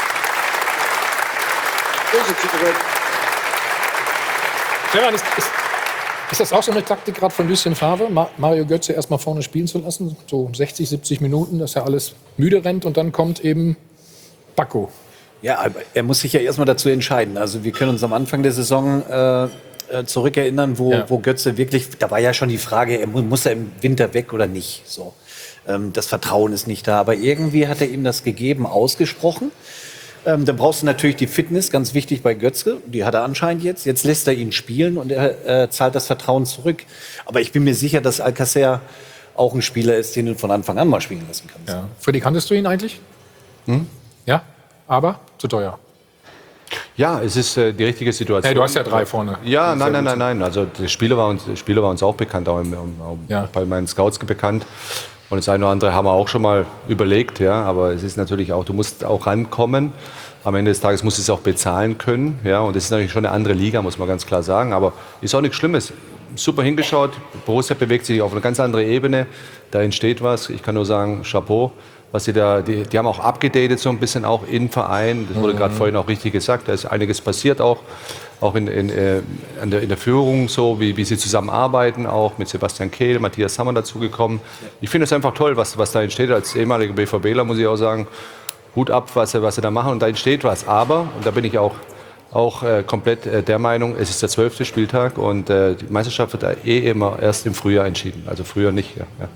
Grüße zurück. Stefan, ist, ist, ist das auch so eine Taktik gerade von Lucien Favre, Ma- Mario Götze erst mal vorne spielen zu lassen? So sechzig, siebzig Minuten, dass er alles müde rennt und dann kommt eben Paco. Ja, aber er muss sich ja erstmal dazu entscheiden. Also wir können uns am Anfang der Saison äh, zurückerinnern, wo, Ja. wo Götze wirklich, da war ja schon die Frage, er mu- muss er im Winter weg oder nicht. So. Ähm, das Vertrauen ist nicht da. Aber irgendwie hat er ihm das gegeben, ausgesprochen. Ähm, dann brauchst du natürlich die Fitness, ganz wichtig bei Götze. Die hat er anscheinend jetzt. Jetzt lässt er ihn spielen und er äh, zahlt das Vertrauen zurück. Aber ich bin mir sicher, dass Alcácer auch ein Spieler ist, den du von Anfang an mal spielen lassen kannst. Ja. Freddy, kanntest du ihn eigentlich? Hm? Ja, aber zu teuer. Ja, es ist äh, die richtige Situation. Hey, du hast ja drei vorne. Ja, Das ist nein, ja nein, gut nein, nein. Also der Spieler war uns, der Spieler war uns auch bekannt, auch, im, auch Ja. bei meinen Scouts bekannt. Und das eine oder andere haben wir auch schon mal überlegt, ja. Aber es ist natürlich auch, du musst auch rankommen. Am Ende des Tages musst du es auch bezahlen können, ja. Und das ist natürlich schon eine andere Liga, muss man ganz klar sagen. Aber ist auch nichts Schlimmes. Super hingeschaut. Borussia bewegt sich auf eine ganz andere Ebene. Da entsteht was. Ich kann nur sagen, Chapeau. Was sie da, die, die haben auch abgedatet so ein bisschen auch im Verein. Das wurde Mhm. gerade vorhin auch richtig gesagt. Da ist einiges passiert auch, auch in, in, äh, in, der, in der Führung, so wie, wie sie zusammenarbeiten, auch mit Sebastian Kehl, Matthias Sammer dazugekommen. Ich finde es einfach toll, was, was da entsteht. Als ehemaliger BVBler muss ich auch sagen, Hut ab, was sie, was sie da machen. Und da entsteht was. Aber, und da bin ich auch, auch äh, komplett äh, der Meinung, es ist der zwölfte Spieltag und äh, die Meisterschaft wird da eh immer erst im Frühjahr entschieden. Also früher nicht. Ja, ja.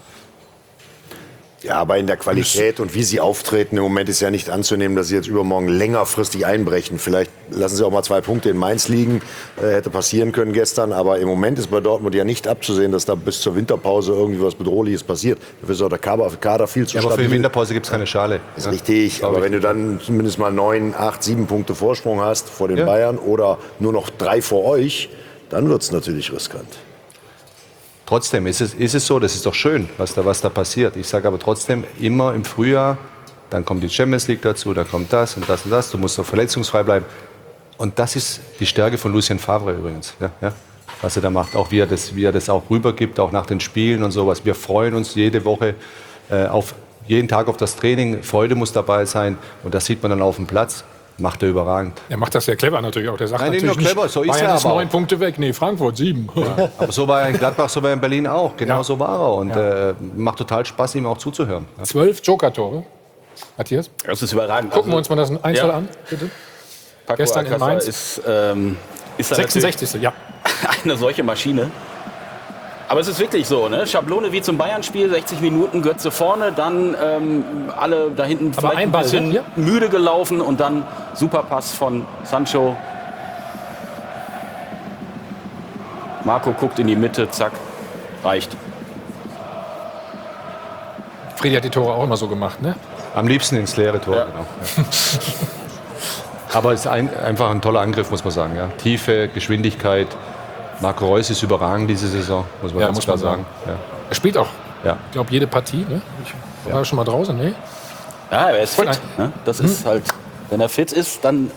Ja, aber in der Qualität und wie sie auftreten, im Moment ist ja nicht anzunehmen, dass sie jetzt übermorgen längerfristig einbrechen. Vielleicht lassen sie auch mal zwei Punkte in Mainz liegen, äh, hätte passieren können gestern. Aber im Moment ist bei Dortmund ja nicht abzusehen, dass da bis zur Winterpause irgendwie was Bedrohliches passiert. Dafür ist auch der Kader, Kader viel zu Ja, aber für stabil. die Winterpause gibt es keine Schale. Ist Ja. richtig, Glaub aber ich. wenn du dann zumindest mal neun, acht, sieben Punkte Vorsprung hast vor den Ja. Bayern oder nur noch drei vor euch, dann wird es natürlich riskant. trotzdem ist es, ist es so, das ist doch schön, was da, was da passiert. Ich sage aber trotzdem, immer im Frühjahr, dann kommt die Champions League dazu, da kommt das und das und das, du musst doch verletzungsfrei bleiben. Und das ist die Stärke von Lucien Favre übrigens, ja, ja, was er da macht. Auch wie er, das, wie er das auch rübergibt, auch nach den Spielen und sowas. Wir freuen uns jede Woche äh, auf jeden Tag auf das Training. Freude muss dabei sein und das sieht man dann auf dem Platz. Macht er überragend. Er macht das sehr clever natürlich auch. Der sagt Nein, nicht natürlich nur clever, so ist Bayern er ist aber neun Punkte weg. Nee, Frankfurt sieben. Ja, aber so war er in Gladbach, so war er in Berlin auch. Genau Ja. so war er. Und Ja. äh, macht total Spaß, ihm auch zuzuhören. Ja. Zwölf Joker-Tore. Matthias? Das ist überragend. Gucken wir Also, uns mal das einzeln ja. an, bitte. Paco Gestern in Alcázar Mainz. Ist, ähm, ist er sechsundsechzigste Ja. eine solche Maschine. Aber es ist wirklich so, ne? Schablone wie zum Bayern-Spiel, sechzig Minuten, Götze vorne, dann ähm, alle da hinten Aber vielleicht ein ein Ball, bisschen ne? müde gelaufen und dann Superpass von Sancho. Marco guckt in die Mitte, zack, reicht. Freddy hat die Tore auch immer so gemacht, ne? Am liebsten ins leere Tor, Ja. genau. Ja. Aber es ist ein, einfach ein toller Angriff, muss man sagen. Ja. Tiefe, Geschwindigkeit. Marco Reus ist überragend diese Saison, muss man Ja, ganz muss klar man sagen. sagen. Ja. Er spielt auch, Ja. ich glaube, jede Partie. Ne? Ich war schon mal draußen, ne? Ja, er ist Voll fit. Ne? Das ist halt, wenn er fit ist, dann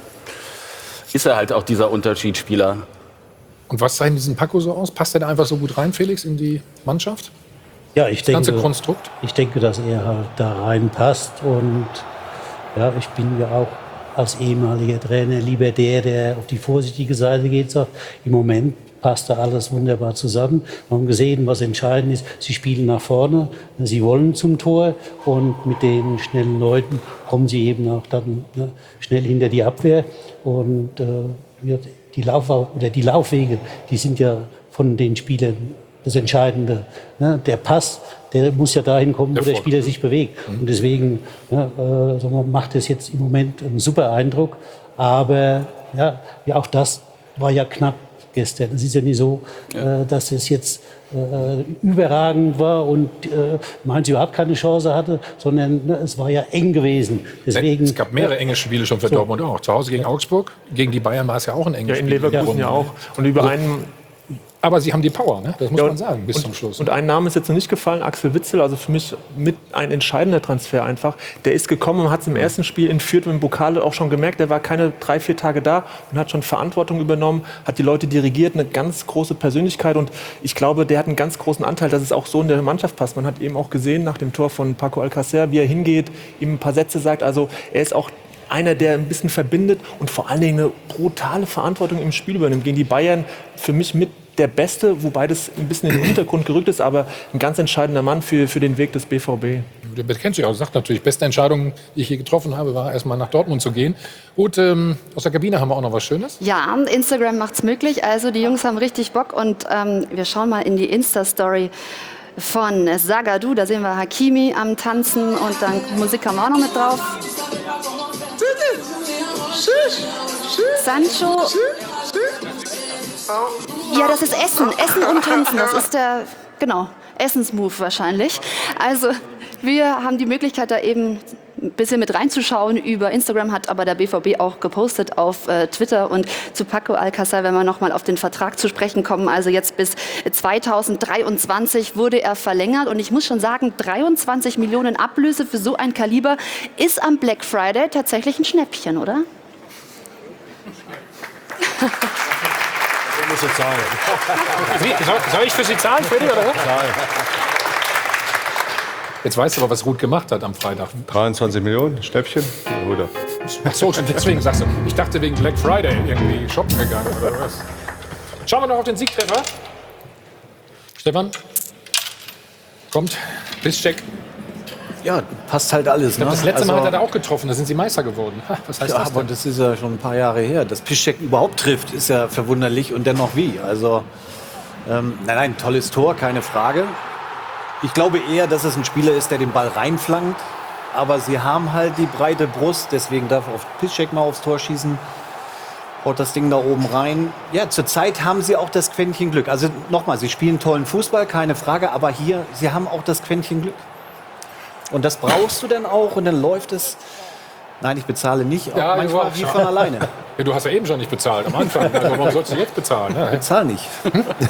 ist er halt auch dieser Unterschiedsspieler. Und was zeichnet diesen Paco so aus? Passt er da einfach so gut rein, Felix, in die Mannschaft? Ja, ich Das ganze denke, Konstrukt? ich denke, dass er halt da reinpasst. Und ja, ich bin ja auch als ehemaliger Trainer lieber der, der auf die vorsichtige Seite geht, sagt, im Moment passt da alles wunderbar zusammen. Wir haben gesehen, was entscheidend ist, sie spielen nach vorne, sie wollen zum Tor und mit den schnellen Leuten kommen sie eben auch dann ne, schnell hinter die Abwehr. Und äh, wird die, Lauf oder die Laufwege, die sind ja von den Spielern das Entscheidende. Ne? Der Pass, der muss ja dahin kommen, wo der Spieler sich bewegt. Und deswegen ne, äh, sagen wir, macht es jetzt im Moment einen super Eindruck. Aber ja, ja, auch das war ja knapp gestern. Es ist ja nicht so, ja. äh, dass es jetzt äh, überragend war und äh, Mainz überhaupt keine Chance hatte, sondern ne, es war ja eng gewesen. Deswegen, es gab mehrere enge Spiele schon für so. Dortmund auch. Zu Hause gegen Augsburg, gegen die Bayern war es ja auch ein enges Ja, Spiel. in Leverkusen ja, ja auch. Und über einen Aber sie haben die Power, ne? Das muss ja, man sagen, bis und, zum Schluss. Und ein Name ist jetzt noch nicht gefallen, Axel Witsel, also für mich mit ein entscheidender Transfer einfach. Der ist gekommen und hat es im ersten Spiel in Fürth mit dem Pokal auch schon gemerkt, der war keine drei, vier Tage da und hat schon Verantwortung übernommen, hat die Leute dirigiert, eine ganz große Persönlichkeit und ich glaube, der hat einen ganz großen Anteil, dass es auch so in der Mannschaft passt. Man hat eben auch gesehen nach dem Tor von Paco Alcácer, wie er hingeht, ihm ein paar Sätze sagt, also er ist auch einer, der ein bisschen verbindet und vor allen Dingen eine brutale Verantwortung im Spiel übernimmt. Gegen die Bayern für mich mit der Beste, wobei das ein bisschen in den Hintergrund gerückt ist, aber ein ganz entscheidender Mann für, für den Weg des B V B. Der kennt sich auch, sagt natürlich, beste Entscheidung, die ich hier getroffen habe, war erstmal nach Dortmund zu gehen. Gut, ähm, aus der Kabine haben wir auch noch was Schönes. Ja, Instagram macht's möglich. Also die Jungs haben richtig Bock und ähm, wir schauen mal in die Insta-Story von Zagadou. Da sehen wir Hakimi am Tanzen und dann Musik haben wir auch noch mit drauf. Sancho. Ja, das ist Essen. Essen und Tanzen. Das ist der, genau, Essensmove wahrscheinlich. Also wir haben die Möglichkeit, da eben ein bisschen mit reinzuschauen. Über Instagram hat aber der B V B auch gepostet auf äh, Twitter. Und zu Paco Alcácer, wenn wir nochmal auf den Vertrag zu sprechen kommen, also jetzt bis zweitausenddreiundzwanzig wurde er verlängert. Und ich muss schon sagen, dreiundzwanzig Millionen Ablöse für so ein Kaliber ist am Black Friday tatsächlich ein Schnäppchen, oder? Ich muss jetzt zahlen. Soll, soll ich für Sie zahlen, Freddy, oder was? Jetzt weißt du aber, was Ruth gemacht hat am Freitag. dreiundzwanzig Millionen, Schnäppchen, oder? Ach so, deswegen sagst du. Ich dachte wegen Black Friday irgendwie shoppen gegangen oder was. Schauen wir noch auf den Siegtreffer. Stefan, kommt, Pisscheck. Ja, passt halt alles. Ich glaub, ne? das letzte Mal Also- hat er da auch getroffen, da sind sie Meister geworden. Ha, was heißt ja, das aber denn? das ist ja schon ein paar Jahre her. Dass Piszczek überhaupt trifft, ist ja verwunderlich und dennoch wie. Also, ähm, nein, nein, tolles Tor, keine Frage. Ich glaube eher, dass es ein Spieler ist, der den Ball reinflankt. Aber sie haben halt die breite Brust, deswegen darf auch Piszczek mal aufs Tor schießen. Haut das Ding da oben rein. Ja, zurzeit haben sie auch das Quäntchen Glück. Also nochmal, sie spielen tollen Fußball, keine Frage. Aber hier, sie haben auch das Quäntchen Glück. Und das brauchst du dann auch und dann läuft es. Nein, ich bezahle nicht, auch Ja, manchmal du- wie von alleine. Ja, du hast ja eben schon nicht bezahlt am Anfang. Also warum sollst du jetzt bezahlen? Ja, Ich bezahle nicht.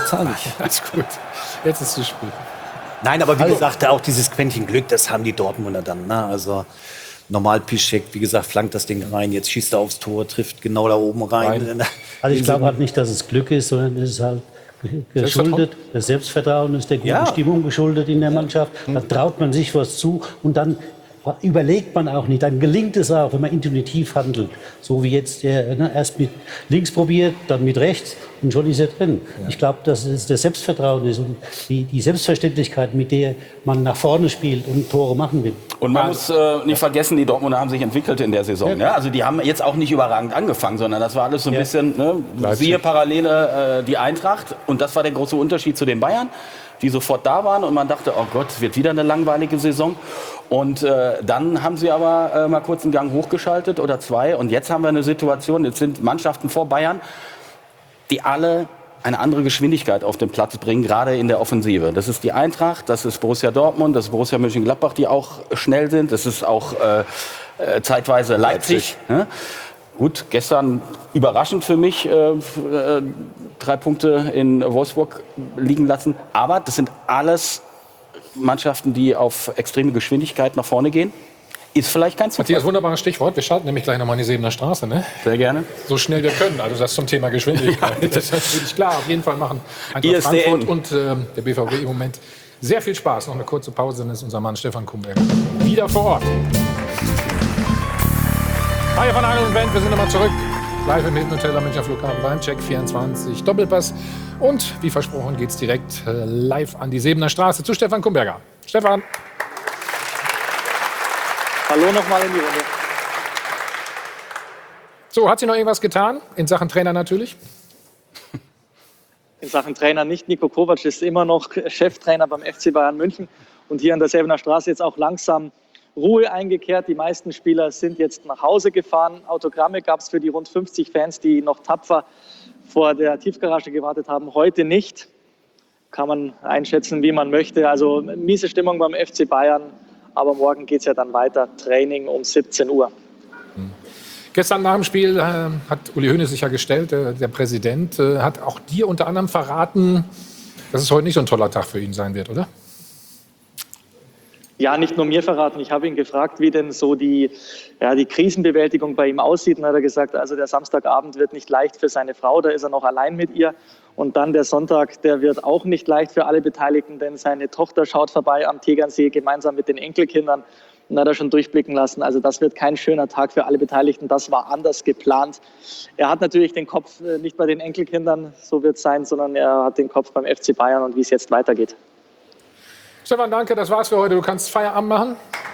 zahle ich. Alles gut. Jetzt ist es zu spät. Nein, aber wie Also- gesagt, auch dieses Quäntchen Glück, das haben die Dortmunder dann. Ne? Also normal Piszczek, wie gesagt, flankt das Ding rein, jetzt schießt er aufs Tor, trifft genau da oben rein. Also ich glaube halt nicht, dass es Glück ist, sondern es ist halt geschuldet, das Selbstvertrauen ist der guten Ja. Stimmung geschuldet in der Mannschaft. Da traut man sich was zu und dann überlegt man auch nicht. Dann gelingt es auch, wenn man intuitiv handelt. So wie jetzt der ne, erst mit links probiert, dann mit rechts und schon ist er drin. Ich glaube, dass es das Selbstvertrauen ist und die, die Selbstverständlichkeit, mit der man nach vorne spielt und Tore machen will. Und man muss äh, nicht vergessen, die Dortmunder haben sich entwickelt in der Saison. Ja. Also die haben jetzt auch nicht überragend angefangen, sondern das war alles so ein Ja. bisschen, ne, siehe Parallele äh, die Eintracht. Und das war der große Unterschied zu den Bayern, die sofort da waren. Und man dachte, oh Gott, es wird wieder eine langweilige Saison. Und äh, dann haben sie aber äh, mal kurz einen Gang hochgeschaltet oder zwei. Und jetzt haben wir eine Situation, jetzt sind Mannschaften vor Bayern, die alle eine andere Geschwindigkeit auf den Platz bringen, gerade in der Offensive. Das ist die Eintracht, das ist Borussia Dortmund, das ist Borussia Mönchengladbach, die auch schnell sind. Das ist auch äh, äh, zeitweise Leipzig. Leipzig. Ne? Gut, gestern überraschend für mich, äh, äh, drei Punkte in Wolfsburg liegen lassen. Aber das sind alles Mannschaften, die auf extreme Geschwindigkeit nach vorne gehen. Ist vielleicht kein Zufall. Matthias, wunderbares Stichwort. Wir schalten nämlich gleich nochmal in die Sebener Straße. Ne? Sehr gerne. So schnell wir können. Also das zum Thema Geschwindigkeit. Das ist natürlich klar. Auf jeden Fall machen I Eintracht S D N. Frankfurt und äh, der B V B im Moment sehr viel Spaß. Noch eine kurze Pause, dann ist unser Mann Stefan Kumberger wieder vor Ort. Hi von Angel und Band, wir sind nochmal zurück. Live im Hilton Hotel am Münchner Flughafen beim Check vierundzwanzig Doppelpass. Und wie versprochen geht es direkt äh, live an die Sebener Straße zu Stefan Kumberger. Stefan. Hallo nochmal in die Runde. So, hat sich noch irgendwas getan? In Sachen Trainer natürlich? In Sachen Trainer nicht. Niko Kovac ist immer noch Cheftrainer beim F C Bayern München. Und hier an der Sebener Straße jetzt auch langsam Ruhe eingekehrt. Die meisten Spieler sind jetzt nach Hause gefahren. Autogramme gab es für die rund fünfzig Fans, die noch tapfer vor der Tiefgarage gewartet haben. Heute nicht. Kann man einschätzen, wie man möchte. Also miese Stimmung beim F C Bayern. Aber morgen geht es ja dann weiter. Training um siebzehn Uhr. Gestern nach dem Spiel äh, hat Uli Hoeneß sich ja gestellt, äh, der Präsident, äh, hat auch dir unter anderem verraten, dass es heute nicht so ein toller Tag für ihn sein wird, oder? Ja, nicht nur mir verraten. Ich habe ihn gefragt, wie denn so die, ja, die Krisenbewältigung bei ihm aussieht. Und hat er gesagt, also der Samstagabend wird nicht leicht für seine Frau, da ist er noch allein mit ihr. Und dann der Sonntag, der wird auch nicht leicht für alle Beteiligten, denn seine Tochter schaut vorbei am Tegernsee gemeinsam mit den Enkelkindern. Und hat er schon durchblicken lassen. Also das wird kein schöner Tag für alle Beteiligten. Das war anders geplant. Er hat natürlich den Kopf nicht bei den Enkelkindern, so wird es sein, sondern er hat den Kopf beim F C Bayern und wie es jetzt weitergeht. Stefan, danke, das war's für heute. Du kannst Feierabend machen.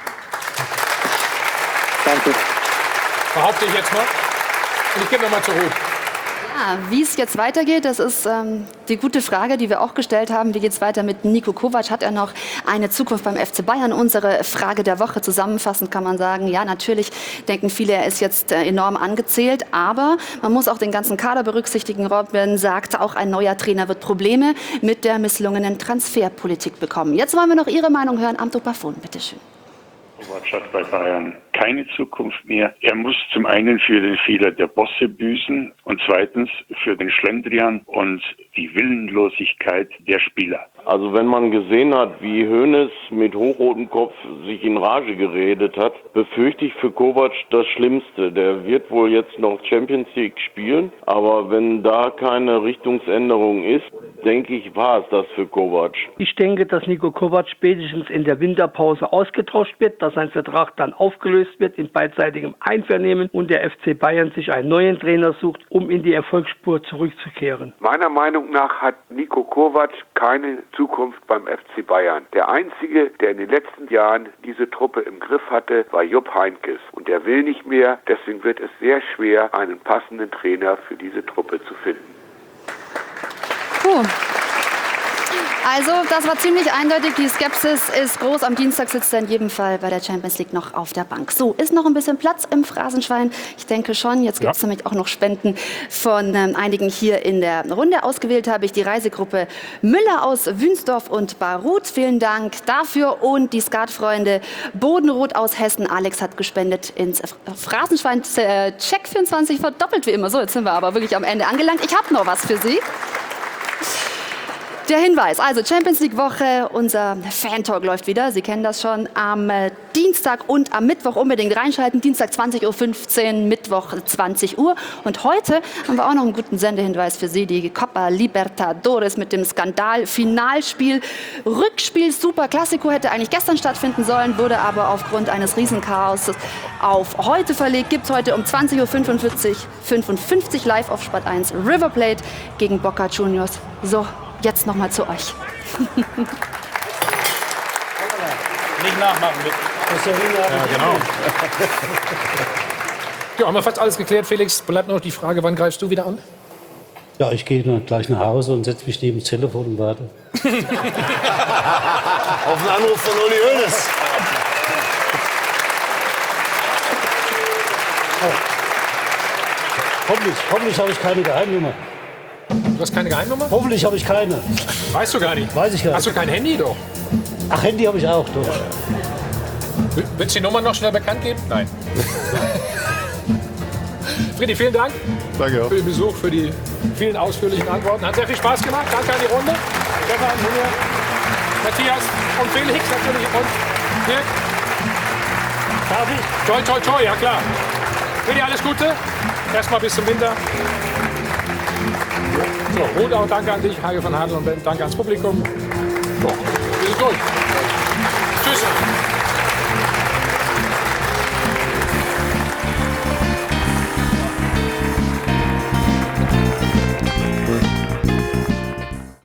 Danke. Behaupte ich jetzt mal. Und ich gehe nochmal zur Ruhe. Ja, wie es jetzt weitergeht, das ist ähm, die gute Frage, die wir auch gestellt haben. Wie geht es weiter mit Niko Kovac? Hat er noch eine Zukunft beim F C Bayern? Unsere Frage der Woche. Zusammenfassend kann man sagen, ja, natürlich denken viele, er ist jetzt äh, enorm angezählt. Aber man muss auch den ganzen Kader berücksichtigen. Robin sagt, auch ein neuer Trainer wird Probleme mit der misslungenen Transferpolitik bekommen. Jetzt wollen wir noch Ihre Meinung hören. Amto Bafon, bitteschön. Kovac hat bei Bayern keine Zukunft mehr. Er muss zum einen für den Fehler der Bosse büßen und zweitens für den Schlendrian und die Willenlosigkeit der Spieler. Also wenn man gesehen hat, wie Hoeneß mit hochrotem Kopf sich in Rage geredet hat, befürchte ich für Kovac das Schlimmste. Der wird wohl jetzt noch Champions League spielen, aber wenn da keine Richtungsänderung ist, denke ich, war es das für Kovac. Ich denke, dass Niko Kovac spätestens in der Winterpause ausgetauscht wird, dass sein Vertrag dann aufgelöst wird in beidseitigem Einvernehmen und der F C Bayern sich einen neuen Trainer sucht, um in die Erfolgsspur zurückzukehren. Meiner Meinung nach hat Niko Kovac keine Zukunft beim F C Bayern. Der Einzige, der in den letzten Jahren diese Truppe im Griff hatte, war Jupp Heynckes. Und der will nicht mehr, deswegen wird es sehr schwer, einen passenden Trainer für diese Truppe zu finden. Puh. Also, das war ziemlich eindeutig. Die Skepsis ist groß. Am Dienstag sitzt er in jedem Fall bei der Champions League noch auf der Bank. So, ist noch ein bisschen Platz im Phrasenschwein? Ich denke schon. Jetzt gibt es ja. nämlich auch noch Spenden von ähm, einigen hier in der Runde. Ausgewählt habe ich die Reisegruppe Müller aus Wünsdorf und Baruth. Vielen Dank dafür. Und die Skatfreunde Bodenroth aus Hessen. Alex hat gespendet ins Phrasenschwein. Äh, Check vierundzwanzig verdoppelt wie immer. So, jetzt sind wir aber wirklich am Ende angelangt. Ich habe noch was für Sie. Der Hinweis, also Champions League Woche, unser Fan-Talk läuft wieder. Sie kennen das schon. Am äh, Dienstag und am Mittwoch unbedingt reinschalten. Dienstag zwanzig Uhr fünfzehn, Mittwoch zwanzig Uhr. Und heute haben wir auch noch einen guten Sendehinweis für Sie. Die Copa Libertadores mit dem Skandal-Finalspiel. Rückspiel Super Classico hätte eigentlich gestern stattfinden sollen, wurde aber aufgrund eines Riesenchaos auf heute verlegt. Gibt es heute um zwanzig Uhr fünfundvierzig, fünfundfünfzig live auf Sport eins. River Plate gegen Boca Juniors. So. Jetzt noch mal zu euch. Nicht nachmachen, bitte. Ja, genau. Ja, haben wir fast alles geklärt, Felix. Bleibt noch die Frage, wann greifst du wieder an? Ja, ich gehe dann gleich nach Hause und setze mich neben das Telefon und warte. Auf einen Anruf von Uli Hoeneß. Oh. Hoffentlich, hoffentlich habe ich keine Geheimnummer. Du hast keine Geheimnummer? Hoffentlich habe ich keine. Weißt du gar nicht? Weiß ich gar nicht. Hast du kein Handy, doch? Ach, Handy habe ich auch, doch. Willst du die Nummer noch schnell bekannt geben? Nein. Friedi, vielen Dank. Danke auch. Für den Besuch, für die vielen ausführlichen Antworten. Hat sehr viel Spaß gemacht. Danke an die Runde. Stefan, Julia, Matthias und Felix natürlich und Dirk. Darf ich? Toi, toi, toi, ja klar. Friedi, alles Gute. Erstmal bis zum Winter. So, Ruth, auch danke an dich, Heike von Hadel und Ben. Danke ans Publikum. So, wir sind durch.